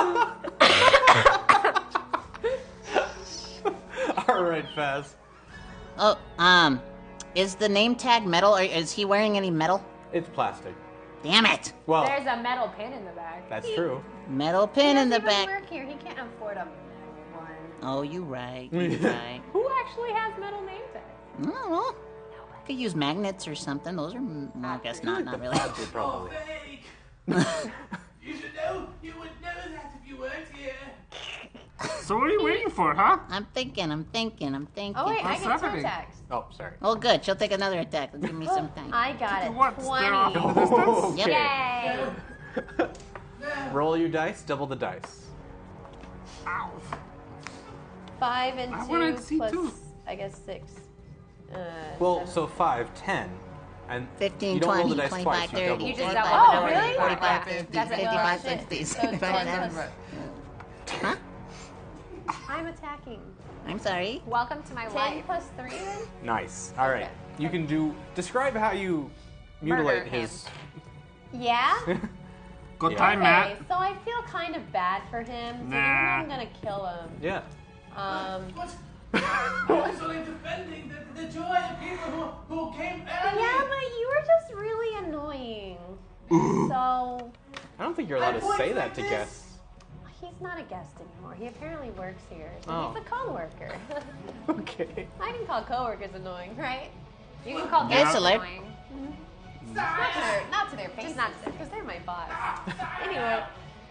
S4: you're bloody.
S6: All right, Faz.
S3: Oh, is the name tag metal, or is he wearing any metal?
S6: It's plastic.
S3: Damn it!
S6: Well,
S4: There's a metal pin in the back.
S6: that's true.
S3: Metal pin in the
S9: He doesn't
S3: back.
S9: work here. He can't afford a metal one.
S3: Oh, you right. You right.
S4: Who actually has metal name tags?
S3: I don't know. Could use magnets or something. Those are, well, I guess not really.
S6: Probably.
S10: Fake. You should know. You would know that if you weren't here.
S2: So what are you waiting for, huh?
S3: I'm thinking.
S9: Oh wait, I
S2: What's
S9: get 2
S2: happening?
S9: attacks.
S6: Oh, sorry.
S3: Oh, good. She'll take another attack. Give me some time.
S9: I got it.
S2: What?
S9: 20.
S2: Stare off in the distance?
S3: Yep.
S4: Yay!
S6: Roll your dice, double the dice.
S2: Ow.
S9: 5 and
S2: I
S9: 2
S2: wanted to see
S9: plus,
S2: two.
S9: I guess 6.
S6: Well,
S9: 7.
S6: so 5, 10. And
S3: 15,
S6: you don't roll
S3: 20,
S6: the dice
S3: 25,
S6: twice,
S3: 30.
S6: you double.
S4: You just
S3: 45,
S4: double. Oh,
S3: 40,
S4: really?
S3: 45,
S4: Yeah.
S3: 50,
S4: That's it.
S3: 55,
S9: Shit.
S3: 60,
S9: So
S3: 65,
S9: 10
S3: 70.
S9: plus- I'm attacking.
S3: I'm sorry.
S4: Welcome to my
S9: 10
S4: life.
S9: plus 3 then?
S6: Nice. All right. You can describe how you mutilate
S4: Murder him.
S6: his.
S9: Yeah?
S2: Good
S6: Yeah.
S2: time,
S9: Okay,
S2: Matt.
S9: so I feel kind of bad for him. So maybe
S2: Nah.
S9: I'm gonna kill him.
S6: Yeah.
S10: What? I was only defending the joy of people who came early.
S9: Yeah, but you were just really annoying. So
S6: I don't think you're allowed to say that to guests.
S9: he's not a guest anymore. He apparently works here. So
S6: Oh.
S9: he's a coworker.
S6: Okay.
S9: I can call coworkers annoying, right?
S4: You can call
S3: Yeah,
S4: guests
S3: it's a lip.
S4: annoying.
S9: Not to their faces, because they're my boss. Anyway.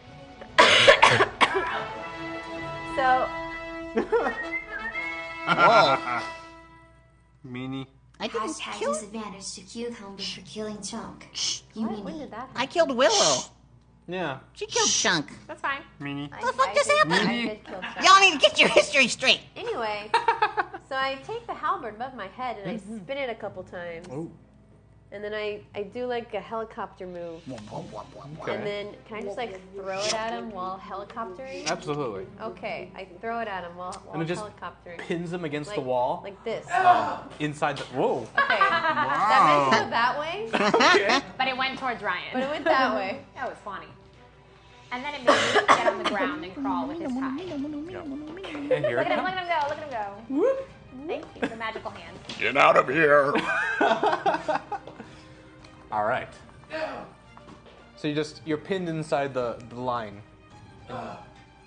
S9: So,
S3: Whoa.
S2: Meanie.
S3: I didn't
S7: Hashtag
S3: kill.
S7: disadvantage to Cucumber for killing Chunk. You
S9: what?
S7: mean
S9: When did that happen?
S3: I killed Willow.
S6: Yeah.
S3: She killed Chunk.
S4: That's fine.
S2: Meanie.
S9: I-
S3: the fuck
S9: I
S3: just
S9: did-
S3: happened?
S9: I did kill Chuck.
S3: Y'all need to get your history straight.
S9: Anyway, so I take the halberd above my head and I spin it a couple times.
S6: Oh.
S9: And then I do like a helicopter move.
S6: Okay.
S9: And then can I just like throw it at him while helicoptering?
S6: Absolutely.
S9: Okay, I throw it at him while
S6: And it just
S9: helicoptering.
S6: pins him against
S9: like,
S6: the wall.
S9: Like this.
S6: Inside the. Whoa.
S9: Okay. That might go that way,
S4: But it went towards Ryan.
S9: but it went that way.
S4: That was funny. And then it made me get on the ground and crawl with his tie.
S6: And here
S4: Look
S6: it
S4: at him, look
S6: comes.
S4: at him go, look at him go. Thank you, the magical hand.
S6: Get out of here. All right.
S10: No.
S6: So you're pinned inside the line.
S10: No,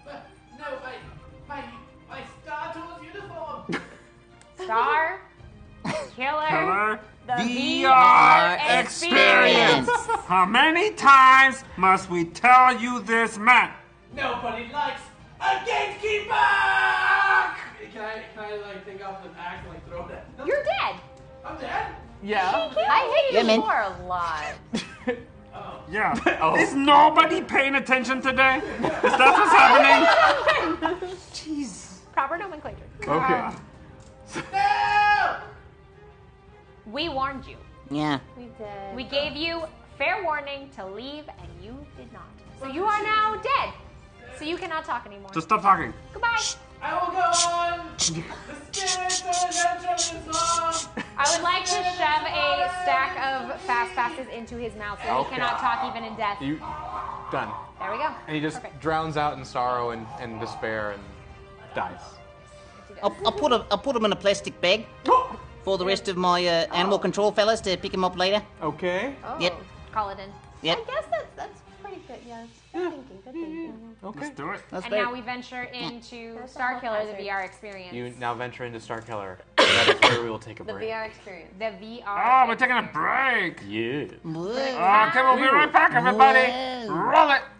S10: my Star Tours uniform.
S4: Star, Killer,
S2: Killer
S4: the
S2: VR experience. How many times must we tell you this, Matt?
S10: Nobody likes a gatekeeper. Can I like take off the axe and like throw it at them?
S4: You're dead.
S10: I'm dead.
S6: Yeah.
S9: I hit
S3: Yeah,
S9: you
S3: man.
S9: before a lot.
S2: Yeah. Is nobody paying attention today? Is that what's happening? Jeez.
S4: Proper nomenclature.
S6: Okay.
S10: No.
S4: We warned you.
S3: Yeah.
S9: We did.
S4: We gave you fair warning to leave, and you did not. So you are now dead. So you cannot talk anymore.
S2: Just stop talking.
S4: Goodbye.
S10: I will go on. The spiritual adventure of this song.
S4: I would like to shove a stack of fast passes into his mouth so
S6: Okay.
S4: he cannot talk even in death.
S6: You done.
S4: There we go.
S6: And he just
S4: Perfect.
S6: drowns out in sorrow and despair and dies.
S3: I'll put him in a plastic bag for the rest of my animal control fellas to pick him up later.
S6: Okay.
S9: Oh.
S3: Yep.
S4: Call it in.
S3: Yep.
S9: I guess that's pretty good, yes. Good thinking, good thinking.
S6: Okay.
S2: Let's do it.
S3: That's
S4: And
S3: great.
S4: now we venture into
S9: That's a
S4: Star
S9: whole
S4: Killer, the
S9: hazard.
S4: VR experience.
S6: You now venture into Star Killer. That is where we will take a
S9: The
S6: break.
S9: VR experience.
S4: The VR.
S2: Oh, we're taking a break.
S6: Yeah.
S2: Okay, we'll be right back, everybody.
S3: Whoa.
S2: Roll it.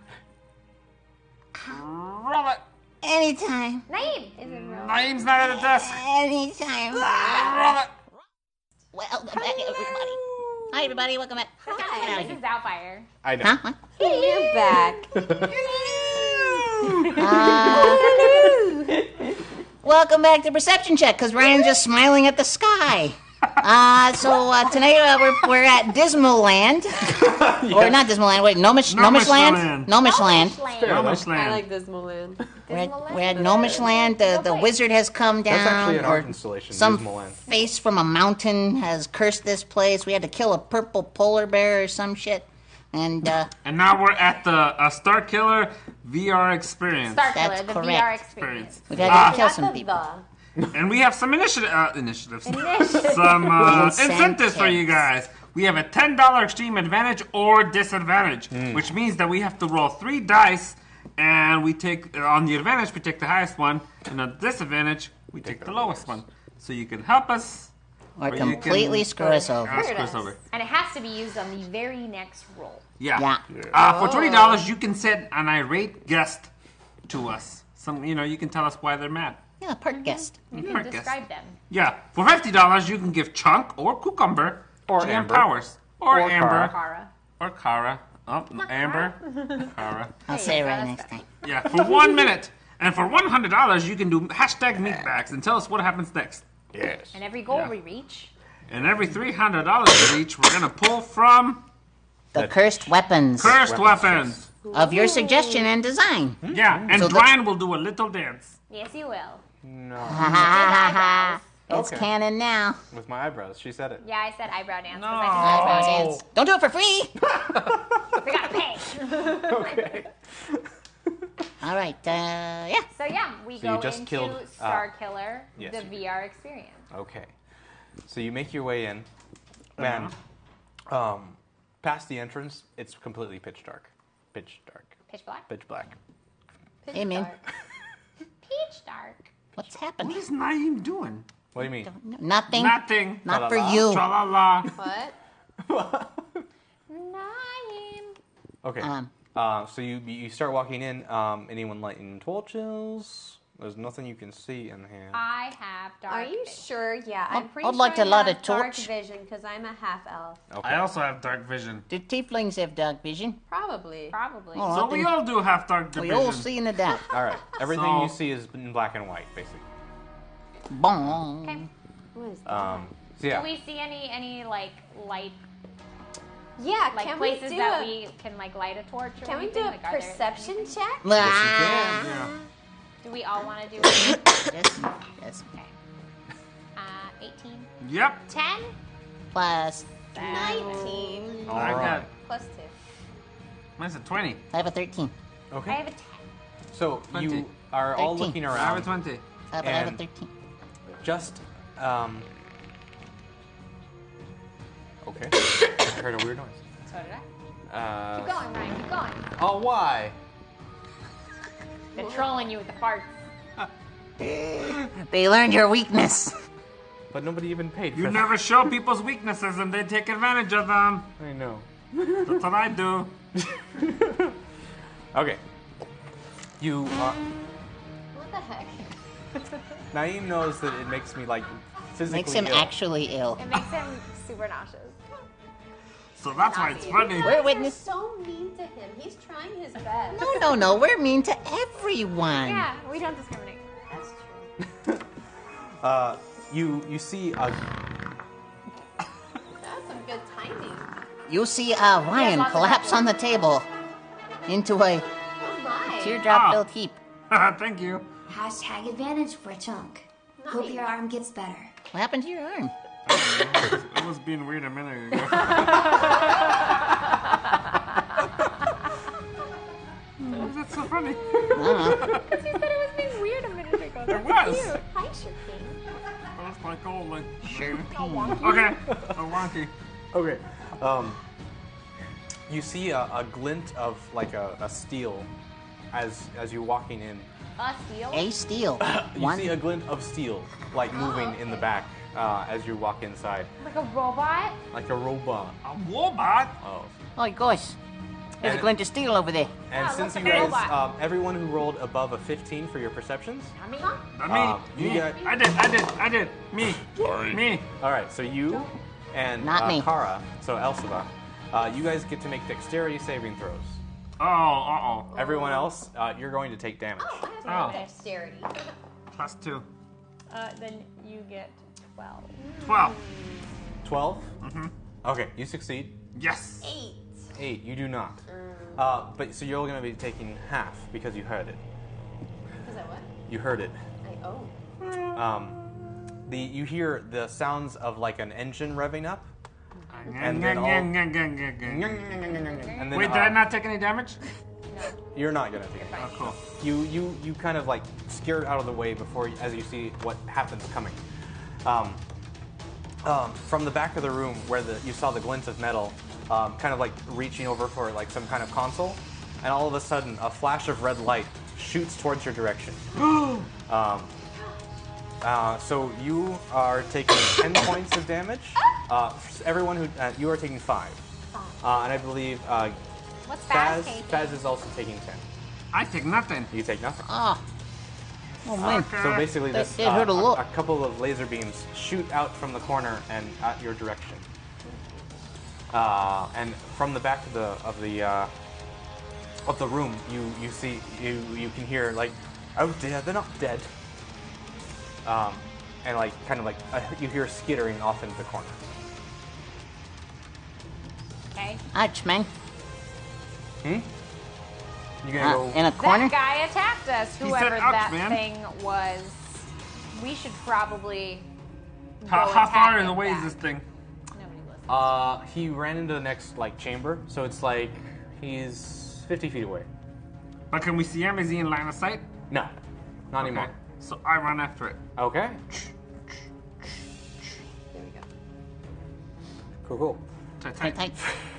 S2: Roll it.
S3: Anytime.
S4: Naeem.
S9: Is it real?
S2: Name's not at the desk.
S3: Anytime.
S2: Roll it.
S3: Welcome back, everybody. Hi, everybody. Welcome back.
S4: Hi, this is Doubtfire.
S6: I know.
S3: Huh? What?
S9: You're back.
S3: Welcome back to Perception Check, because Ryan's just smiling at the sky. So tonight we're at Dismal Land. Or not Dismal Land, wait, Gnomish Land? Gnomish Land.
S2: Gnomish
S9: I
S2: Land.
S9: like Dismal Land.
S3: We're at Gnomish Land. The wizard has come down.
S6: That's actually an art
S3: or
S6: installation.
S3: some
S6: Dismal Land.
S3: face from a mountain has cursed this place. We had to kill a purple polar bear or some shit. And
S2: And now we're at the Star Killer VR experience.
S4: Star Killer,
S3: That's
S4: the
S3: correct.
S4: VR experience.
S3: we had to kill
S9: Not
S3: some
S9: the
S3: people.
S2: And we have some initiatives.
S9: Initiative.
S2: Some
S3: Incentives.
S2: incentives for you guys. We have a $10 extreme advantage or disadvantage, which means that we have to roll 3 dice And we take, on the advantage, we take the highest one. And on disadvantage, we take the lowest one. So you can help us.
S3: Or
S2: you
S3: completely
S2: can,
S3: screw us over.
S2: Screw us over.
S4: And it has to be used on the very next roll.
S2: Yeah. For $20, you can send an irate guest to us. You can tell us why they're mad.
S3: Yeah, park guest.
S4: You can describe them.
S2: Yeah. For $50, you can give Chunk or Cucumber
S6: Or
S2: GM
S6: Amber.
S2: powers. Or
S6: Or
S2: Amber.
S4: Kara.
S2: Or Kara. Oh, no, Amber. Kara.
S3: I'll say it right next time.
S2: Yeah, for 1 minute. And for $100, you can do hashtag meatbags and tell us what happens next.
S6: Yes.
S4: And every goal we reach.
S2: And every $300 we reach, we're going to pull from
S3: The cursed weapons
S2: Cursed Weapons.
S3: of your suggestion and design.
S2: Yeah, and
S3: So
S2: Brian will do a little dance.
S4: Yes, you will.
S6: No.
S3: It's canon now.
S6: With my eyebrows. She said it.
S4: Yeah, I said eyebrow dance.
S2: No.
S3: Eyebrow dance. Don't do it for free.
S4: We gotta pay.
S6: Okay.
S3: All right. Yeah.
S4: So yeah, we
S6: So you
S4: go
S6: just
S4: into
S6: killed,
S4: Star Killer,
S6: yes,
S4: the
S6: you
S4: VR experience.
S6: Okay. So you make your way in. Man, past the entrance, it's completely pitch dark. Pitch dark.
S4: Pitch black.
S6: Pitch black.
S3: Hey, man.
S4: Peach dark.
S3: What's
S2: What
S3: happening?
S2: is Naeem doing?
S6: What do you mean?
S3: Nothing.
S2: Nothing.
S3: Not for
S6: Tra-la-la.
S3: you.
S2: Tra-la-la.
S9: What?
S4: Naeem.
S6: Okay. So you start walking in. Anyone lighting torches? There's nothing you can see in here.
S4: I have dark.
S9: Are you
S4: vision.
S9: sure? Yeah, I'm pretty
S3: I'd
S9: sure
S3: like to
S9: I
S3: light a
S9: have dark
S3: torch.
S9: vision because I'm a half elf.
S6: Okay.
S2: I also have dark vision.
S3: Do tieflings have dark vision?
S9: Probably.
S4: Probably.
S3: Oh,
S2: So we all do have dark
S3: We
S2: vision.
S3: all see in the dark.
S6: All right. Everything
S2: So-
S6: you see is in black and white, basically.
S3: Bong.
S4: Okay.
S9: What is that?
S6: So yeah.
S4: Do we see any like light
S9: Yeah,
S4: like
S9: can
S4: places
S9: we do
S4: that
S9: a,
S4: we can like light a torch or
S9: Can we
S4: anything?
S9: do a
S4: Like, are there-
S9: perception check?
S3: Ah.
S2: Yeah.
S4: Do we all want to do it?
S3: Yes. Yes.
S4: Okay. 18.
S2: Yep.
S4: 10.
S3: Plus,
S9: 19
S2: I got.
S9: plus 2.
S2: Mine's a 20.
S3: I have a 13.
S4: I
S6: Okay.
S4: have a 10.
S6: So
S2: 20.
S6: you are all
S3: 13.
S6: looking
S2: I have a
S6: around.
S2: 20.
S3: I have a
S6: And-
S3: 13.
S6: Just okay. I heard a weird noise.
S4: So did I. Keep going, Ryan. Keep going.
S6: Oh, why?
S4: They're trolling you with the farts.
S3: They learned your weakness.
S6: But nobody even paid for
S2: You
S6: that.
S2: never show people's weaknesses and they take advantage of them.
S6: I know.
S2: That's what I do.
S6: Okay. You.
S9: What the heck?
S6: Naeem knows that it makes me like physically
S3: Makes him
S6: ill.
S3: actually ill.
S4: It makes him super nauseous.
S2: So that's why it's funny.
S3: We're
S9: You're
S3: witness.
S9: so mean to him. He's trying his best.
S3: No. We're mean to everyone.
S4: Yeah, we don't discriminate.
S9: That's true.
S6: You see a
S9: That's some good timing.
S3: You see Ryan
S4: lots of
S3: collapse on the table into a
S9: Oh my.
S3: teardrop-filled heap.
S2: Thank you.
S7: Hashtag advantage for Chunk. Hope your arm gets better.
S3: What happened to your arm?
S2: It was being weird a minute ago. Why is that so funny?
S4: Because you said it was being weird a minute ago.
S2: It was.
S9: Hi, Shireen.
S2: I was like, oh my.
S3: Sure.
S2: Okay. A wonky.
S6: okay. You see a glint of like a steel as you're walking in.
S4: Steal?
S3: A steel.
S6: You
S3: One.
S6: see a glint of steel like moving in the back as you walk inside,
S4: Like a robot?
S6: like a robot.
S2: A robot?
S6: Oh.
S3: Oh gosh. There's a
S6: And-
S3: glint of steel over there.
S6: And
S4: Yeah,
S6: since
S4: looks
S6: you
S4: like a
S6: guys,
S4: robot.
S6: everyone who rolled above a 15 for your perceptions,
S4: I mean,
S2: Not me.
S6: you got.
S2: I did. Me. Sorry. Me.
S6: All right, so you and
S3: Not me.
S6: Kara, so Elsa, you guys get to make dexterity saving throws.
S2: Oh,
S6: Everyone else, you're going to take damage.
S2: Oh.
S9: Dexterity.
S2: +2.
S4: then you get 12.
S2: 12.
S6: 12? Mm-hmm. Okay, you succeed.
S2: Yes.
S6: 8, you do not. But so you're going to be taking half because you heard it.
S9: Is that what?
S6: You heard it. You hear the sounds of like an engine revving up, and then and then
S2: Wait, did I not take any damage?
S6: You're not gonna take it.
S2: Oh, cool.
S6: You kind of like scare it out of the way before as you see what happens coming. From the back of the room where you saw the glint of metal, kind of like reaching over for like some kind of console, and all of a sudden, a flash of red light shoots towards your direction. So you are taking 10 points of damage. Everyone who you are taking 5, and I believe
S4: What's Faz taking?
S6: Faz is also taking 10.
S2: I take nothing.
S6: You take nothing.
S3: Oh man.
S6: So basically,
S3: That
S6: this
S3: did hurt a lot.
S6: a couple of laser beams shoot out from the corner and at your direction. And from the back of the room, you see you can hear like, oh dear, they're not dead. And like kind of like you hear skittering off into the corner.
S4: Okay.
S3: Ouch, man.
S6: You gonna go
S3: In a corner?
S4: That guy attacked us.
S2: He
S4: Whoever
S2: said, "Ouch,
S4: that
S2: man."
S4: thing was. We should probably.
S2: How
S4: go
S2: far
S4: attack him
S2: away is
S4: back.
S2: this thing?
S4: Nobody listens.
S6: He ran into the next like chamber, so it's like he's 50 feet away.
S2: But can we see him? Is he in line of sight?
S6: No, not anymore.
S2: Okay. So I run after it.
S6: Okay.
S9: There we go.
S6: Cool.
S3: Tight, tight.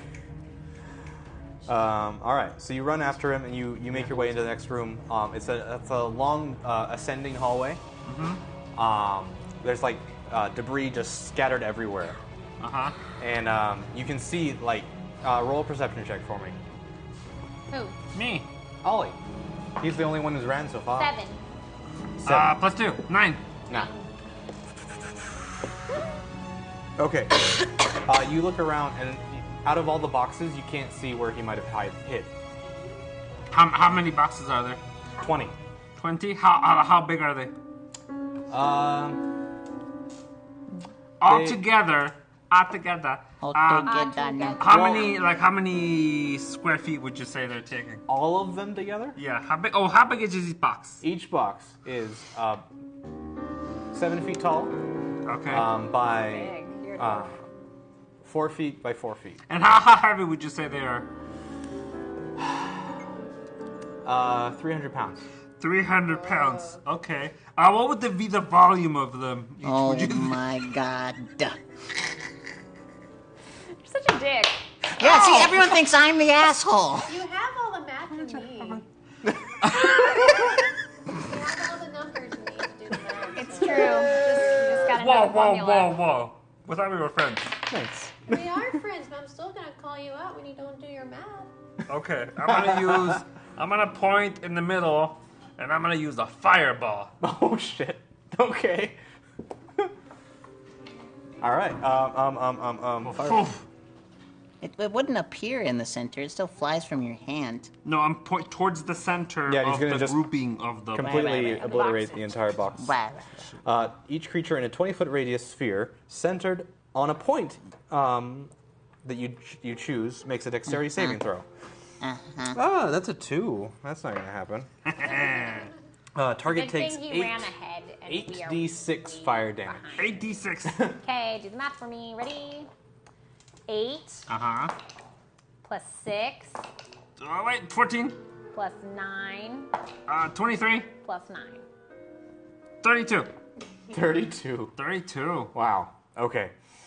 S6: All right, so you run after him and you make your way into the next room. It's a long ascending hallway. There's like debris just scattered everywhere. And you can see like roll a perception check for me.
S4: Who?
S2: Me.
S6: Ollie. He's the only one who's ran so far.
S4: 7.
S6: 7.
S2: +2. 9.
S6: Nah. Okay. You look around, and out of all the boxes, you can't see where he might have hid.
S2: How many boxes are there?
S6: 20.
S2: 20? How big are they? Altogether. How many square feet would you say they're taking?
S6: All of them together?
S2: Yeah. How big is each box?
S6: Each box is 7 feet tall.
S2: Okay.
S6: By 4 feet by 4 feet.
S2: And how heavy would you say they are?
S6: 300 pounds.
S2: 300 pounds. Okay. What would be the volume of them?
S3: Oh my god.
S4: You're such a dick.
S3: Yeah, see, everyone thinks I'm the asshole.
S9: You have all the math you need. You have all the numbers you need to do the math.
S4: It's true. You just gotta know the formula.
S2: Whoa. We thought we were friends.
S6: Thanks.
S9: We are friends, but I'm still gonna call you out when you don't do your math.
S2: Okay. I'm gonna point in the middle, and I'm gonna use a fireball.
S6: Oh shit. Okay. All right. Fireball.
S3: It wouldn't appear in the center. It still flies from your hand.
S2: No, I'm point towards the center
S6: Yeah, he's
S2: of
S6: gonna
S2: the
S6: just
S2: grouping of the
S6: completely
S3: Right.
S6: obliterate the entire box.
S3: Wow.
S6: Each creature in a 20-foot radius sphere centered on a point that you choose makes a dexterity saving throw. Oh, that's a 2. That's not going to happen. Target
S4: Good
S6: takes
S4: thing he ran ahead. And we are
S6: 8d6 fire damage.
S2: 8d6.
S4: Okay, do the math for me. Ready? 8 plus 6
S2: Oh, wait, 14.
S4: plus 9
S2: 23.
S4: plus 9.
S2: 32.
S6: 32.
S2: 32.
S6: Wow. Okay.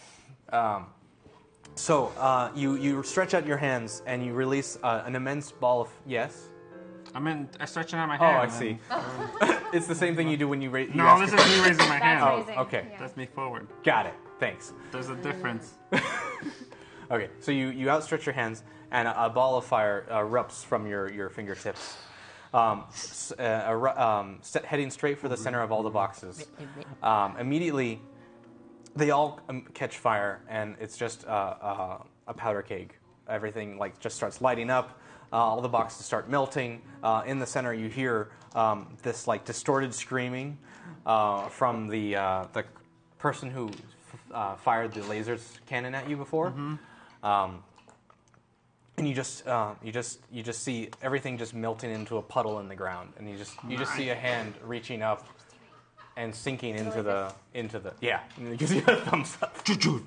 S6: So you stretch out your hands and you release an immense ball of
S2: I'm stretching out my
S6: Oh,
S2: hand.
S6: I see. It's the same thing you do when you raise.
S2: No, this is me raising my hand.
S6: Oh,
S4: raising,
S6: okay.
S4: yeah.
S2: That's me forward.
S6: Got it. Thanks.
S2: There's a difference.
S6: Okay, so you outstretch your hands, and a ball of fire erupts from your fingertips, heading straight for the center of all the boxes. Immediately, they all catch fire, and it's just a powder keg. Everything just starts lighting up. All the boxes start melting. In the center, you hear this distorted screaming from the person who fired the lasers cannon at you before. And you just see everything just melting into a puddle in the ground, and you just see a hand reaching up and sinking into the yeah. And it gives you a thumbs up.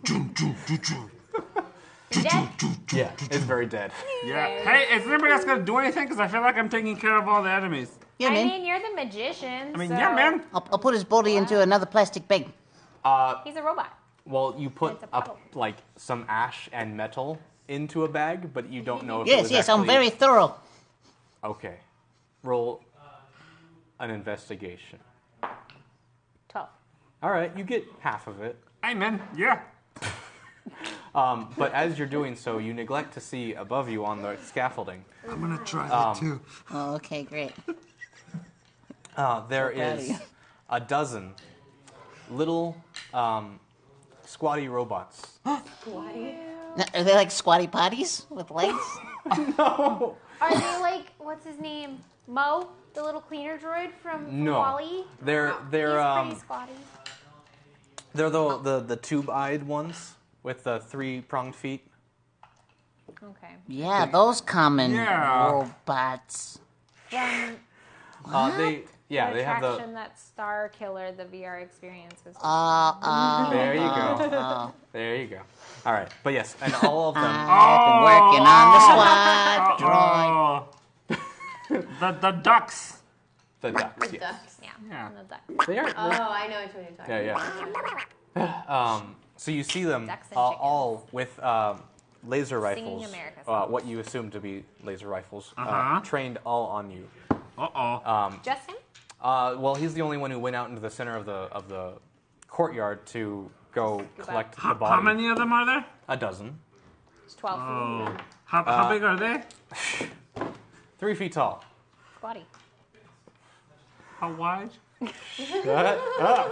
S6: Yeah, it's very dead.
S2: Yeah. Hey, is anybody else gonna do anything? Because I feel like I'm taking care of all the enemies.
S3: Yeah,
S4: I
S3: man.
S4: mean, you're the magician.
S2: Yeah, man.
S3: I'll put his body into another plastic bag.
S4: He's a robot.
S6: Well, you put
S4: It's a puddle.
S6: some ash and metal into a bag, but you don't know if it
S3: Yes,
S6: was
S3: yes, I'm
S6: actually-
S3: very thorough.
S6: Okay. Roll an investigation.
S4: 12.
S6: All right, you get half of it.
S2: Amen. Yeah.
S6: But as you're doing so, you neglect to see above you on the scaffolding.
S2: I'm gonna try that too.
S3: Oh, okay, great.
S6: There
S3: proud of
S6: is
S3: you.
S6: a dozen little squatty robots.
S3: Now, are they like squatty potties with legs?
S6: No.
S4: Are they like, what's his name? Mo? The little cleaner droid from
S6: No.
S4: Wall-E?
S6: They're
S4: He's pretty squatty.
S6: they're the tube-eyed ones with the 3-pronged feet.
S4: Okay.
S3: Yeah, those common
S2: Yeah.
S3: robots.
S4: From
S6: They
S4: the
S6: have the.
S4: attraction that Star Killer, the VR experience was.
S6: There you go. There you go. All right, but yes, and all of them.
S3: I've been working on the SWAT droid.
S2: The ducks.
S6: The ducks. Yes.
S8: Ducks.
S2: Yeah.
S4: The duck.
S6: They are.
S8: Oh, I know which one you're talking about.
S6: Yeah. So you see them
S4: Ducks and
S6: all with laser rifles.
S4: America songs.
S6: What you assume to be laser rifles,
S2: Uh-huh.
S6: trained all on you.
S2: Uh-oh.
S4: Just him?
S6: Well, he's the only one who went out into the center of the courtyard to go collect the body.
S2: How many of them are there?
S6: A dozen.
S4: It's 12
S2: Oh. How big are they?
S6: 3 feet tall.
S4: Squatty.
S2: How wide?
S6: Shut up.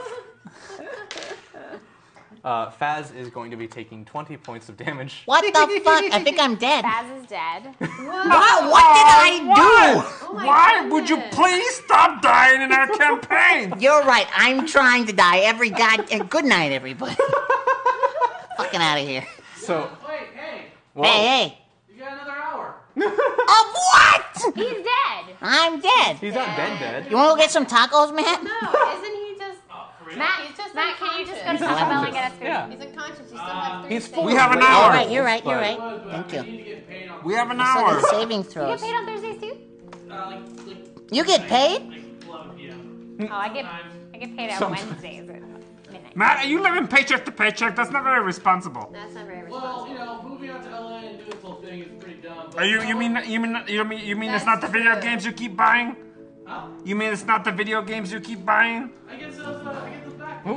S6: Faz is going to be taking 20 points of damage.
S3: What the fuck? I think I'm dead.
S4: Baz is dead.
S3: What did I do?
S2: Why would you please stop dying in our campaign?
S3: You're right. I'm trying to die every good night, everybody. Fucking out of here.
S6: So,
S10: Wait, hey,
S6: whoa.
S3: Hey.
S10: you got another hour.
S3: Of what?
S4: He's dead.
S3: I'm dead.
S6: He's not dead.
S3: You want to go get some tacos, man?
S8: No, isn't he just...
S4: Matt,
S8: He's just
S4: Matt, can you just go to
S8: unconscious.
S4: Taco Bell and get us food?
S6: Yeah.
S8: He's unconscious. He still has 3
S6: He's
S8: stages.
S6: full.
S2: We have an
S3: All
S2: hour.
S3: right, you're right.
S6: But-
S3: Thank
S10: I
S3: you.
S10: need to get paid on
S2: We have an
S3: So
S2: hour.
S3: the saving
S4: You get
S3: throws.
S4: paid on Thursdays too?
S10: like
S3: You get paid?
S10: like 11 p.m.
S4: Oh, I get paid on
S6: Sometimes.
S4: Wednesdays at midnight.
S2: Matt, are you living paycheck to paycheck? That's not very responsible.
S8: That's not very
S10: Well,
S8: responsible.
S10: moving out to LA and doing this whole thing is pretty dumb. But
S2: Are you mean it's not the video
S8: That's true.
S2: games you keep buying?
S10: Huh?
S2: You mean it's not the video games you keep buying?
S10: I get those back.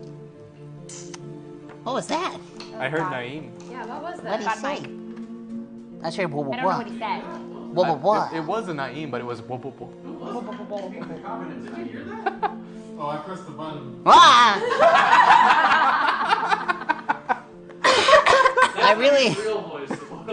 S3: What was that?
S6: I heard Naeem.
S8: Yeah, what was
S3: What
S8: that?
S3: did
S4: God,
S3: he
S4: Mike.
S3: say? I said what?
S4: I don't know what he said.
S3: What?
S6: It was a Naeem, but it was whoop whoop whoop.
S11: Oh, I pressed the button.
S3: Ah! I really.
S10: Real voice.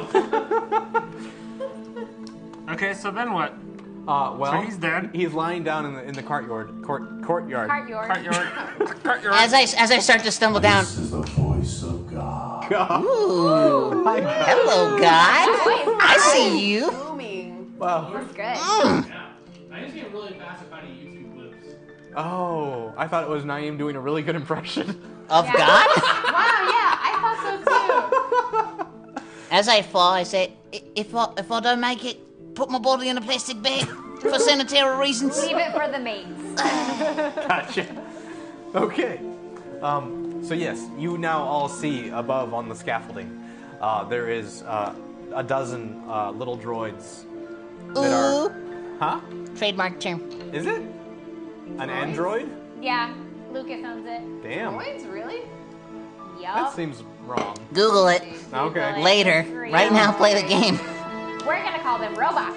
S2: Okay, so then what?
S6: Well,
S2: So he's dead?
S6: He's lying down in the courtyard. Courtyard.
S2: Cartyard.
S3: As I start to stumble down.
S11: This is the voice of God.
S3: Ooh. Hello, God. I see you.
S8: Booming.
S6: Wow.
S4: That's good.
S10: Yeah. I just get really fast at finding YouTube clips.
S6: Oh, I thought it was Naeem doing a really good impression.
S3: Of
S4: Yeah.
S3: God?
S8: Wow, yeah, I thought so too.
S3: As I fall, I say, if I don't make it, put my body in a plastic bag for sanitary reasons.
S4: Leave it for the mates.
S6: Gotcha. Okay. So yes, you now all see above on the scaffolding, there is a dozen little droids that are. Huh?
S3: Trademark term.
S6: Is it? An android?
S4: Yeah, Lucas owns it.
S6: Damn.
S8: Droids, really?
S4: Yup.
S6: That seems wrong.
S3: Google it.
S6: Okay.
S3: Later. Right now, play the game.
S4: We're gonna call them robots.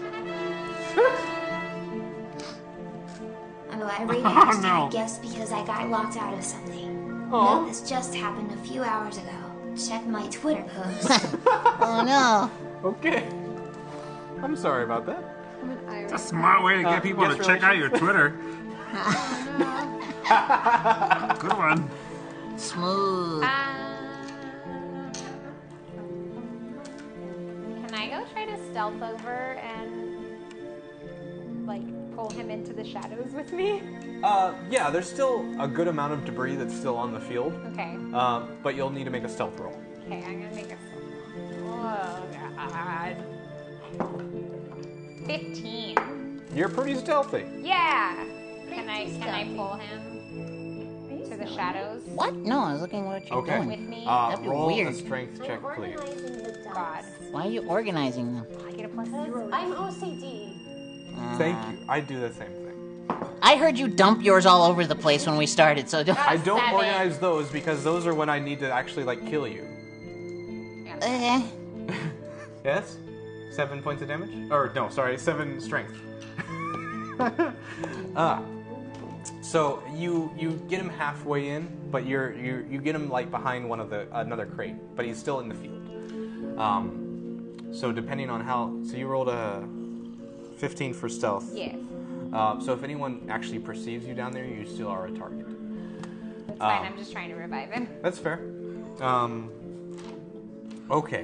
S7: I'm already last
S2: no.
S7: I guess because I got locked out of something.
S6: Aw.
S7: No, this just happened a few hours ago. Check my Twitter post.
S3: Oh no.
S6: Okay. I'm sorry about that.
S8: I'm an Irish.
S2: That's a smart way to get people to
S6: guest
S2: check out your Twitter. Good one.
S3: Smooth.
S4: Can I go try to stealth over and like pull him into the shadows with me?
S6: Yeah, there's still a good amount of debris that's still on the field.
S4: Okay.
S6: But you'll need to make a stealth roll.
S4: Okay, I'm gonna make a. Oh God. 15.
S6: You're pretty stealthy.
S4: Yeah. Can I pull him to the shadows?
S3: What? No, I was looking at what you're
S6: Okay.
S3: doing.
S4: With me?
S6: Uh,
S3: That'd be
S6: roll
S3: weird.
S6: a strength check, please.
S7: Organizing the
S4: God.
S7: dumps.
S3: Why are you organizing them?
S4: I get a plus
S9: Because
S4: 0.
S9: I'm OCD.
S6: Thank you. I do the same thing.
S3: I heard you dump yours all over the place when we started, so don't.
S6: I don't
S4: 7.
S6: organize those because those are when I need to actually like kill you. Yes? 7 points of damage? Or no, sorry, 7 strength. So you get him halfway in, but you get him like behind one of another crate, but he's still in the field. So depending on so you rolled a 15 for stealth.
S4: Yes.
S6: So if anyone actually perceives you down there, you still are a target.
S4: That's fine. I'm just trying to revive him.
S6: That's fair. Okay.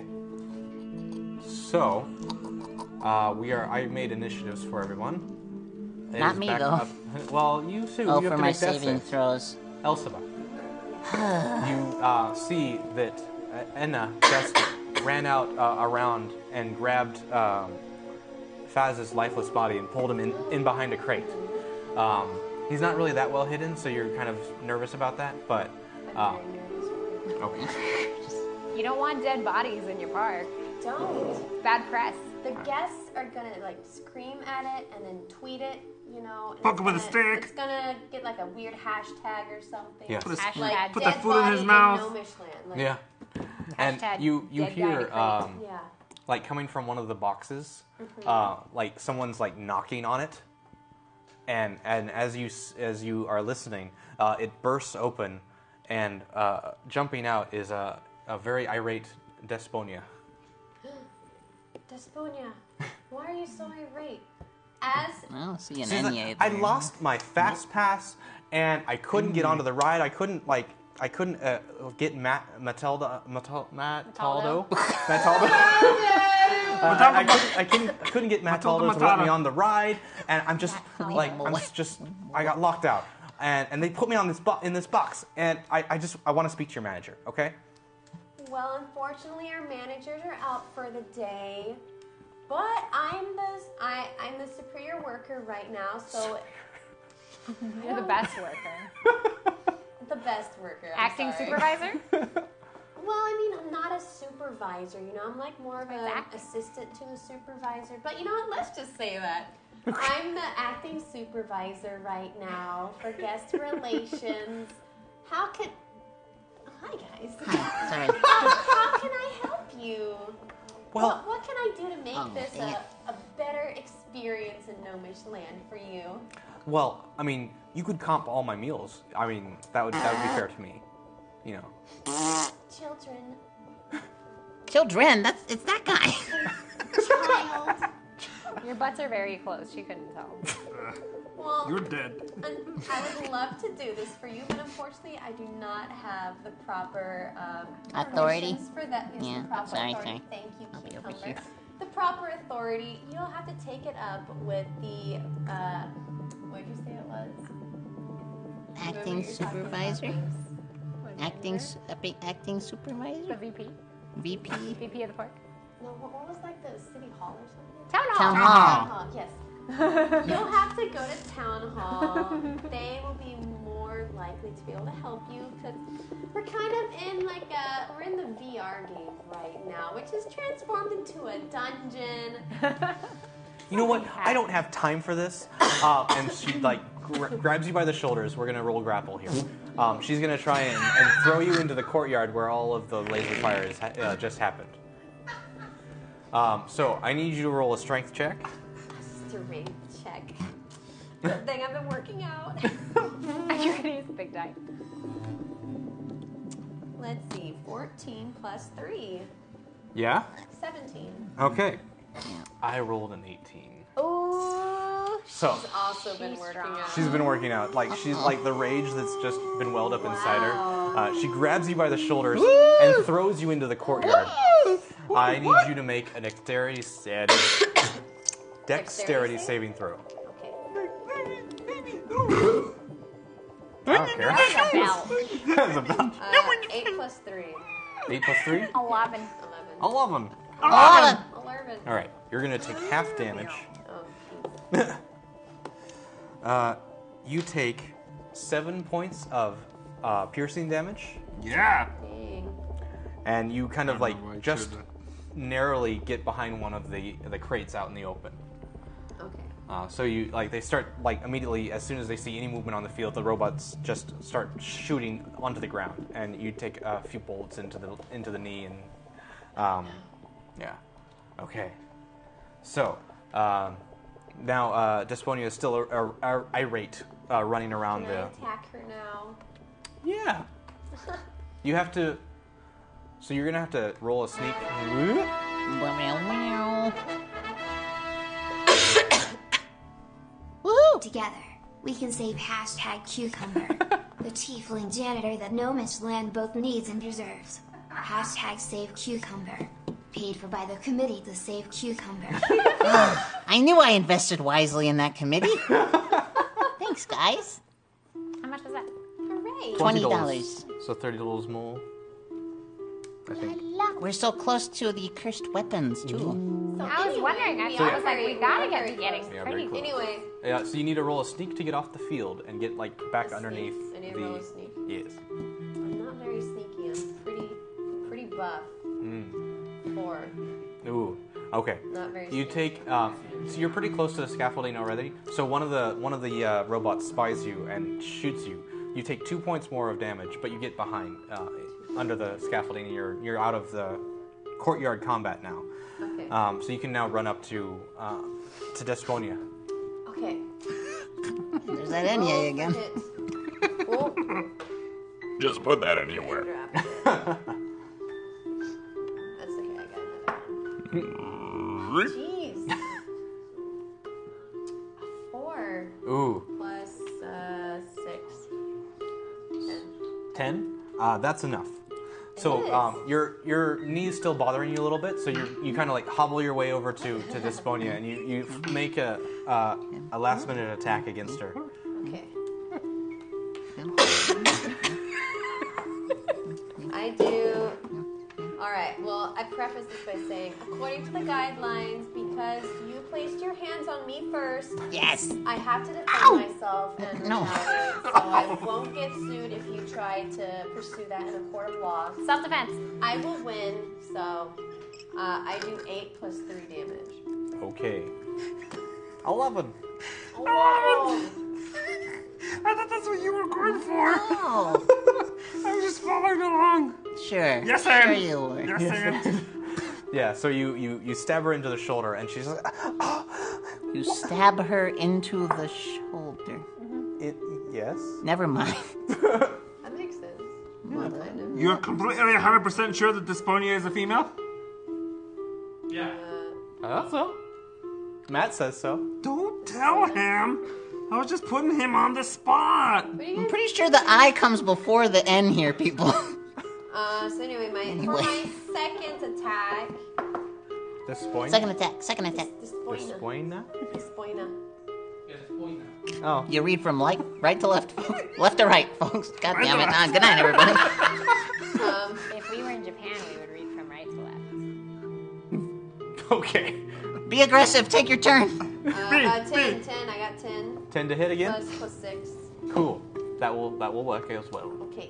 S6: So, I made initiatives for everyone. It
S3: Not
S6: is
S3: me,
S6: back
S3: though.
S6: up- Well, you too.
S3: Oh,
S6: you
S3: for
S6: have to
S3: my
S6: make death
S3: saving
S6: saves.
S3: throws.
S6: Elphaba. You see that Enna just ran out around and grabbed Faz's lifeless body and pulled him in behind a crate. He's not really that well hidden, so you're kind of nervous about that, but... okay.
S4: You don't want dead bodies in your park.
S9: Don't.
S4: Bad press.
S9: The guests are gonna like scream at it and then tweet it, you know. And
S2: Poke
S9: it's
S2: him with a
S9: gonna-
S2: stick.
S9: It's gonna get like a weird hashtag or something.
S6: Yes.
S2: Put,
S4: Hashtag
S9: Like
S2: put
S9: dead
S2: the food in his
S9: body
S2: mouth.
S9: Gnomish land. Like,
S6: Yeah. And
S4: Hashtag
S6: you
S4: dead guy in a
S6: hear,
S4: crate.
S9: Yeah.
S6: like coming from one of the boxes, like someone's like knocking on it, and as you are listening, it bursts open, and jumping out is a very irate Desponia.
S9: Desponia, why are you so irate? As
S3: I don't see an
S6: She's like,
S3: Enya
S6: I
S3: there.
S6: lost my fast pass, and I couldn't get onto the ride. I couldn't get Mataldo. I couldn't get Mataldo to let me on the ride, and I'm just I got locked out, and they put me on in this box, and I want to speak to your manager, okay?
S9: well, unfortunately, our managers are out for the day, but I'm the superior worker right now, so
S4: You're the best worker.
S9: the best worker. I'm
S4: Acting
S9: sorry.
S4: supervisor?
S9: Well, I mean, I'm not a supervisor, you know. I'm like more of an assistant to a supervisor. But you know what? Let's just say that. I'm the acting supervisor right now for guest relations. Hi, guys.
S3: Hi, sorry.
S9: How can I help you?
S6: Well-
S9: what can I do to make
S3: Oh,
S9: this
S3: dang it.
S9: a better experience in Gnomish land for you?
S6: Well, I mean, you could comp all my meals. I mean, that would be fair to me, you know.
S9: Children.
S3: Children, it's that guy.
S9: Child.
S4: Your butts are very close. She couldn't tell.
S9: Well,
S2: You're dead.
S9: I would love to do this for you, but unfortunately, I do not have the proper
S3: Authority?
S9: permissions for that. Yes,
S3: Yeah,
S9: the proper
S3: sorry.
S9: authority. Thank you,
S3: I'll be over
S9: Cucumber.
S3: here.
S9: The proper authority. You'll have to take it up with the. What did you say it was?
S3: Acting supervisor? Acting supervisor?
S4: The VP.
S3: VP?
S4: VP of the park.
S9: No, what was like the city hall or something?
S4: Town hall.
S3: Town
S9: Town
S3: hall.
S9: hall, yes. You'll have to go to town hall. They will be more likely to be able to help you because we're kind of in we're in the VR game right now, which is transformed into a dungeon.
S6: You know what? I don't have time for this. And she grabs you by the shoulders. We're gonna roll grapple here. She's gonna try and throw you into the courtyard where all of the laser fires just happened. So I need you to roll a strength check.
S9: Strength check. Good thing I've been working out.
S4: You're gonna use the big die.
S9: Let's see, 14 plus 3,
S6: Yeah.
S9: 17.
S6: Okay. I rolled an 18.
S9: Ooh,
S6: So
S9: she's also been working out.
S6: she's been working out. Like she's like the rage that's just been welled up inside her. She grabs you by the shoulders and throws you into the courtyard. I need you to make a dexterity saving throw.
S9: Okay.
S6: I don't care. That's a bell.
S9: 8 plus 3.
S6: 8 plus 3?
S4: 11.
S6: 11.
S9: 11.
S6: All right, you're gonna take half damage.
S9: Oh,
S6: You take 7 points of piercing damage,
S2: Yeah.
S9: dang.
S6: and you kind of like
S2: Remember, I
S6: just
S2: should've-
S6: narrowly get behind one of the crates out in the open.
S9: Okay.
S6: So you they start immediately as soon as they see any movement on the field, the robots just start shooting onto the ground, and you take a few bullets into the knee, and yeah. Okay. So now Desponia is still irate, running around
S9: Can I attack her now?
S6: Yeah. You have to. So you're gonna have to roll a sneak.
S7: Woo! Together, we can save #Cucumber, the tiefling janitor that No Man's Land both needs and deserves. #SaveCucumber, paid for by the committee to save Cucumber.
S3: I knew I invested wisely in that committee. Thanks, guys.
S4: How much was that?
S9: Hooray!
S3: $20.
S6: So $30 more. I think.
S3: We're so close to the cursed weapons, too.
S4: I was wondering. I was like, we gotta get to getting pretty.
S9: Anyway.
S6: Yeah. So you need to roll a sneak to get off the field and get back underneath
S9: I need to roll a sneak.
S6: Yes.
S9: I'm not very sneaky. I'm pretty buff. 4.
S6: Ooh. Okay.
S9: Not very
S6: You take. So you're pretty close to the scaffolding already. So one of the robots spies you and shoots you. You take 2 points more of damage, but you get behind under the scaffolding. You're out of the courtyard combat now.
S9: Okay.
S6: So you can now run up to Desponia.
S9: Okay.
S3: There's that Enya again.
S11: Just put that anywhere.
S9: That's okay. I got another one. Jeez. 4.
S6: Ooh.
S9: Plus 6.
S6: 10? That's enough. So your knee is still bothering you a little bit, so you kind of hobble your way over to Desponia, and you make a last minute attack against her.
S9: Okay. I do. Alright, well, I preface this by saying, according to the guidelines, because you placed your hands on me first,
S3: yes,
S9: I have to defend myself and retaliate, so I won't get sued if you try to pursue that in a court of law.
S4: Self-defense.
S9: I will win, so I do 8 plus 3 damage.
S6: Okay. 11.
S9: Oh.
S2: I thought that's what you were going for.
S3: Oh.
S2: I was just following along.
S3: Sure.
S2: Yes, I am.
S3: Sure you were.
S2: Yes, I am.
S6: Yeah, so you stab her into the shoulder, and she's like,
S3: You stab her into the shoulder.
S6: Yes.
S3: Never mind.
S9: That makes sense. Well, kind of.
S2: You're completely 100% sure that Desponia is a female?
S11: Yeah.
S6: I thought so. Matt says so.
S2: Don't tell him. I was just putting him on the spot.
S3: I'm pretty sure the I comes before the N here, people.
S9: So anyway, for my second attack.
S6: Despoina?
S3: Second attack.
S6: Despoina?
S9: Despoina.
S6: Oh.
S3: You read from right to left. Left to right, folks. God damn it. Good night, everybody.
S4: If we were in Japan, we would read from right to left.
S6: Okay.
S3: Be aggressive. Take your turn.
S9: 10. I got 10.
S6: 10 to hit again?
S9: Plus 6.
S6: Cool. That will work as well.
S9: Okay.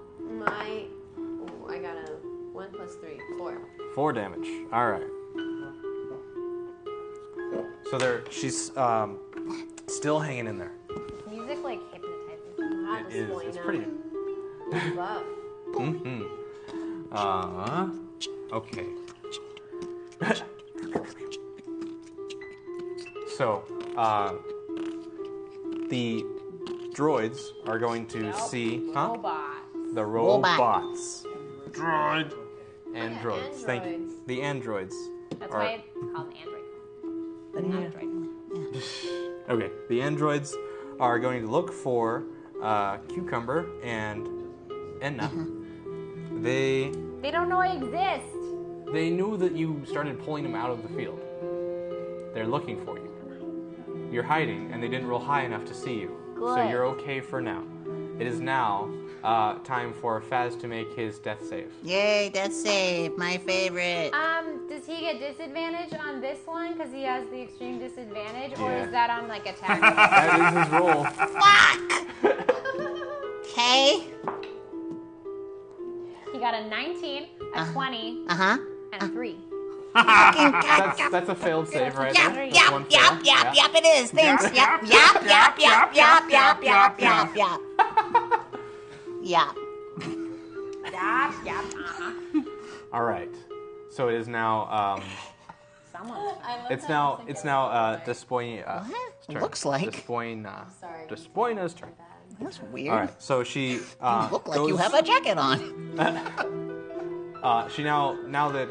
S9: I got a 1 plus 3. 4.
S6: 4 damage. All right. So she's still hanging in there.
S4: Music hypnotizes me.
S6: It is. It's pretty.
S9: Buff.
S6: Mm-hmm. Okay. So, the droids are going to see, the robots.
S2: Droid.
S6: Androids. Thank you. The androids.
S4: That's why it's called Android.
S6: Okay. The androids are going to look for Cucumber and Enna. They
S4: don't know I exist.
S6: They knew that you started pulling them out of the field. They're looking for you. You're hiding, and they didn't roll high enough to see you. So
S4: Good.
S6: you're okay for now. It is now time for Faz to make his death save.
S3: Yay, death save. My favorite.
S4: Does he get disadvantage on this one because he has the extreme disadvantage, or
S6: Yeah.
S4: is that on attack?
S6: That is his roll.
S3: Okay.
S4: He got a 19, a 20,
S3: Uh-huh.
S4: and a 3.
S6: That's a failed save right there. That's one fail.
S3: Yep, it is. Thanks. Yep.
S6: All right. So it is now. It's now Despoina's turn.
S3: Looks like.
S6: Despoina's turn.
S3: That's weird.
S6: All right. So she
S3: You look like you have a jacket on.
S6: She now that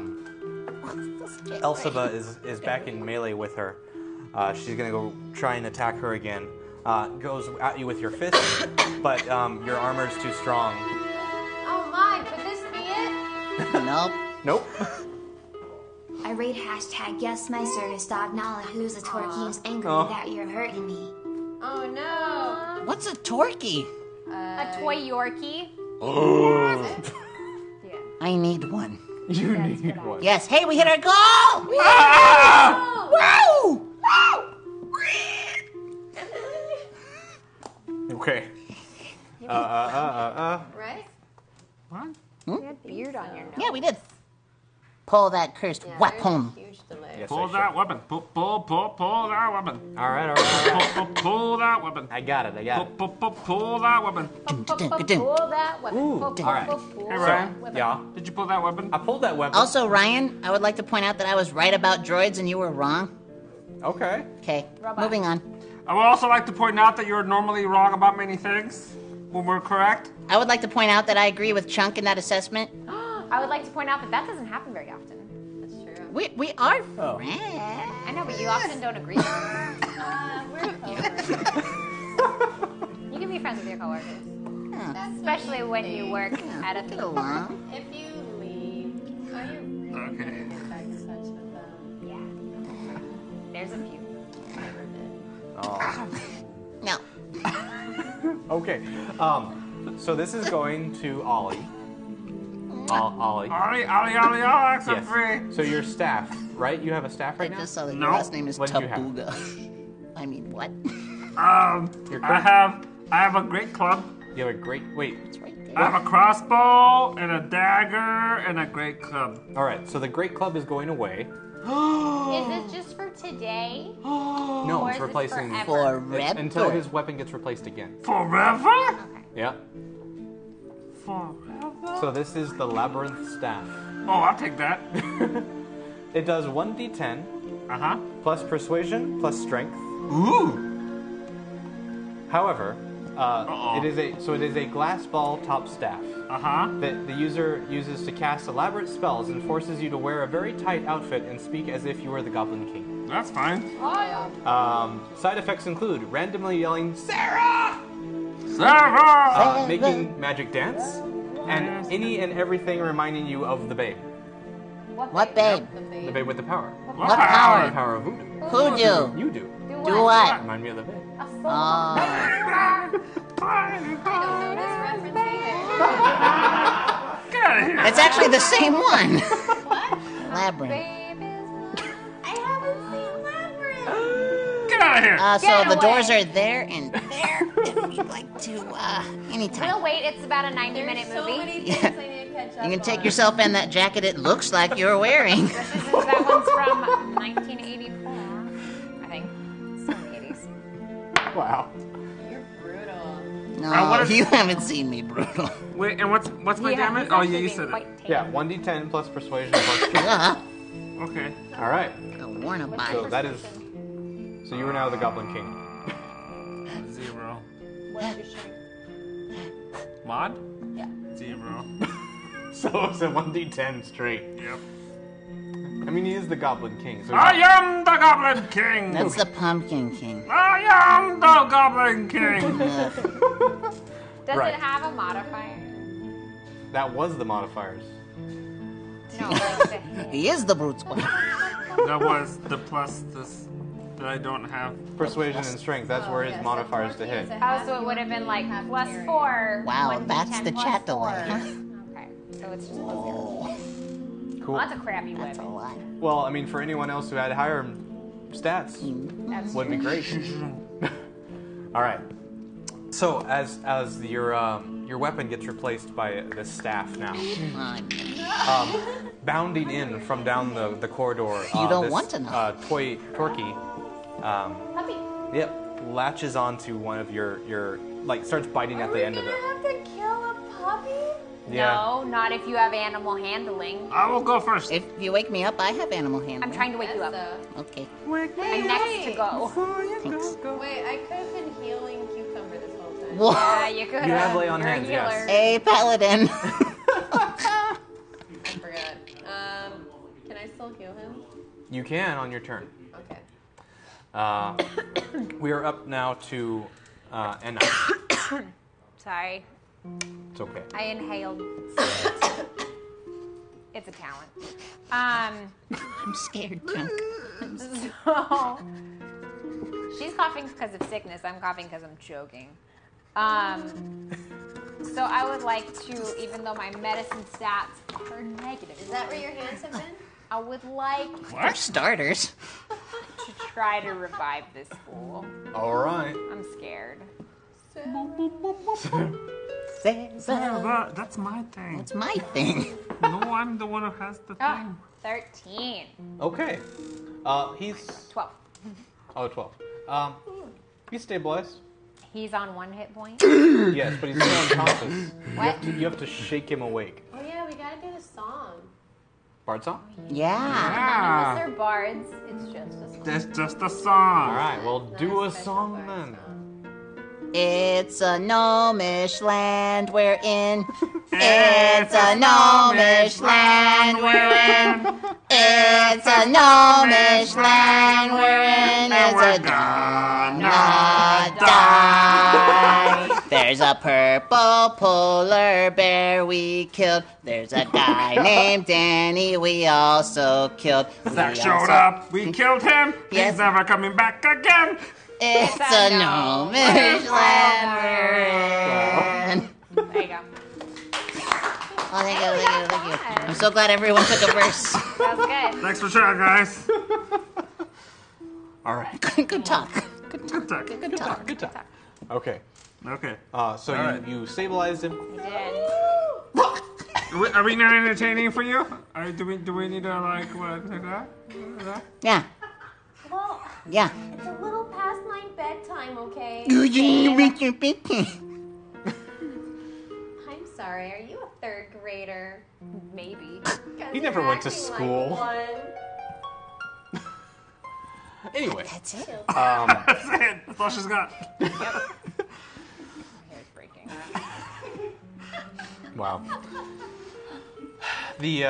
S6: Elsiva is back in melee with her, she's gonna go try and attack her again. Goes at you with your fist, but your armor's too strong.
S9: Oh my, could this be it?
S6: Nope.
S7: I rate #GuessMeister to stop Nala, who's a Torquay, who's angry that you're hurting me.
S9: Oh no.
S3: What's a Torquay?
S4: A toy Yorkie.
S3: I need one.
S6: You need one.
S3: Yes. Hey, we hit our goal! Woo!
S6: Okay.
S9: Right?
S2: What?
S4: You had beard on your nose.
S3: Yeah, we did. Pull that cursed weapon.
S9: Huge delay.
S6: Yes,
S2: Pull that weapon. Pull that weapon.
S6: All right.
S2: Pull that weapon.
S6: I got it.
S2: Pull that weapon.
S4: Pull that weapon.
S6: All right.
S2: Hey, Ryan.
S6: Yeah.
S2: Did you pull that weapon?
S6: I pulled that weapon.
S3: Also, Ryan, I would like to point out that I was right about droids and you were wrong.
S6: Okay.
S3: Okay, moving on.
S2: I would also like to point out that you're normally wrong about many things when we're correct.
S3: I would like to point out that I agree with Chunk in that assessment.
S4: I would like to point out that doesn't happen very often.
S9: That's true.
S3: We are friends.
S4: I know, but you often don't agree.
S9: We're
S4: You can be friends with your coworkers. Especially when you work at a theme park.
S9: If you leave, are you really
S2: Okay.
S9: gonna get back in touch with them?
S4: Yeah. There's a few.
S9: Never did.
S3: No.
S6: Okay. So this is going to Ollie. Ollie.
S2: Ollie, accent
S6: Yes.
S2: free.
S6: So your staff, right? You have a staff
S3: I
S6: right now?
S3: just saw that
S2: No.
S3: your last name is
S6: What did you have?
S3: Tabuga. I mean, what?
S2: I have a great club.
S6: You have a great... Wait.
S3: It's right there.
S2: I have a crossbow and a dagger and a great club.
S6: All right. So the great club is going away.
S4: Is this just for today?
S6: No,
S4: Or
S6: it's
S4: is this
S6: replacing...
S4: forever?
S3: Forever.
S6: Until his weapon gets replaced again.
S2: Forever?
S6: Yeah.
S2: Forever?
S6: So this is the Labyrinth Staff.
S2: Oh, I'll take that.
S6: It does 1d10
S2: Uh-huh.
S6: plus Persuasion plus Strength.
S2: Ooh.
S6: However, it is a glass ball top staff
S2: Uh-huh.
S6: that the user uses to cast elaborate spells and forces you to wear a very tight outfit and speak as if you were the Goblin King.
S2: That's fine.
S6: Side effects include randomly yelling "Sarah!"
S2: Sarah!
S6: Making magic dance, and any and everything reminding you of the babe.
S3: What babe?
S6: The babe with the power.
S3: What
S6: The
S3: power?
S6: power of voodoo.
S3: Who do?
S6: You do.
S3: Do what?
S6: Remind me of the babe.
S3: Oh.
S9: I don't know this reference either.
S2: Get out of here.
S3: It's actually the same one.
S9: What?
S3: Labyrinth.
S9: I haven't seen Labyrinth.
S2: Get out of here.
S3: So
S4: Get
S3: the
S4: away.
S3: doors are there and there if you'd like to, anytime.
S4: We'll wait. It's about a 90-minute
S9: There's so
S4: movie.
S9: many things I need to catch up
S3: You can take
S9: on.
S3: yourself in that jacket it looks like you're wearing.
S4: That one's from 1984, I think. It's from the 80s.
S6: Wow.
S9: You're brutal.
S3: No,
S2: what is-
S3: you haven't seen me brutal.
S2: Wait, and what's my damage?
S4: he's
S2: Oh,
S4: actually
S2: yeah, you
S4: being
S2: said it.
S4: quite tame.
S6: Yeah, 1d10 plus Persuasion plus Strength.
S3: Yeah.
S2: Okay.
S6: All right.
S3: I'll warn about
S6: So
S3: it.
S6: that is. So you are now the Goblin King.
S2: 0.
S4: What's your strength?
S2: Mod?
S4: Yeah.
S2: 0.
S6: So it's a 1d10 straight.
S2: Yep.
S6: I mean, he is the Goblin King. So
S2: I am the Goblin King.
S3: That's the Pumpkin King.
S2: I am the Goblin King.
S4: Does
S6: Right.
S4: it have a modifier?
S6: that was the modifiers.
S4: No, like the hit.
S3: He is the brute squad.
S2: That was the plus this that I don't have.
S6: Persuasion and Strength. That's where his modifiers to hit.
S4: Oh, so it would have been like +4.
S3: Wow,
S4: 1d10
S3: that's the
S4: plus
S3: chat
S4: 4.
S3: delay.
S4: Okay, so it's just +0.
S6: Cool.
S4: Well, that's a crappy
S3: That's a
S4: weapon.
S3: lot.
S6: Well, I mean, for anyone else who had higher stats,
S4: That's
S6: would be great. All right. So as your weapon gets replaced by the staff now, bounding in from down the corridor.
S3: You don't want to know.
S6: Toy Torky.
S9: Puppy.
S6: Yep, latches onto one of your like starts biting at the end of it.
S9: Have to kill a puppy?
S6: Yeah.
S4: No, not if you have animal handling.
S2: I will go first.
S3: If you wake me up, I have animal handling.
S4: I'm trying to wake you up.
S3: Okay.
S4: I'm next to go.
S3: Thanks.
S9: Wait, I could have been healing Cucumber this whole time.
S3: Whoa.
S4: Yeah, you could
S6: You have lay on
S4: You're
S6: hands,
S4: a healer.
S6: yes.
S3: Hey, paladin.
S9: I forgot. Can I still heal him?
S6: You can on your turn.
S9: Okay.
S6: We are up now to Enna.
S4: Sorry,
S6: It's okay.
S4: I inhaled. It's a talent.
S3: I'm scared, Chunk.
S4: So she's coughing because of sickness. I'm coughing because I'm choking. So I would like to, even though my medicine stats are negative.
S9: Is that where your hands have been?
S4: I would like
S3: For starters.
S4: to try to revive this fool.
S6: All right.
S4: I'm scared.
S2: That's my thing.
S3: It's my thing.
S2: No, I'm the one who has the
S4: Oh,
S2: thing.
S4: 13.
S6: Okay. He's
S4: 12.
S6: 12. He's stabilized.
S4: He's on 1 hit point.
S6: Yes, but he's still unconscious.
S4: What?
S6: You have to shake him awake.
S9: Oh yeah, we gotta do the song.
S6: Bard song?
S3: Yeah.
S4: None of us are bards. It's just a song.
S2: That's just a song.
S6: All right, well, do a song then.
S3: It's a gnomish land we're in. It's a gnomish land we're in. It's a gnomish land we're in. It's a gonna die. There's a purple polar bear we killed. There's a guy named Danny we also killed.
S2: Zach
S3: We
S2: showed
S3: also-
S2: up. We killed him.
S3: Yes.
S2: He's never coming back again.
S3: It's a gnomish land we're in.
S4: There you go.
S3: Oh, thank you. I'm so glad everyone took a verse.
S4: That was good.
S2: Thanks for trying, guys.
S6: All right.
S3: Good talk.
S2: Good talk.
S3: Good talk.
S6: Good time. Okay.
S2: Okay.
S6: So
S2: All right.
S6: you stabilized him.
S4: I did.
S2: Are we not entertaining for you? Do we need to like what?
S3: Yeah.
S9: Well,
S3: Yeah.
S9: it's a little past my bedtime, okay? I'm sorry. Are you a third grader?
S4: Maybe.
S6: He never went to
S9: Acting like
S6: school.
S9: one.
S6: Anyway.
S3: That's it.
S2: That's it. That's all she's got.
S4: My hair's breaking.
S6: Wow. The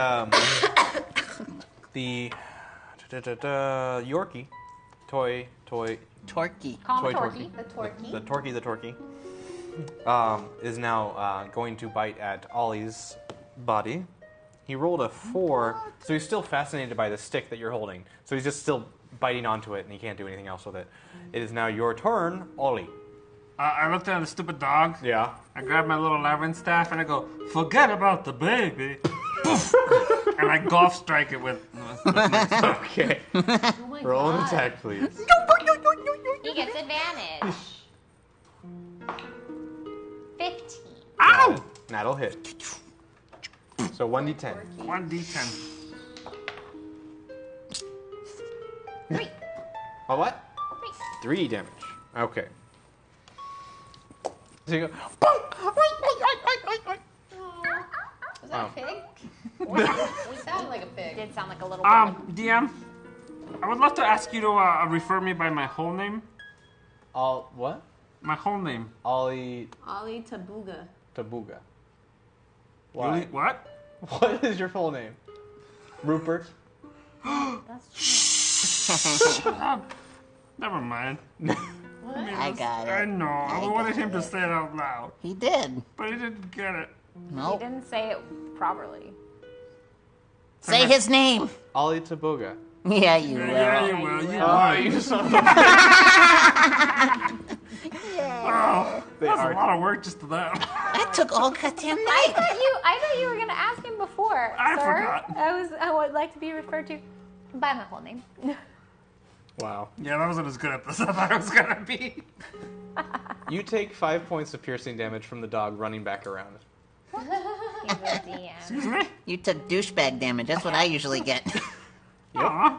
S6: Yorkie, toy,
S3: Torky.
S4: Call me
S6: Toy
S4: Torky.
S9: The Torky.
S6: the Torky, is now going to bite at Ollie's body. He rolled a 4, so he's still fascinated by the stick that you're holding. So he's just still biting onto it, and he can't do anything else with it. It is now your turn, Ollie.
S2: I looked at the stupid dog.
S6: Yeah.
S2: I grabbed my little labyrinth staff and I go, forget about the baby. Poof. And I golf strike it with my staff.
S6: Okay.
S9: Oh my
S6: Roll an
S9: God.
S6: attack, please.
S4: He gets advantage. 15.
S2: Ow!
S6: That'll hit. So 1d10.
S2: 1d10.
S4: 3.
S6: Oh, what?
S4: 3.
S6: 3 damage. Okay. So you go.
S9: Was that a pig? We sound like a pig.
S4: Did sound like a little bit.
S2: DM, I would love to ask you to refer me by my whole name.
S6: What?
S2: My whole name.
S6: Ollie
S9: Ollie Tabuga.
S6: Tabuga.
S2: Really?
S6: Why?
S2: What?
S6: What is your full name? Rupert.
S2: Shut up. Never mind.
S3: I got
S2: I
S3: it.
S2: know. I wanted him to say it out loud,
S3: He did.
S2: but he didn't get it.
S4: He
S3: Nope.
S4: didn't say it properly.
S3: Say his name.
S6: Ollie Tabuga.
S3: Yeah, you will.
S2: Yeah, you will. You
S6: Oh,
S2: will.
S6: you son of a...
S2: Oh,
S6: They
S2: that's
S6: are-
S2: a lot of work just to that.
S3: That took all goddamn
S4: I
S3: night.
S4: thought you were gonna ask him before,
S2: I
S4: sir.
S2: forgot.
S4: I would like to be referred to by my whole name.
S6: Wow.
S2: Yeah, that wasn't as good as I thought it was gonna be.
S6: You take 5 points of piercing damage from the dog running back around.
S3: And
S4: DM.
S2: Excuse me?
S3: You took douchebag damage. That's what I usually get.
S2: Aw.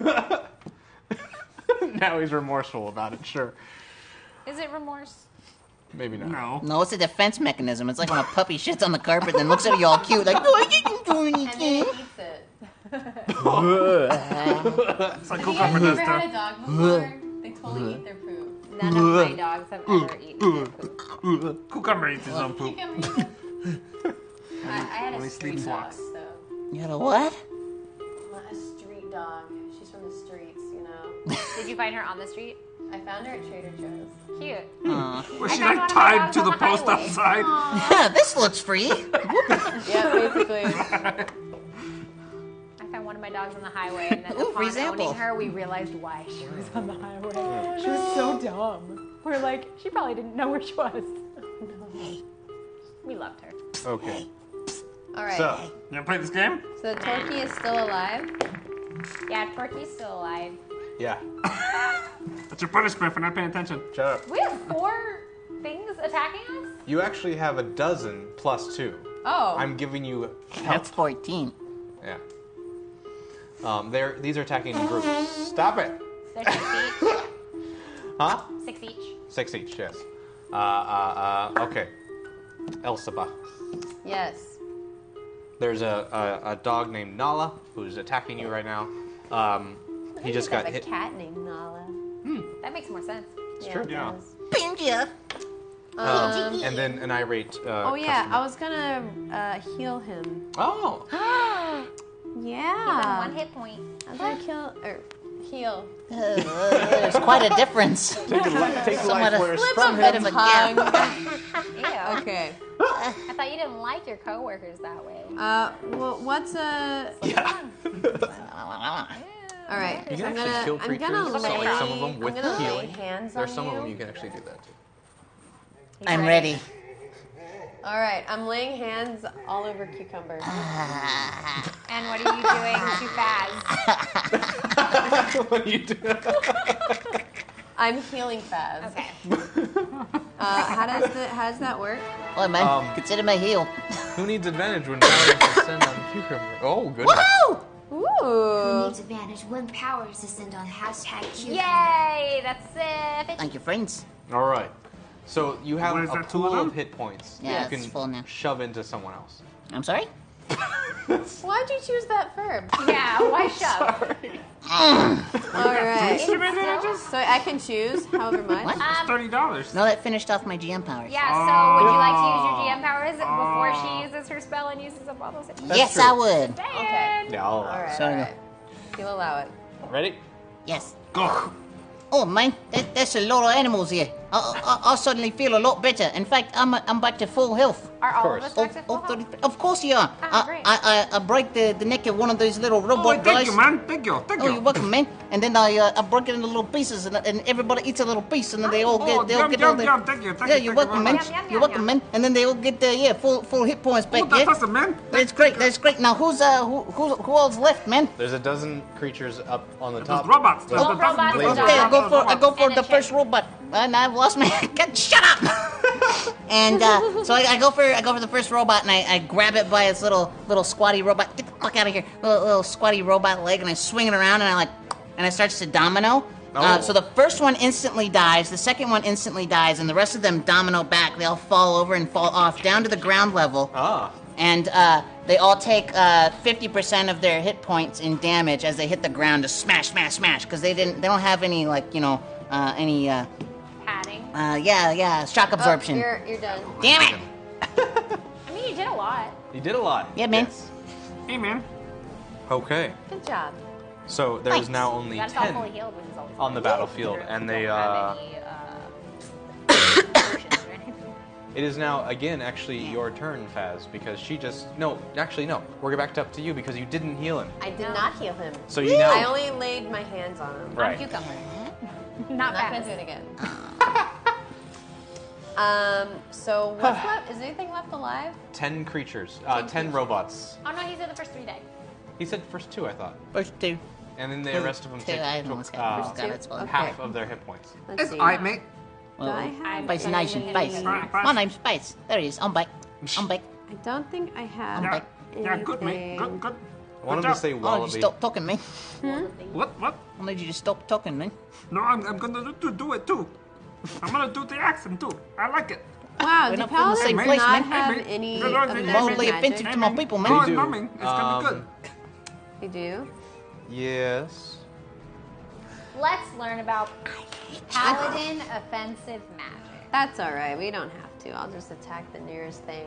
S6: Now he's remorseful about it. Sure,
S4: Is it remorse?
S6: maybe not.
S2: No.
S3: No, it's a defense mechanism. It's like when a puppy shits on the carpet and looks at you all cute, like, no, I didn't do
S9: And then
S3: anything.
S9: it eats it.
S2: It's like
S9: Have you
S2: cucumber
S9: guys
S2: does
S9: ever had
S2: stuff.
S9: a dog before? They totally eat their poop.
S4: None of my dogs have ever eaten their poop.
S2: Cucumber eats his own poop.
S9: I had
S2: When
S9: a
S2: he
S9: street
S2: sleeps,
S9: dog,
S2: walks.
S9: so.
S3: You had a what?
S9: A street dog. She's from the streets, you know.
S4: Did you find her on the street?
S9: I found her at Trader Joe's.
S4: Cute.
S2: Was she
S4: found
S2: like
S4: one of my
S2: tied
S4: dogs
S2: to
S4: on
S2: the
S4: the
S2: post
S4: highway.
S2: outside?
S3: This looks free.
S9: Yeah, basically.
S4: I found one of my dogs on the highway, and then
S3: Ooh, for
S4: upon
S3: example.
S4: owning her, we realized why she was on the highway. She was so dumb. We're like, she probably didn't know where she was. We loved her.
S6: Okay.
S9: All right.
S6: So,
S2: You wanna play this game?
S9: So Torky is still alive.
S4: Yeah, Torky's still alive.
S6: yeah.
S2: That's your punishment for not paying attention.
S6: Shut up.
S4: We have 4 things attacking us?
S6: You actually have a dozen plus 2.
S9: Oh.
S6: I'm giving you
S3: That's
S6: help.
S3: 14.
S6: Yeah. These are attacking in groups. Stop it.
S4: They're 6 each.
S6: Huh?
S4: 6 each.
S6: 6 each, yes. Okay. Elsaba.
S9: Yes.
S6: There's a dog named Nala who's attacking you right now. He just got
S9: have
S6: hit.
S9: a cat named Nala.
S4: That makes more sense.
S9: Yeah,
S6: true.
S9: it
S6: Yeah.
S9: does.
S3: Binja.
S6: And then an irate
S9: Oh yeah,
S6: customer.
S9: I was gonna heal him.
S6: Oh!
S9: Yeah.
S4: He's on 1 hit point.
S9: I was gonna kill or heal.
S3: There's quite a difference.
S6: Take
S3: Somewhat
S6: life
S3: a
S6: flares
S3: slip
S6: from
S3: of bit
S6: him.
S3: of a gap.
S4: Ew.
S9: Okay.
S4: I thought you didn't like your coworkers that way.
S9: Well, what's a? All right.
S6: You
S9: so
S6: can
S9: I'm
S6: actually
S9: gonna,
S6: kill
S9: I'm
S6: creatures,
S9: gonna
S6: so
S9: lay,
S6: like some of them with
S9: I'm gonna lay
S6: healing.
S9: hands
S6: There's
S9: on
S6: some of
S9: you.
S6: them you can actually do that too.
S3: I'm ready.
S9: All right, I'm laying hands all over Cucumber.
S4: And what are you doing to Faz?
S6: What do you do?
S9: I'm healing Faz.
S4: Okay.
S9: How does that work?
S3: Oh man, consider my heel.
S6: Who needs advantage when powering to send on cucumber? Oh, goodness.
S3: Woohoo!
S7: Who
S9: Ooh.
S7: needs advantage when power is to send on #Cucumber.
S4: Yay! That's it.
S3: Thank you, friends.
S6: All right. So you have
S2: What is
S6: a
S2: that, 2 of
S6: pool
S2: them?
S6: of hit points
S3: Yeah,
S6: that you
S3: it's
S6: can
S3: full now.
S6: shove into someone else.
S3: I'm sorry?
S9: Why'd you choose that verb?
S4: Yeah, why shove?
S9: All right.
S4: So,
S9: So I can choose however much.
S3: What?
S2: It's $30.
S3: No, that finished off my GM powers.
S4: yeah, so would you like to use your GM powers before she uses her spell and uses up all those hit points?
S3: Yes,
S6: true.
S3: I would.
S9: Okay.
S6: Yeah, I'll
S9: All
S6: allow it.
S9: right.
S3: Sorry.
S9: All right. You'll allow it.
S6: Ready?
S3: Yes.
S2: Go.
S3: Oh man, there's a lot of animals here. I suddenly feel a lot better. In fact, I'm back to full health.
S4: Are all
S6: course.
S4: of us back to full
S3: Oh,
S4: health?
S3: of course you are.
S4: Oh, great.
S3: I break the neck of one of these little
S2: Oh,
S3: robot
S2: thank
S3: guys.
S2: you, man. Thank you. Thank
S3: Oh,
S2: you.
S3: you're welcome, man. And then I break it into little pieces, and everybody eats a little piece, and then they all
S2: Oh,
S3: get
S2: yum,
S3: all
S2: yum,
S3: their-
S2: yum. Thank you. Thank
S3: Yeah,
S2: you.
S3: you're
S2: Thank you
S3: welcome,
S2: very
S3: man.
S2: much.
S4: Yum, yum,
S3: You're
S4: yum,
S3: welcome,
S4: yum.
S3: man. And then they all get full hit points back.
S2: Oh, that's
S3: Yeah,
S2: awesome, man.
S3: that's great. That's great. Now who all's left, man?
S6: There's a dozen creatures up on the
S2: There's
S6: top.
S2: robots. There's
S4: All
S2: the dozen-
S4: robots
S2: there's
S4: and
S2: the
S3: Okay, I
S4: dogs.
S3: go for
S4: And a
S3: the
S4: chick.
S3: first robot. And I've lost my. Shut up! And so I go for the first robot, and I grab it by its little squatty robot. Get the fuck out of here! Little squatty robot leg, and I swing it around, and it starts to domino.
S6: Oh.
S3: So the first one instantly dies, the second one instantly dies, and the rest of them domino back. They all fall over and fall off down to the ground level.
S6: Ah.
S3: And they all take 50% of their hit points in damage as they hit the ground. Just smash, smash, smash, because they don't have any any
S4: Padding.
S3: shock absorption.
S9: You're done.
S3: Damn it!
S4: I mean, you did a lot.
S6: You did a lot.
S3: Yeah, man.
S6: Yes.
S2: Hey, man.
S6: Okay.
S9: Good job.
S6: So there is now
S4: You
S6: only
S4: got us all
S6: 10
S4: fully healed, which is always
S6: on the
S4: nice.
S6: battlefield, and they
S4: Don't have any, potions or anything.
S6: It is now again actually your turn, Faz, because she just no. We're back up to you because you didn't heal him.
S9: I did not heal him.
S6: So you now
S9: I only laid my hands on him.
S6: right.
S4: Cucumber.
S9: I'm
S4: Not
S9: not gonna
S4: Faz.
S9: do it again. So what's left? Is anything left alive?
S6: 10 creatures, 10 robots.
S4: Oh no, he said the first 3 died.
S6: He said first 2, I thought,
S3: First two.
S6: and then the rest of them
S3: Two, I almost got first got it. Well,
S6: half of their hit points.
S9: Let's
S2: It's
S9: see.
S2: alright, mate.
S9: Do I have
S3: Spice Nation,
S9: any-
S3: Spice.
S2: Alright,
S3: My name's Spice. There he is. I'm back. I'm back.
S9: I don't think I have
S2: Yeah,
S9: anything.
S2: yeah, good, mate. Good.
S6: I want him to
S2: job.
S6: say
S3: Oh, you
S6: wallaby.
S3: stop talking, man.
S2: What?
S3: I need you to stop talking, man.
S2: No, I'm gonna do it too. I'm gonna do the accent too. I like it.
S9: Wow,
S3: We're
S9: do
S3: not from the
S9: paladins
S3: same
S9: not
S3: place, man.
S9: have
S2: Hey,
S9: any
S2: you're
S9: of
S2: not-
S9: the
S2: you're
S9: magic?
S3: Mildly offensive to my people, man.
S2: No,
S6: do.
S2: it's coming. It's gonna be good.
S9: You do?
S6: Yes.
S4: Let's learn about paladin offensive magic.
S9: That's alright, we don't have to. I'll just attack the nearest thing.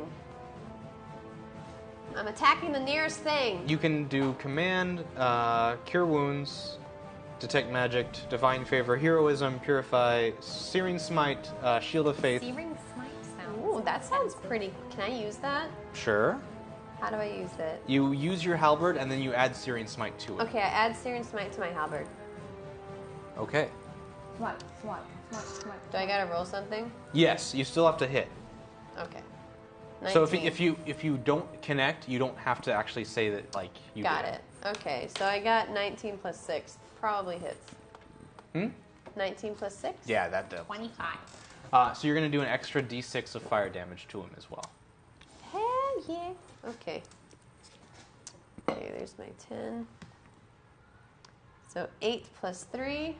S9: I'm attacking the nearest thing.
S6: You can do command, cure wounds, detect magic, divine favor, heroism, purify, searing smite, shield of faith.
S4: Searing smite sounds.
S9: Ooh, that sounds pretty. Can I use that?
S6: Sure.
S9: How do I use it?
S6: You use your halberd and then you add searing smite to it.
S9: Okay, I add Searing Smite to my halberd.
S6: Okay.
S4: Smite.
S9: Do I gotta roll something?
S6: Yes, you still have to hit.
S9: Okay.
S6: So
S9: 19.
S6: if you don't connect, you don't have to actually say that like you
S9: Got
S6: did
S9: it. Okay, so I got 19 plus 6. Probably hits. 19 plus 6?
S6: Yeah, that does.
S4: 25.
S6: So you're gonna do an extra d6 of fire damage to him as well.
S9: Hell yeah. Okay. Okay, there's my 10. So 8 plus 3.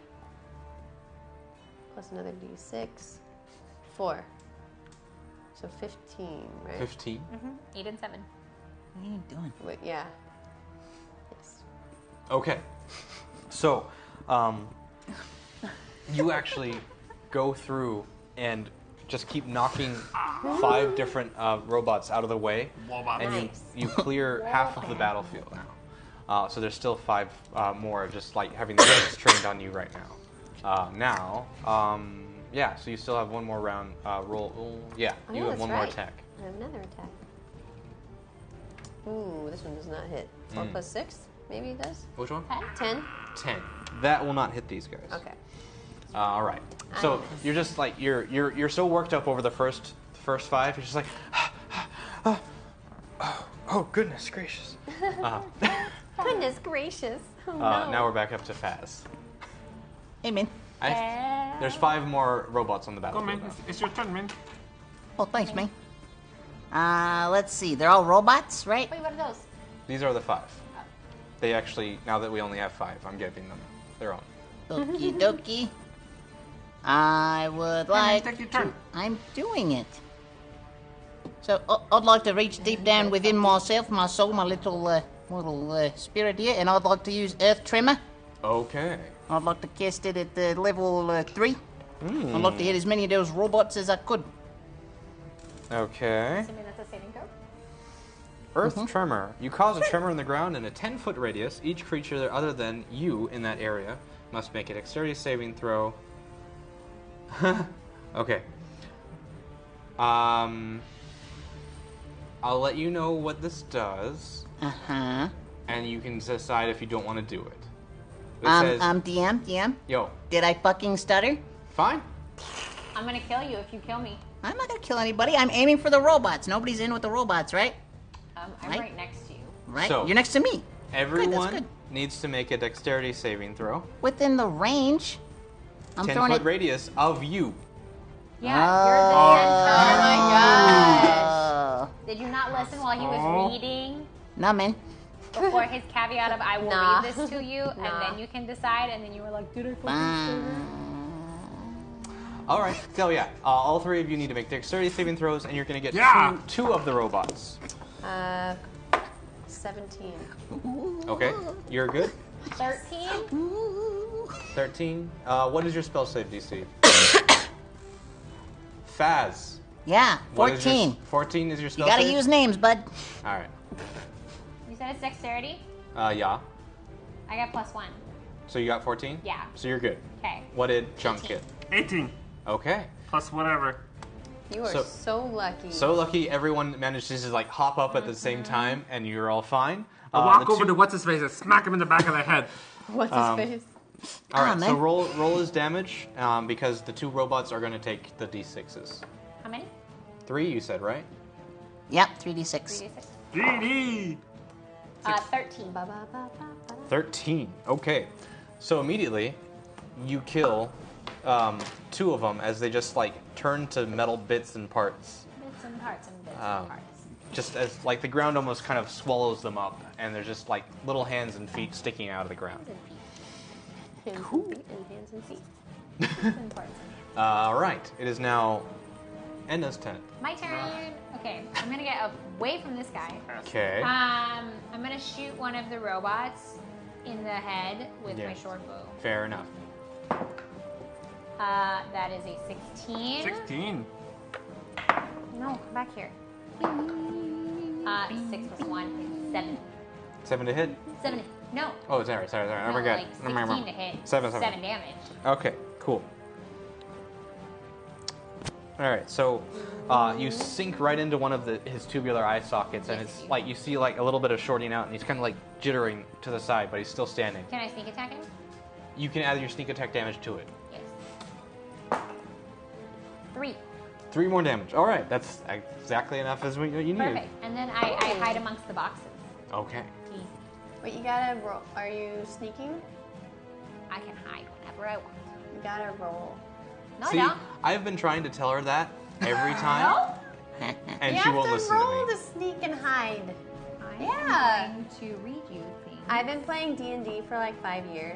S9: Plus another d6. 4. So 15, right?
S6: 15.
S4: 8 and 7.
S3: What are you doing?
S9: Wait, yeah. Yes.
S6: Okay. So, you actually go through and just keep knocking 5 different robots out of the way, and
S9: Nice.
S6: you clear half of the battlefield now. So there's still 5 more, just like having the guys trained on you right now. Yeah. So you still have one more round. Roll. Yeah,
S9: Oh,
S6: you
S9: yeah,
S6: have
S9: that's
S6: one more
S9: right.
S6: attack.
S9: I have another attack. Ooh, this one does not hit. 4 plus 6? Maybe it does?
S6: Which one?
S9: 10?
S6: 10. That will not hit these guys.
S9: Okay.
S6: All right. So you're just like you're so worked up over the first 5. You're just like, oh goodness gracious.
S9: Goodness gracious. Oh, no.
S6: Now we're back up to Faz.
S3: Hey, man.
S6: There's 5 more robots on the
S2: Go,
S6: battlefield.
S2: man. It's your turn, man.
S3: Oh, thanks, man. Let's see. They're all robots, right?
S4: Wait, what are those?
S6: These are the 5. They actually, now that we only have 5, I'm giving them their own.
S3: Okie dokie. I would like
S2: take your
S3: to...
S2: turn.
S3: I'm doing it. So, I'd like to reach deep down within myself, my soul, my little spirit here, and I'd like to use Earth Tremor.
S6: Okay.
S3: I'd like to cast it at level 3. I'd like to hit as many of those robots as I could.
S6: Okay.
S4: Assuming that's a saving throw.
S6: Earth tremor. You cause a tremor in the ground in a 10-foot radius. Each creature other than you in that area must make a dexterity saving throw. Okay. I'll let you know what this does,
S3: Uh-huh.
S6: and you can decide if you don't want to do it. It says,
S3: DM,
S6: yo,
S3: did I fucking stutter?
S6: fine.
S4: I'm gonna kill you if you kill me.
S3: I'm not gonna kill anybody. I'm aiming for the robots. Nobody's in with the robots, right?
S4: I'm
S3: Right.
S4: right next to you.
S3: Right?
S6: So-
S3: You're next to me.
S6: Everyone
S3: good.
S6: needs to make a dexterity saving throw.
S3: Within the range. I'm throwing
S6: 10-foot
S3: it.
S6: radius of you.
S4: Yeah, you're the center.
S9: Oh my gosh.
S4: Did you not listen while he was reading
S3: Nah, man.
S4: before his caveat of I will
S9: Nah.
S4: read this to you and
S9: Nah.
S4: then you can decide and then you were like, did I fucking
S6: All right. So yeah, all 3 of you need to make dexterity saving throws, and you're going to get
S2: Yeah.
S6: two of the robots.
S9: 17.
S6: Okay. You're good.
S4: 13?
S6: 13. What is your spell save DC? Faz.
S3: Yeah,
S6: What is your
S3: 14.
S6: 14 is your
S3: You
S6: spell
S3: gotta
S6: save?
S3: use names, bud.
S6: All right.
S4: You said it's dexterity?
S6: Yeah.
S4: I got +1.
S6: So you got 14?
S4: Yeah.
S6: So you're good.
S4: Okay.
S6: What did Chunk get?
S2: 18
S6: Okay.
S2: plus whatever.
S9: You are
S6: So-
S9: so lucky.
S6: So lucky everyone managed to just like hop up at the same time, and you're all fine.
S2: I walk
S6: the
S2: over
S6: two-
S2: to what's his face and smack him in the back of the head.
S9: What's his face?
S6: All right,
S3: man.
S6: so roll his damage because the 2 robots are going to take the d6s.
S4: How many?
S6: 3, you said, right?
S3: Yep, 3d6.
S4: 3d6.
S2: GD.
S4: 13.
S6: 13. Okay. So immediately, you kill 2 of them as they just like turn to metal bits and parts.
S4: Bits and parts and bits
S6: Um,
S4: and parts.
S6: just as like the ground almost kind of swallows them up, and there's just like little hands and feet sticking out of the ground.
S9: Hands and feet and hands and feet.
S6: All right, it is now Enna's turn.
S4: My turn. Okay, I'm gonna get away from this guy.
S6: Okay.
S4: I'm gonna shoot one of the robots in the head with my
S6: Yes.
S4: short bow.
S6: Fair enough.
S4: That is a 16.
S2: 16.
S4: No, come back here. 6 plus 1 is 7.
S6: 7 to hit.
S4: 7. No.
S6: Oh, sorry. I
S4: No,
S6: forgot.
S4: like 16 to hit.
S6: 7
S4: damage.
S6: Okay, cool. All right, so you sink right into one of his tubular eye sockets, and it's like you see like a little bit of shorting out, and he's kind of like jittering to the side, but he's still standing.
S4: Can I sneak attack him?
S6: You can add your sneak attack damage to it.
S4: Yes. 3.
S6: 3 more damage. All right, that's exactly enough as what you need.
S4: Perfect. And then I hide amongst the boxes.
S6: Okay.
S9: Wait, you gotta roll. Are you sneaking?
S4: I can hide whenever I want.
S9: You gotta roll.
S4: No,
S6: See,
S4: I don't.
S6: I've been trying to tell her that every time, and
S9: you
S6: she
S9: have
S6: won't
S9: to
S6: listen
S9: roll
S6: to me.
S9: to sneak and hide.
S4: I'm going to read you things.
S9: I've been playing D&D for like 5 years.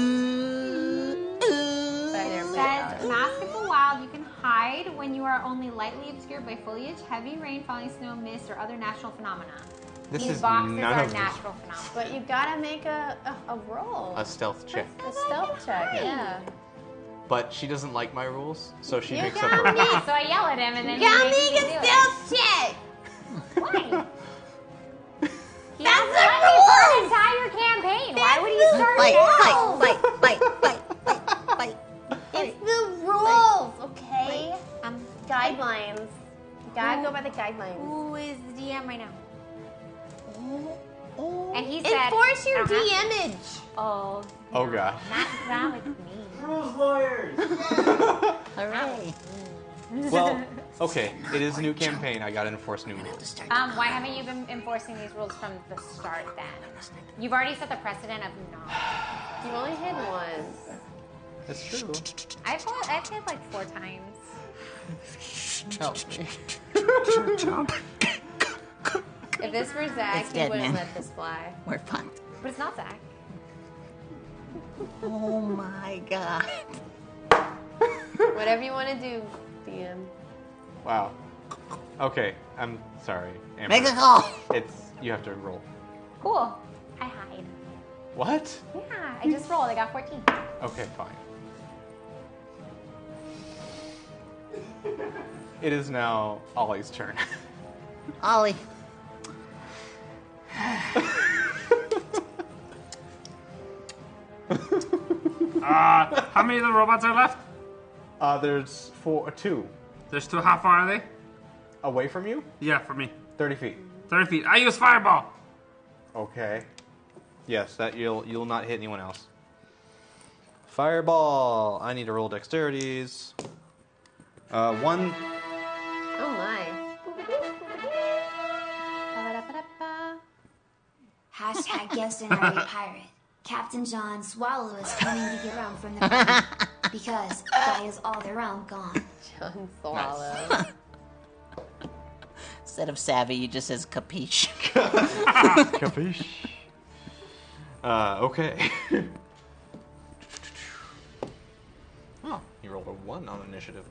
S4: It says, Mask of the Wild, you can hide when you are only lightly obscured by foliage, heavy rain, falling snow, mist, or other natural phenomena.
S6: This
S4: These
S6: is
S4: boxes
S6: none
S4: are
S6: of this.
S4: natural phenomena.
S9: But you gotta make a roll.
S6: A stealth check.
S9: A stealth check, yeah.
S6: But she doesn't like my rules, so she
S9: You
S6: makes up
S9: got
S6: her
S9: me.
S6: own.
S4: So I yell at him and then
S9: You gotta
S4: he makes
S9: make
S4: me
S9: a
S4: do
S9: stealth check.
S4: Why? He
S9: That's
S4: hasn't
S9: the
S4: let me for an
S9: rules.
S4: entire campaign. Why would he start
S3: Fight,
S4: now?
S3: fight.
S9: It's the rules, okay? Guidelines. You gotta go by the guidelines.
S4: Who is the DM right now? And he said,
S9: Enforce your
S4: I don't have-
S9: D-image.
S4: Oh,
S6: Oh gosh.
S4: not that with me.
S10: Rules lawyers.
S3: Hooray.
S6: Well, okay, it is a new campaign. I gotta enforce new rules.
S4: Why haven't you been enforcing these rules from the start then? You've already set the precedent of not.
S9: You only hit once.
S6: That's true.
S4: I've hit like 4 times.
S6: Help me.
S9: If this were Zach,
S3: It's
S9: he
S3: dead,
S9: wouldn't
S3: man.
S9: let this fly.
S3: We're fucked.
S4: But it's not Zach.
S3: Oh my god.
S9: Whatever you want to do, DM.
S6: Wow. Okay, I'm sorry, Amber.
S3: Make a call.
S6: It's you have to roll.
S4: Cool. I hide.
S6: What?
S4: Yeah, I just rolled. I got 14.
S6: Okay, fine. It is now Ollie's turn.
S3: Ollie.
S2: How many of the robots are left?
S6: There's 2
S2: There's 2. How far are they?
S6: away from you.
S2: Yeah, for me.
S6: 30 feet.
S2: 30 feet. I use fireball.
S6: Okay. Yes, that you'll not hit anyone else. Fireball. I need to roll dexterities. 1.
S9: Oh my.
S7: Hashtag guest honorary pirate. Captain John Swallow is coming to get rum from the party because that is all the rum gone.
S9: John Swallow.
S3: Instead of savvy, he just says capiche.
S6: Capiche. Okay. Oh, you rolled a 1 on initiative.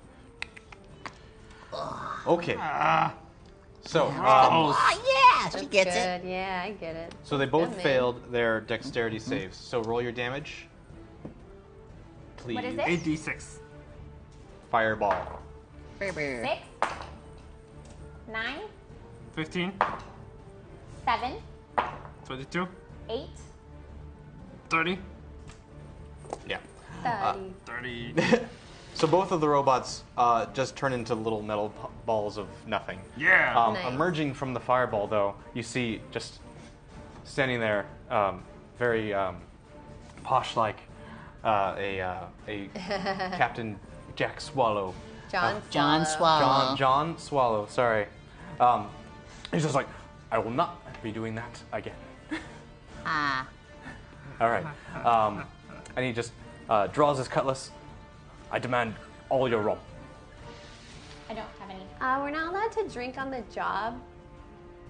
S6: Okay. So,
S3: Oh, yeah, she gets it.
S9: Good. Yeah, I get it.
S6: so they both
S9: Good man.
S6: failed their dexterity saves. So roll your damage. Please.
S4: What is it?
S2: 8d6.
S6: Fireball.
S4: 6, 9,
S2: 15,
S4: 7,
S2: 22,
S4: 8,
S2: 30,
S6: Yeah.
S9: 30.
S2: 30.
S6: So both of the robots just turn into little metal balls of nothing.
S2: Yeah.
S9: Nice.
S6: Emerging from the fireball, though, you see just standing there, very posh-like, a Captain Jack Swallow.
S9: John Swallow.
S6: John Swallow. Sorry. He's just like, I will not be doing that again.
S3: Ah.
S6: All right. And he just draws his cutlass. I demand all your rum.
S4: I don't have any.
S9: We're not allowed to drink on the job.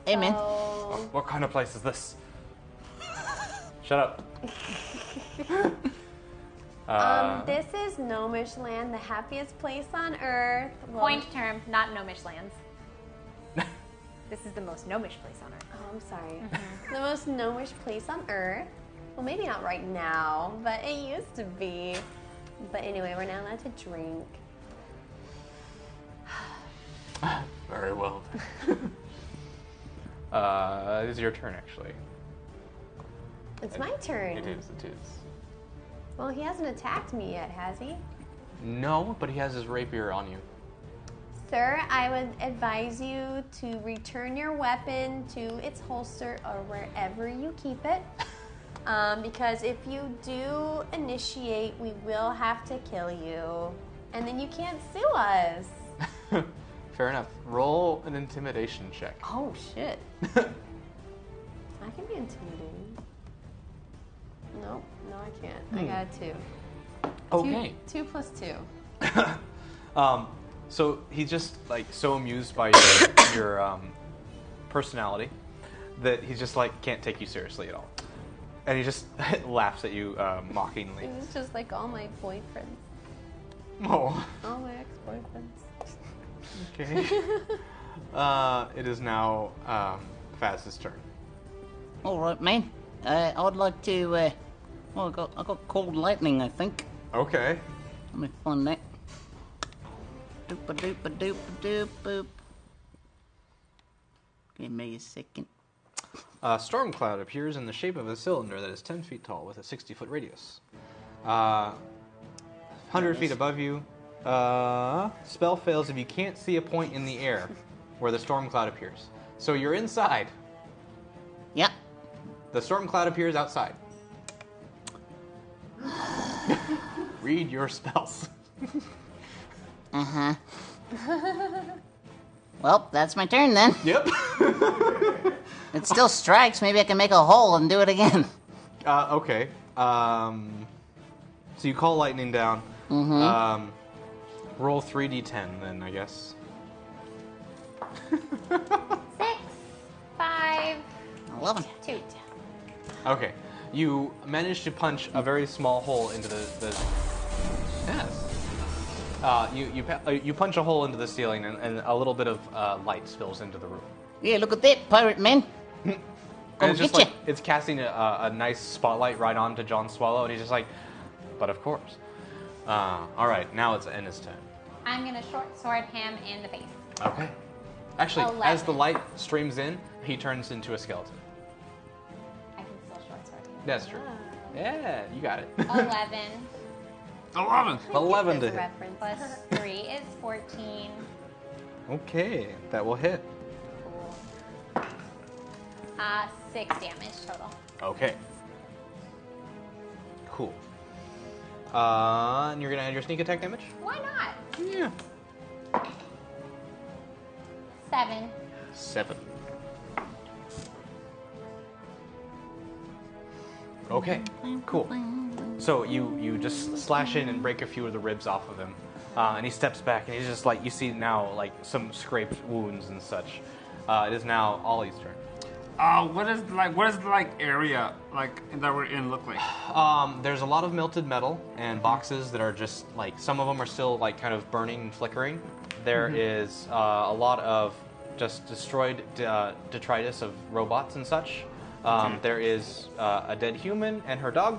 S3: Hey, man.
S6: What kind of place is this? Shut up.
S9: This is Gnomish Land, the happiest place on Earth. Well,
S4: Point term, not Gnomish lands. This is the most Gnomish place on Earth.
S9: Oh, I'm sorry. The most Gnomish place on Earth. Well, maybe not right now, but it used to be. But anyway, we're now allowed to drink.
S6: Very well. It is your turn, actually.
S9: It's my turn.
S6: It is.
S9: Well, he hasn't attacked me yet, has he?
S6: No, but he has his rapier on you.
S9: Sir, I would advise you to return your weapon to its holster or wherever you keep it. Because if you do initiate, we will have to kill you. And then you can't sue us.
S6: Fair enough. Roll an intimidation check.
S9: Oh, shit. I can be intimidating. Nope, no I can't. I got a 2.
S6: Okay.
S9: 2 plus 2.
S6: So he's just like so amused by your personality that he's just like can't take you seriously at all, and he just laughs at you mockingly.
S9: It's just like all my boyfriends.
S6: Oh.
S9: All my ex-boyfriends.
S6: Okay. It is now Faz's turn.
S3: All right, man. I'd like to. Well, I got cold lightning, I think.
S6: Okay.
S3: Let me find that. Doopa doopa doopa doop boop. Give me a second.
S6: A storm cloud appears in the shape of a cylinder that is 10 feet tall with a 60-foot radius. 100 feet above you. Spell fails if you can't see a point in the air where the storm cloud appears. So you're inside.
S3: Yep.
S6: The storm cloud appears outside. Read your spells.
S3: Uh-huh. Well, that's my turn then.
S6: Yep.
S3: It still strikes. Maybe I can make a hole and do it again.
S6: Okay. So you call lightning down.
S3: Mm-hmm.
S6: Roll 3d10 then, I guess.
S4: 6, 5,
S3: 11.
S4: 2.
S6: Okay. You manage to punch a very small hole into the yes. You punch a hole into the ceiling, and a little bit of light spills into the room.
S3: Yeah, look at that, pirate man.
S6: And it's just like it's casting a nice spotlight right onto John Swallow, and he's just like, but of course. All right, now it's Enna's turn.
S4: I'm gonna short sword him in the face.
S6: Okay. Actually,
S4: 11.
S6: as the light streams in, he turns into a skeleton.
S4: I can still short sword him.
S6: That's true. Yeah, you got it.
S4: 11
S6: 11 to hit.
S9: Reference.
S4: plus 3 is 14.
S6: Okay, that will hit.
S4: Cool. 6 damage total.
S6: Okay. Cool. And you're gonna add your sneak attack damage?
S4: Why not?
S6: Yeah.
S4: 7.
S6: 7. Okay, cool. So you just slash in and break a few of the ribs off of him, and he steps back, and he's just like, you see now like some scraped wounds and such. It is now Ollie's turn.
S2: What is the area like that we're in look like?
S6: There's a lot of melted metal and boxes that are just like, some of them are still like kind of burning and flickering. There is a lot of just destroyed detritus of robots and such. There is a dead human and her dog,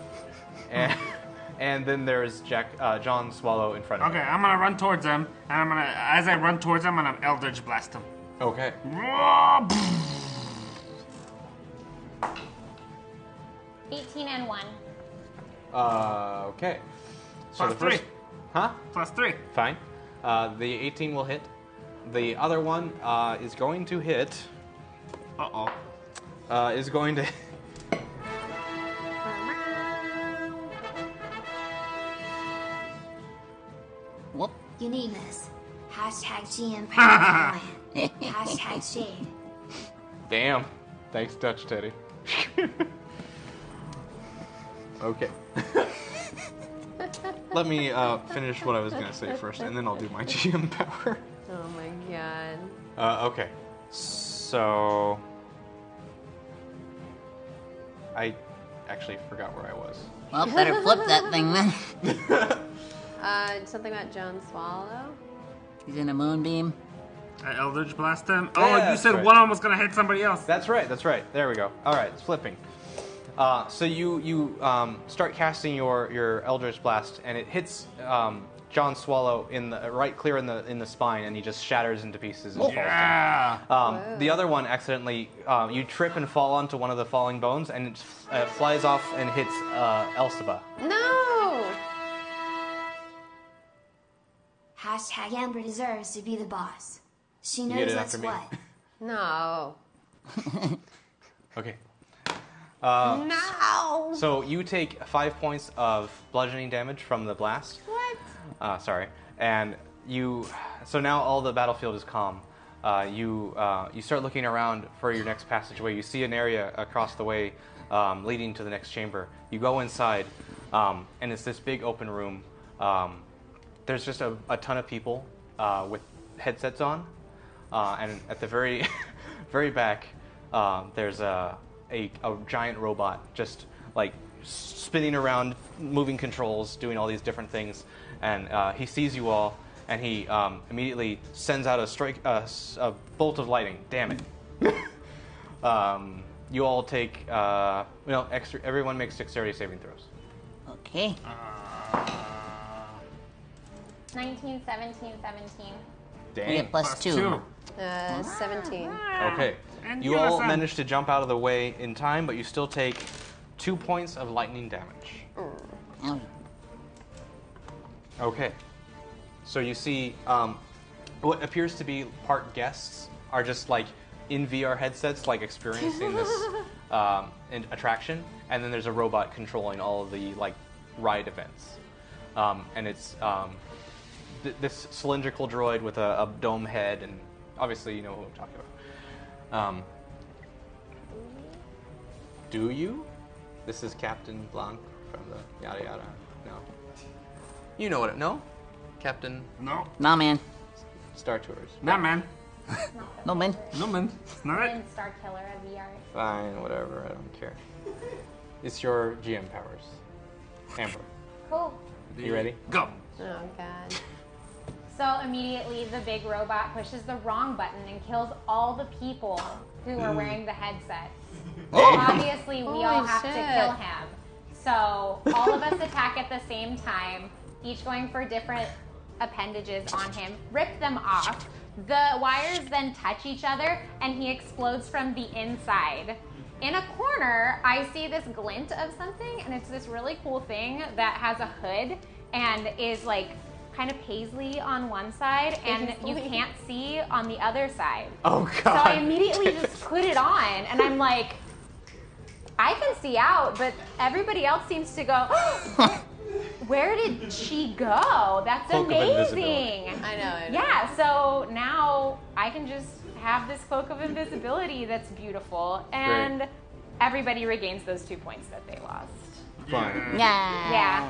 S6: and then there's John Swallow in front of
S2: Okay,
S6: him.
S2: I'm gonna run towards them, and as I run towards them, I'm gonna Eldritch Blast them.
S6: Okay.
S4: 18 and 1.
S6: Okay. So
S2: Plus
S6: the first,
S2: 3.
S6: huh?
S2: Plus 3.
S6: Fine. The 18 will hit. The other one is going to hit.
S2: Uh-oh.
S6: Is going to.
S3: Whoop.
S7: Uniqueness. Hashtag GM Power Plan. Hashtag shade.
S6: Damn. Thanks, Dutch Teddy. Okay. Let me finish what I was going to say first, and then I'll do my GM power.
S9: Oh my god.
S6: Okay. So I actually forgot where I was.
S3: Well, better flip that thing then.
S9: Something about John Swallow.
S3: He's in a moonbeam.
S2: I Eldritch Blast him.
S6: Yeah,
S2: Oh, you
S6: that's
S2: said
S6: right.
S2: one of them was gonna hit somebody else.
S6: That's right. There we go. All right, it's flipping. So you start casting your Eldritch Blast, and it hits John Swallow in the clear in the spine, and he just shatters into pieces and falls down. The other one accidentally, you trip and fall onto one of the falling bones, and it flies off and hits Elphaba.
S9: No!
S7: Hashtag Amber deserves to be the boss. She
S6: You get
S7: knows
S6: it
S7: that's
S6: after me.
S7: what.
S9: No.
S6: Okay.
S9: No!
S6: So you take 5 points of bludgeoning damage from the blast.
S9: What?
S6: Sorry. And so now all the battlefield is calm. You start looking around for your next passageway. You see an area across the way leading to the next chamber. You go inside, and it's this big open room. There's just a ton of people with headsets on, and at the very very back, there's a giant robot just like spinning around, moving controls, doing all these different things. And he sees you all, and he immediately sends out a bolt of lightning. Damn it! You all take everyone makes dexterity saving throws.
S3: Okay.
S4: 19, 17, 17.
S6: Dang.
S3: We get plus two.
S9: 17.
S6: Okay.
S2: And
S6: You all
S2: Unison.
S6: manage to jump out of the way in time, but you still take 2 points of lightning damage.
S3: Ow.
S6: Okay. So you see what appears to be part guests are just like in VR headsets, like experiencing this attraction, and then there's a robot controlling all of the like ride events. And it's this cylindrical droid with a dome head, and obviously you know who I'm talking about. Do you? This is Captain Blanc from the yada yada. No. You know what it? No? Captain
S2: No.
S3: Nah, man.
S6: Star Tours.
S2: Nah, man.
S3: No, man.
S2: No, man. It's not it.
S4: And Star Killer of VR.
S6: Fine, whatever. I don't care. It's your GM powers. Amber,
S4: Cool.
S6: you ready?
S2: Go.
S9: Oh, God.
S4: So immediately the big robot pushes the wrong button and kills all the people who are wearing the headsets. Obviously, we all
S9: Holy
S4: have to
S9: shit.
S4: kill him. So all of us attack at the same time, each going for different appendages on him, rip them off. The wires then touch each other, and he explodes from the inside. In a corner, I see this glint of something, and it's this really cool thing that has a hood and is like kind of paisley on one side, and you can't see on the other side.
S6: Oh
S4: So
S6: God!
S4: I immediately just put it on, and I'm like, I can see out, but everybody else seems to go, where did she go? That's
S6: Cloak of invisibility.
S4: amazing.
S9: I know.
S4: Yeah, so now I can just have this cloak of invisibility that's beautiful, and everybody regains those 2 points that they lost.
S6: Fine.
S3: Yeah.
S4: Yeah.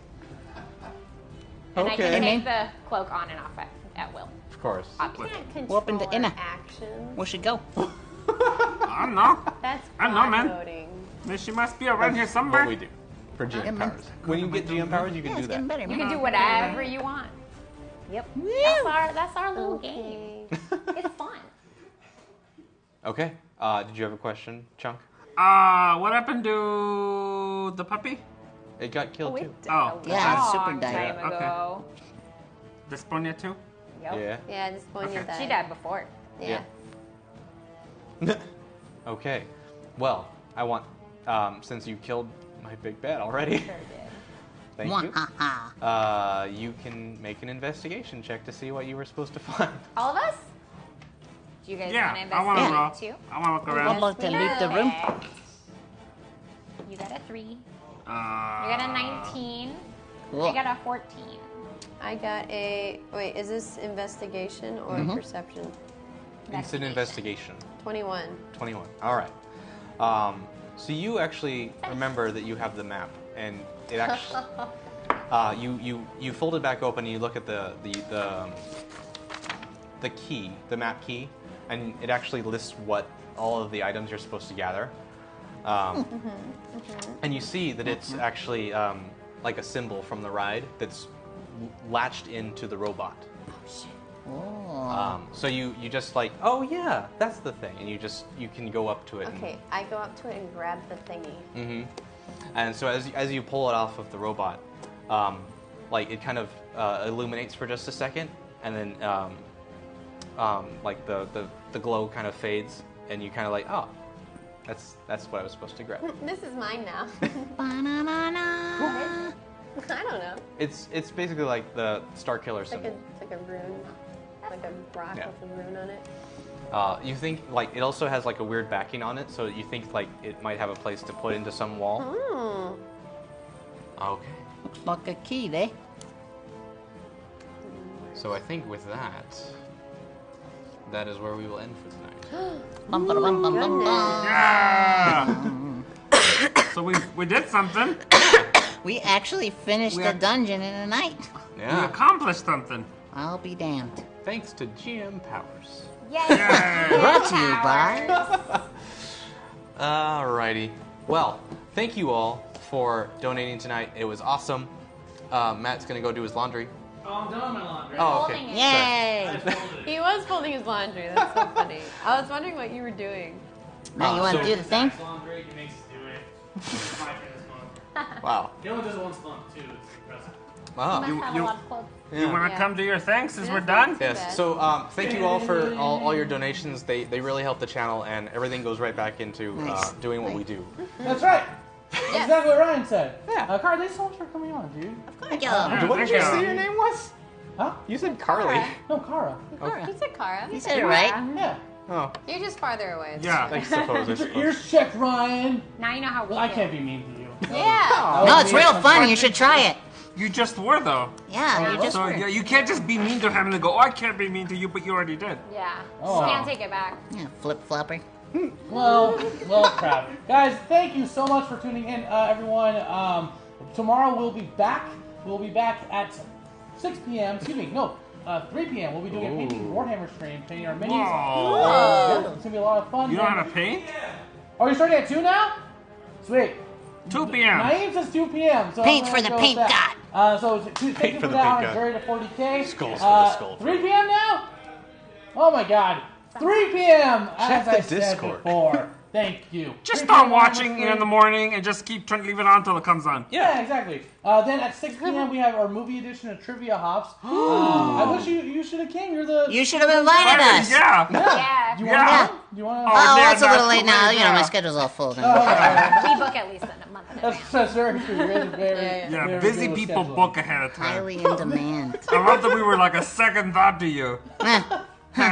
S4: And I
S6: Okay.
S4: can take the cloak on and off at will.
S6: Of course.
S4: Obviously.
S3: We're up in the inner.
S9: Actions.
S3: Where she go?
S2: I don't know.
S9: That's
S2: I don't know, man.
S9: voting.
S2: She must be around here somewhere.
S6: What we do for GM powers. When you get GM powers, you can
S3: Yeah,
S6: do
S3: it's getting
S6: that.
S3: better,
S4: You
S3: man.
S4: can do whatever you want. Yep. That's our little game. It's fun.
S6: Okay. Did you have a question, Chunk?
S2: What happened to the puppy?
S6: It got killed too.
S2: Oh,
S3: Yeah,
S4: Long
S3: super died.
S4: time ago.
S2: Desponia too?
S4: Yep.
S6: Yeah.
S9: Yeah, this point
S2: Okay.
S9: died.
S4: She died before.
S9: Yeah.
S6: Okay. Well, I want since you killed my big bad already.
S4: Sure did.
S6: Thank you.
S3: Mwahaha.
S6: You can make an investigation check to see what you were supposed to find.
S4: All of us? Do you guys
S2: Yeah,
S4: want to
S2: I want to roll.
S4: investigate too?
S2: I want to look
S3: I'd
S2: around.
S3: like to leave the room.
S4: Perfect. You got a 3. You got a 19.
S3: Cool.
S4: I got a 14.
S9: I got a. Wait, is this investigation or perception?
S6: It's an investigation.
S9: 21.
S6: 21. All right. So you actually remember that you have the map, and it actually you fold it back open and you look at the key, the map key, and it actually lists what all of the items you're supposed to gather. And you see that it's actually like a symbol from the ride that's latched into the robot. So you just like, oh yeah, that's the thing, and you can go up to it.
S9: Okay, I go up to it and grab the thingy.
S6: And so as you pull it off of the robot, like it kind of illuminates for just a second, and then like the glow kind of fades, and you kind of like, oh, that's what I was supposed to grab.
S9: This is mine now. I don't know.
S6: It's basically like the Star Killer symbol.
S9: It's like a rune, like a rock with a rune on it.
S6: You think like it also has like a weird backing on it, so you think like it might have a place to put into some wall. Okay.
S3: Looks like a key there.
S6: So I think with that is where we will end for tonight.
S2: Yeah. So we did something.
S3: We actually finished the dungeon in a night.
S2: Yeah. We accomplished something.
S3: I'll be damned.
S6: Thanks to GM Powers.
S3: Yay! Brought to you by.
S6: Alrighty. Well, thank you all for donating tonight. It was awesome. Matt's gonna go do his laundry.
S10: Oh, I'm done with my laundry.
S6: Oh, okay.
S3: Yay!
S9: He was folding his laundry. That's so funny. I was wondering what you were doing.
S3: Now you want to do the thing?
S10: Laundry, he makes us do it. It's my turn this month.
S6: Wow.
S10: He only does it once a month, too. It's impressive.
S6: Wow.
S2: You want to come do your thing since we're done?
S6: Yes. So thank you all for all your donations. They really help the channel, and everything goes right back into doing what we do.
S10: That's right. Exactly what Ryan said. Yeah. Carl, thanks so much for coming on, dude.
S3: Of course.
S6: What did you say your name was?
S10: Huh?
S6: You said Carly.
S10: No, Kara.
S9: He said Kara.
S3: He said it right.
S10: Yeah.
S6: Oh.
S9: You're just farther away.
S2: Yeah.
S6: I suppose.
S10: Get your ears checked, Ryan.
S4: Now you know how we
S10: I
S4: feel.
S10: can't be mean to you.
S9: Yeah.
S3: No, it's real fun. You should try it.
S2: You just were though.
S3: Yeah, you just
S2: So
S3: were.
S2: you can't just be mean to him and go, oh, I can't be mean to you, but you already did.
S4: Yeah.
S10: Oh.
S4: Can't take it back.
S3: Yeah, flip flopper.
S10: Well, crap. Guys, thank you so much for tuning in, everyone. Tomorrow we'll be back. We'll be back at 6 p.m. Excuse me, no, 3 p.m. We'll be doing a painting Warhammer stream, painting our minis.
S2: Whoa.
S10: It's gonna be a lot of fun.
S2: You know how to paint?
S10: Oh, you're starting at 2 now? Sweet.
S2: 2 p.m.
S10: Naeem says 2 p.m. So
S3: Paint
S10: I'm
S3: for
S10: gonna
S3: the
S10: go
S3: paint
S10: with that. So thank you
S6: Paint
S10: for
S6: for the
S10: that
S6: paint
S10: on
S6: guy.
S10: Jerry to 40K.
S6: Skulls for the skull.
S10: 3 p.m. now? Oh my God. 3 p.m.
S6: Check
S10: as
S6: the
S10: I said
S6: Discord.
S10: before. Thank you.
S2: Just
S10: 3
S2: start
S10: p.m.
S2: watching
S10: stream.
S2: in the morning and just keep trying to leave it on until it comes on.
S10: Yeah, exactly. Then at 6 p.m. we have our movie edition of Trivia Hops. I wish you should have came.
S3: You should have invited us.
S2: Yeah.
S4: Yeah.
S10: You
S2: Yeah.
S10: want to? You want to?
S3: Oh,
S2: yeah,
S3: it's a little
S2: that's
S3: late now.
S2: too
S3: You
S2: late
S3: know, my
S2: now.
S3: schedule's all full.
S4: We book at least a month in advance.
S10: That's very true. You guys are very,
S2: Yeah,
S10: very
S2: busy
S10: good with
S2: people
S10: scheduling.
S2: book ahead of time.
S3: Highly in demand.
S2: I love that we were like a second thought to you.
S10: Well,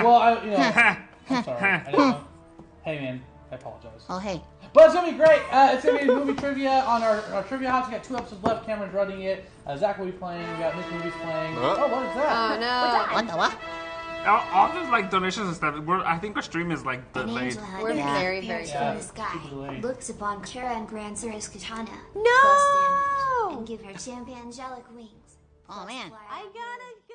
S10: I'm sorry. I didn't know. Hey, man, I apologize.
S3: Oh, hey.
S10: But it's gonna be great. It's gonna be movie trivia on our trivia house. We got 2 episodes left. Cameron's running it. Zach will be playing. We got Miss Movies playing. Oh, what is that?
S9: Oh no.
S3: What the what?
S2: All those like donations and stuff. I think our stream is like
S7: An
S2: delayed.
S7: angel had
S9: We're
S7: yeah.
S9: very,
S7: appears
S9: very
S7: from the sky,
S10: delayed.
S7: looks upon Kara and Grand Sir's katana,
S9: No!
S7: plus damage, and give her champion angelic wings.
S3: Oh, man.
S7: Plus fly.
S9: I gotta go.